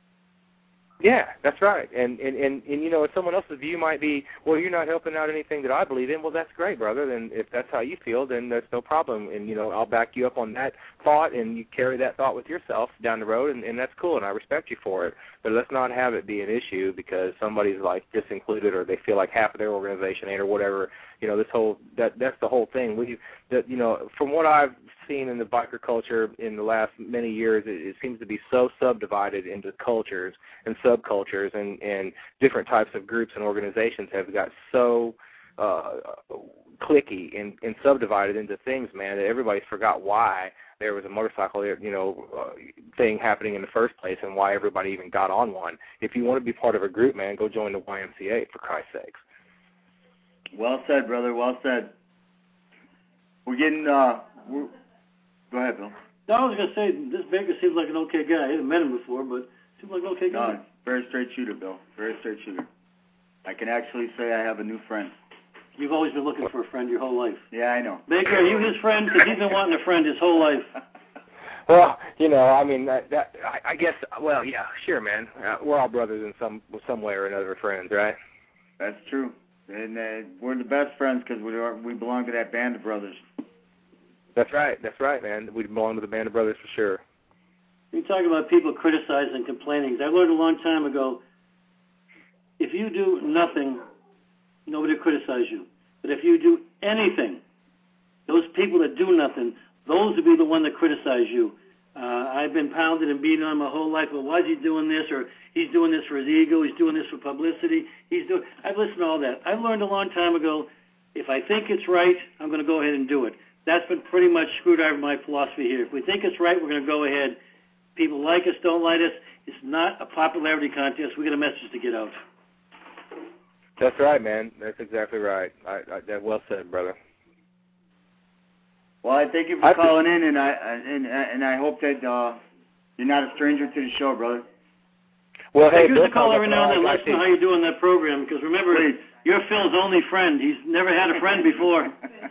Yeah, that's right. And, and, and, and, you know, someone else's view might be, well, you're not helping out anything that I believe in. Well, that's great, brother. Then if that's how you feel, then that's no problem. And, you know, I'll back you up on that thought, and you carry that thought with yourself down the road, and, and that's cool, and I respect you for it. But let's not have it be an issue because somebody's, like, disincluded or they feel like half of their organization ain't or whatever. You know, this whole, that that's the whole thing. We, that, you know, from what I've seen in the biker culture in the last many years, it, it seems to be so subdivided into cultures and subcultures, and, and different types of groups and organizations have got so uh, cliquey and, and subdivided into things, man, that everybody forgot why there was a motorcycle, you know, uh, thing happening in the first place and why everybody even got on one. If you want to be part of a group, man, go join the Y M C A, for Christ's sakes. Well said, brother. Well said. We're getting, uh, we're, go ahead, Bill. No, I was going to say, this Baker seems like an okay guy. I haven't met him before, but seems like an okay guy. No, very straight shooter, Bill. Very straight shooter. I can actually say I have a new friend. You've always been looking for a friend your whole life. Yeah, I know. Baker, are you his friend? Because he's been wanting a friend his whole life. Well, you know, I mean, that, that I, I guess, well, yeah, sure, man. Uh, we're all brothers in some some way or another, friends, right? That's true. And uh, we're the best friends because we are, we belong to that band of brothers. That's right. That's right, man. We belong to the band of brothers for sure. You talk about people criticizing and complaining. I learned a long time ago, if you do nothing, nobody will criticize you. But if you do anything, those people that do nothing, those will be the one that criticize you. Uh, I've been pounded and beaten on my whole life. Well, why is he doing this? Or he's doing this for his ego. He's doing this for publicity. He's doing. I've listened to all that. I learned a long time ago, if I think it's right, I'm going to go ahead and do it. That's been pretty much Screwdriver my philosophy here. If we think it's right, we're going to go ahead. People like us, don't like us. It's not a popularity contest. We got a message to get out. That's right, man. That's exactly right. I, I, that well said, brother. Well, I thank you for I calling in, and I and and I hope that uh, you're not a stranger to the show, brother. Well, hey, give us a call every now and then. Let us know how you're doing that program, because remember, Please. You're Phil's only friend. He's never had a friend before.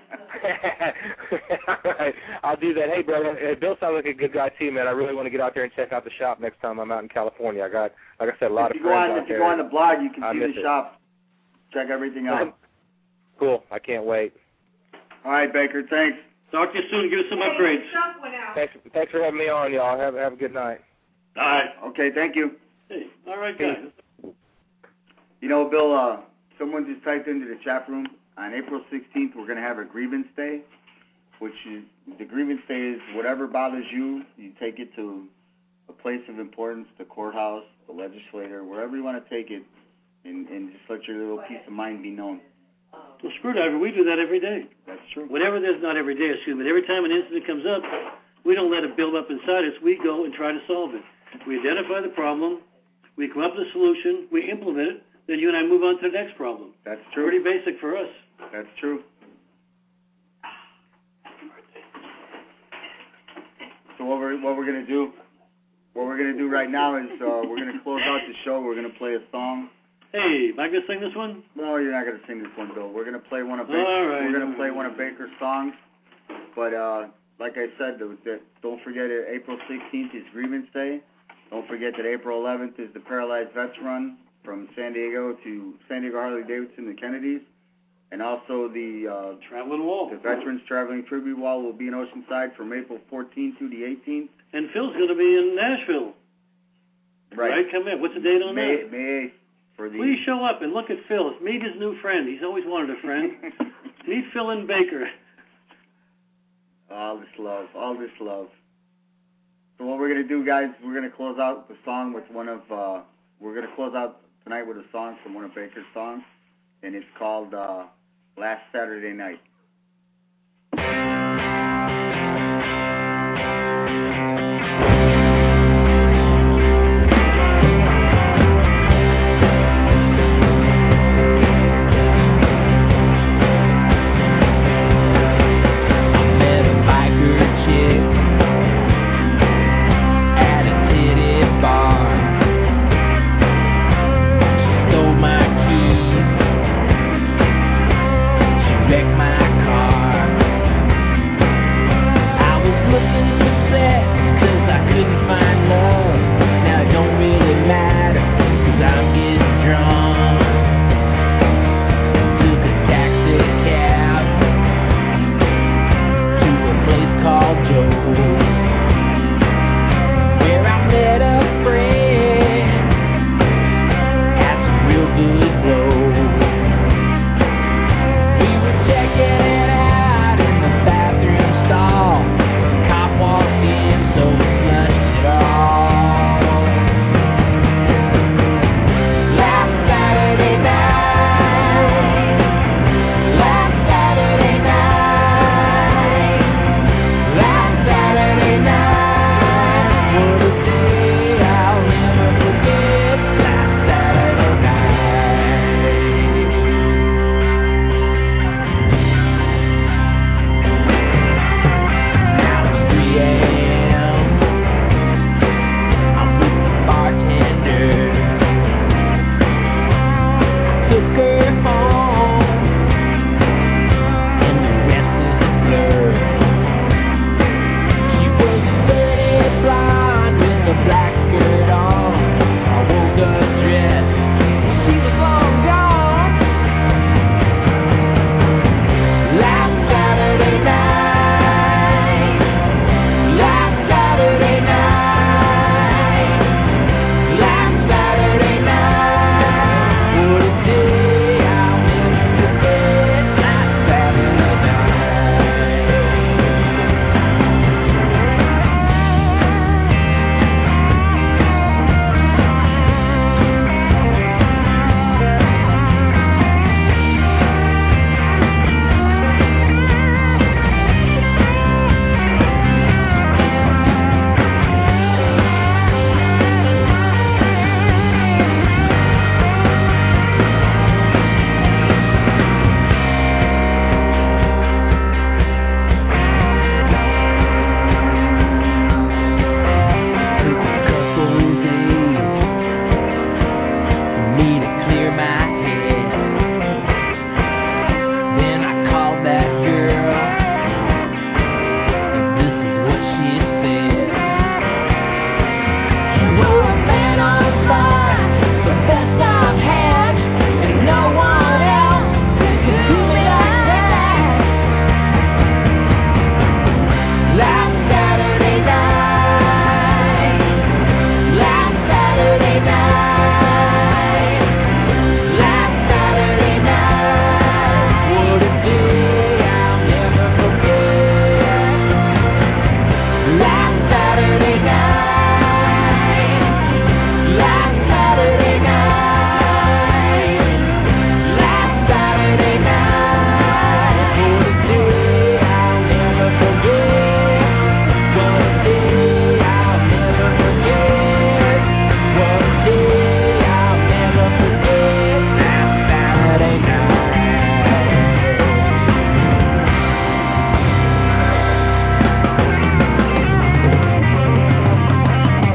All right, I'll do that. Hey, brother, uh, Bill sounds like a good guy too, man. I really want to get out there and check out the shop next time I'm out in California. I got, like I said, a lot if of friends on, out if there. If you go on the blog, you can I see the it. shop. Check everything out. Cool. I can't wait. All right, Baker. Thanks. Talk to you soon. Give us some upgrades. Thanks, thanks for having me on, y'all. Have, have a good night. All right. Okay, thank you. Hey, all right, guys. You know, Bill, uh, someone just typed into the chat room, on April sixteenth, we're going to have a grievance day, which is, the grievance day is whatever bothers you, you take it to a place of importance, the courthouse, the legislator, wherever you want to take it, and, and just let your little peace of mind be known. Well, Screwdriver, we do that every day. That's true. Whatever there's not every day, excuse me, but every time an incident comes up, we don't let it build up inside us. We go and try to solve it. We identify the problem, we come up with a solution, we implement it, then you and I move on to the next problem. That's true. Pretty basic for us. That's true. So what we're what we're gonna do, what we're gonna do right now is uh, we're gonna close out the show. We're gonna play a song. Hey, am I gonna sing this one? No, you're not gonna sing this one, Bill. We're gonna play one of Baker, All right. we're gonna play one of Baker's songs. But uh, like I said, the, the, don't forget it. April sixteenth is Grievance Day. Don't forget that April eleventh is the Paralyzed Vets Run from San Diego to San Diego Harley Davidson to Kennedy's. And also the uh, Traveling Wall. The Veterans Traveling Tribute Wall will be in Oceanside from April fourteenth through the eighteenth. And Phil's going to be in Nashville. Right. Right, come in. What's the date on May, that? May eighth. For the Please show up and look at Phil. Meet his new friend. He's always wanted a friend. Meet Phil and Baker. All this love. All this love. So what we're going to do, guys, we're going to close out the song with one of uh, we're going to close out tonight with a song from one of Baker's songs, and it's called uh, Last Saturday Night.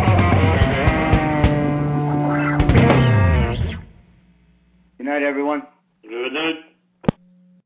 Good night, everyone.